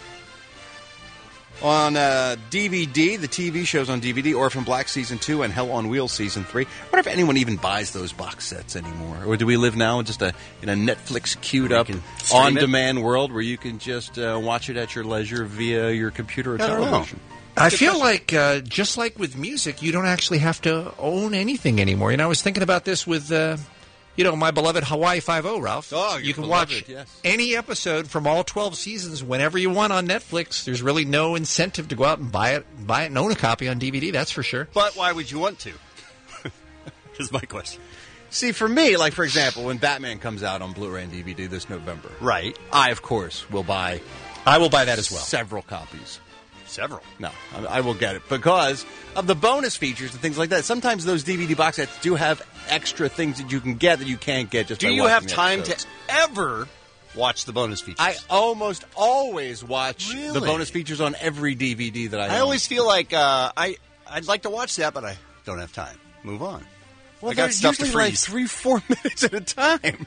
O: on DVD. The TV shows on DVD. Orphan Black Season 2 and Hell on Wheels Season 3. I wonder if anyone even buys those box sets anymore. Or do we live now in just in a Netflix queued up on-demand world where you can just watch it at your leisure via your computer or television?
J: I feel like, just like with music, you don't actually have to own anything anymore. You know, I was thinking about this with, my beloved Hawaii Five-0, Ralph.
O: Oh,
J: you can
O: beloved,
J: watch
O: yes.
J: any episode from all 12 seasons whenever you want on Netflix. There's really no incentive to go out and buy it and own a copy on DVD, that's for sure.
I: But why would you want to? Is my question.
O: See, for me, like, for example, when Batman comes out on Blu-ray and DVD this November,
I: Right.
O: I, of course, will buy
J: I will buy that as well.
O: several copies.
I: Several.
O: No, I will get it because of the bonus features and things like that. Sometimes those DVD box sets do have extra things that you can get that you can't get just
I: Do
O: by
I: you
O: watching
I: have
O: the
I: time
O: episodes.
I: to ever watch the bonus features.
O: I almost always watch the
I: Really?
O: bonus features on every DVD that I
I: I
O: own.
I: always feel like I'd like to watch that, but I don't have time. Move on.
O: Well,
I: I got
O: they're
I: stuff to
O: usually like
I: freeze.
O: 3-4 minutes at a time.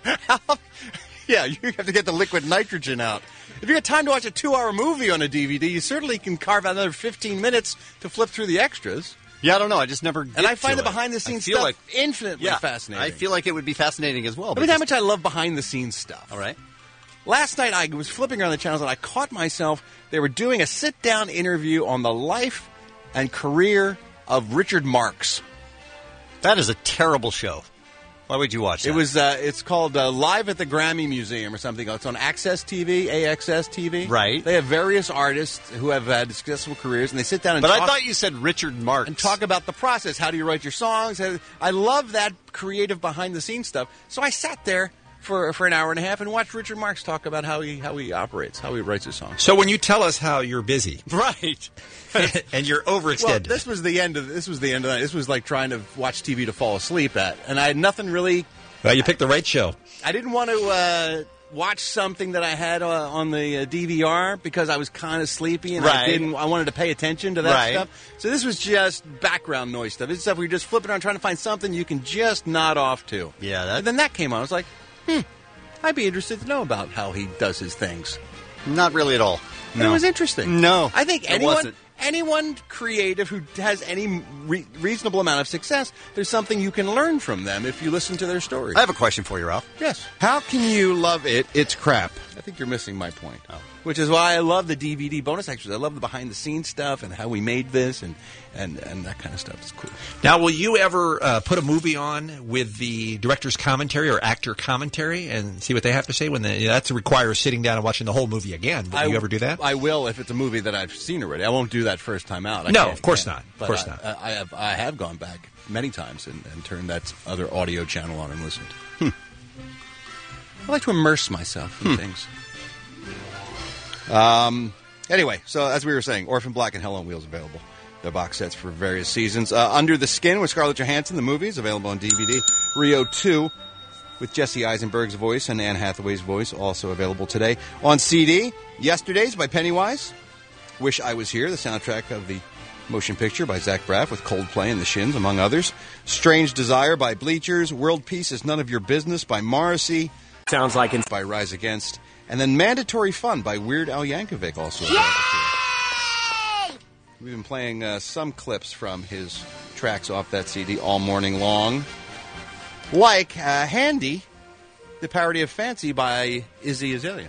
O: Yeah, you have to get the liquid nitrogen out. If you got time to watch a 2-hour movie on a DVD, you certainly can carve out another 15 minutes to flip through the extras.
I: Yeah, I don't know. I just never.
O: And I find the behind-the-scenes stuff infinitely fascinating.
I: I feel like it would be fascinating as well.
O: Look at how much I love behind-the-scenes stuff.
I: All right.
O: Last night I was flipping around the channels and I caught myself. They were doing a sit-down interview on the life and career of Richard Marx.
I: That is a terrible show. Why would you watch that?
O: It was. It's called Live at the Grammy Museum or something. It's on Access TV, AXS TV.
I: Right.
O: They have various artists who have had successful careers, and they sit down and
I: But
O: talk.
I: I thought you said Richard Marx.
O: And talk about the process. How do you write your songs? I love that creative behind-the-scenes stuff. So I sat there for an hour and a half and watched Richard Marx talk about how he operates, how he writes his songs.
J: So when you tell us how you're busy,
I: right,
J: and you're overextended,
O: Well, this was the end of that. This was like trying to watch TV to fall asleep at, and I had nothing really.
J: Well, you picked the right show.
O: I didn't want to watch something that I had on the DVR because I was kind of sleepy, and
I: Right.
O: I wanted to pay attention to that
I: Right.
O: stuff. So this was just background noise stuff. This stuff where you're just flipping around trying to find something you can just nod off to.
I: Yeah,
O: and then that came on. I was like, I'd be interested to know about how he does his things.
I: Not really at all.
O: But it was interesting.
I: No,
O: I think
I: it wasn't.
O: anyone creative who has any reasonable amount of success, there's something you can learn from them if you listen to their stories.
I: I have a question for you, Ralph.
O: Yes.
L: How can you love it? It's crap.
O: I think you're missing my point. Which is why I love the DVD bonus extras. I love the behind-the-scenes stuff and how we made this and that kind of stuff. It's cool.
J: Now, will you ever put a movie on with the director's commentary or actor commentary and see what they have to say? That requires sitting down and watching the whole movie again. Will you ever do that?
O: I will if it's a movie that I've seen already. I won't do that first time out.
J: No, of course not.
O: But
J: Of course not.
O: I have gone back many times and turned that other audio channel on and listened. I like to immerse myself in things. Anyway, so as we were saying, Orphan Black and Hell on Wheels available. The box sets for various seasons. Under the Skin with Scarlett Johansson, the movie is available on DVD. Rio 2 with Jesse Eisenberg's voice and Anne Hathaway's voice, also available today. On CD, Yesterdays by Pennywise. Wish I Was Here, the soundtrack of the motion picture by Zach Braff with Coldplay and the Shins, among others. Strange Desire by Bleachers. World Peace is None of Your Business by Morrissey.
S: Sounds like
O: by Rise Against. And then Mandatory Fun by Weird Al Yankovic, also available today. We've been playing some clips from his tracks off that CD all morning long. Like Handy, the parody of Fancy by Izzy Azalea.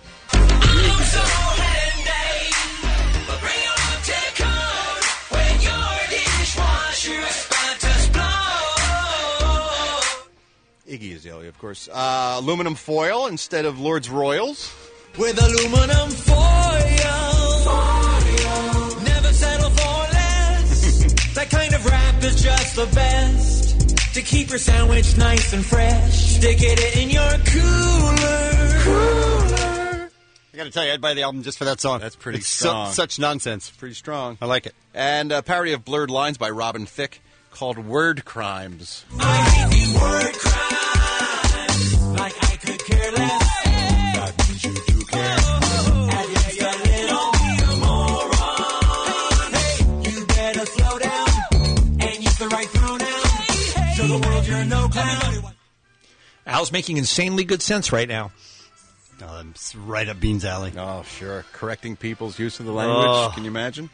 O: Iggy Azalea, of course. Aluminum foil instead of Lord's Royals.
N: With aluminum foil, never settle for less. That kind of wrap is just the best. To keep your sandwich nice and fresh, stick it in your cooler.
I: I got to tell you, I'd buy the album just for that song.
O: That's pretty
I: it's
O: strong.
I: Such nonsense.
O: Pretty strong.
I: I like it.
O: And a parody of Blurred Lines by Robin Thicke called Word Crimes.
N: I hate these word crimes, like I could care less. That means you do care. And yeah, you little moron. Hey, you better slow down and use the right pronoun. Show the world you're no clown.
J: Al's making insanely good sense right now.
I: Oh, it's right up Bean's alley.
O: Oh, sure. Correcting people's use of the language. Can you imagine?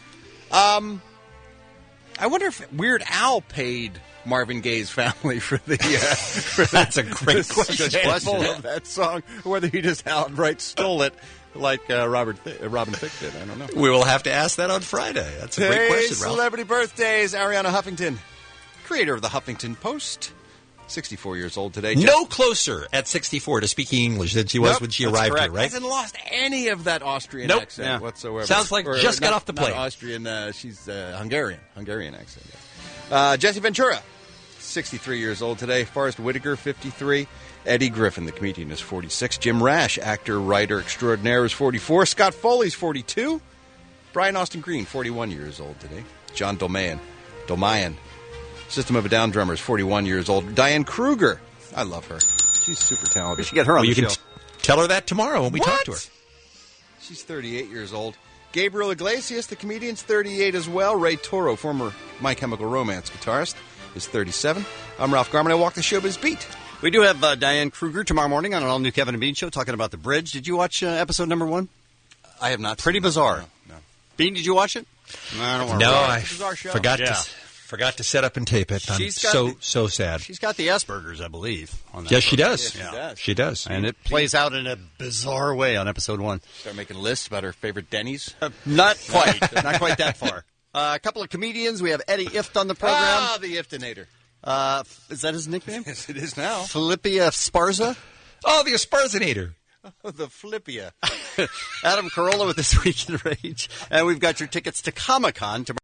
O: I wonder if Weird Al paid Marvin Gaye's family for the.
J: That's a great question.
O: Of that song, or whether he just outright stole it, like Robin Thicke did. I don't know.
J: We will have to ask that on Friday. That's a great
O: Today's
J: question, Ralph.
O: celebrity birthdays: Ariana Huffington, creator of the Huffington Post, 64 years old today.
J: No closer at 64 to speaking English than she was when she arrived here, right?
O: Hasn't lost any of that Austrian
J: Nope.
O: accent
J: Yeah.
O: whatsoever.
J: Sounds like just got off the plane.
O: Not Austrian. She's Hungarian accent. Yeah. Jesse Ventura, 63 years old today. Forrest Whitaker, 53. Eddie Griffin, the comedian, is 46. Jim Rash, actor, writer extraordinaire, is 44. Scott Foley's 42. Brian Austin Green, 41 years old today. John Dolmayan, System of a Down drummer, is 41 years old. Diane Kruger, I love her. She's super talented.
I: We should get her on the show.
J: Tell her that tomorrow when we talk to her.
O: She's 38 years old. Gabriel Iglesias, the comedian's 38 as well. Ray Toro, former My Chemical Romance guitarist, is 37. I'm Ralph Garman. I walk the showbiz beat.
I: We do have Diane Kruger tomorrow morning on an all-new Kevin and Bean show talking about The Bridge. Did you watch episode number 1?
O: I have not.
I: Pretty bizarre.
O: No.
I: Bean, did you watch it? I don't want
J: No,
I: to
J: I
O: bizarre show.
J: forgot to set up and tape it. I'm
I: She's got
J: so sad.
I: She's got the Asperger's, I believe. On that
J: Yes, she
I: program.
J: does.
I: Yeah.
J: She does.
I: And it plays out in a bizarre way on episode 1.
O: Start making lists about her favorite Denny's.
I: Not quite. Not quite that far. A couple of comedians. We have Eddie Ift on the program.
O: Ah, the Iftinator.
I: Is that his nickname?
O: Yes, it is now.
I: Philippia Sparza.
J: Oh, the Asparzinator.
O: Oh, the Flippia.
I: Adam Carolla with This Week in Rage. And we've got your tickets to Comic-Con tomorrow.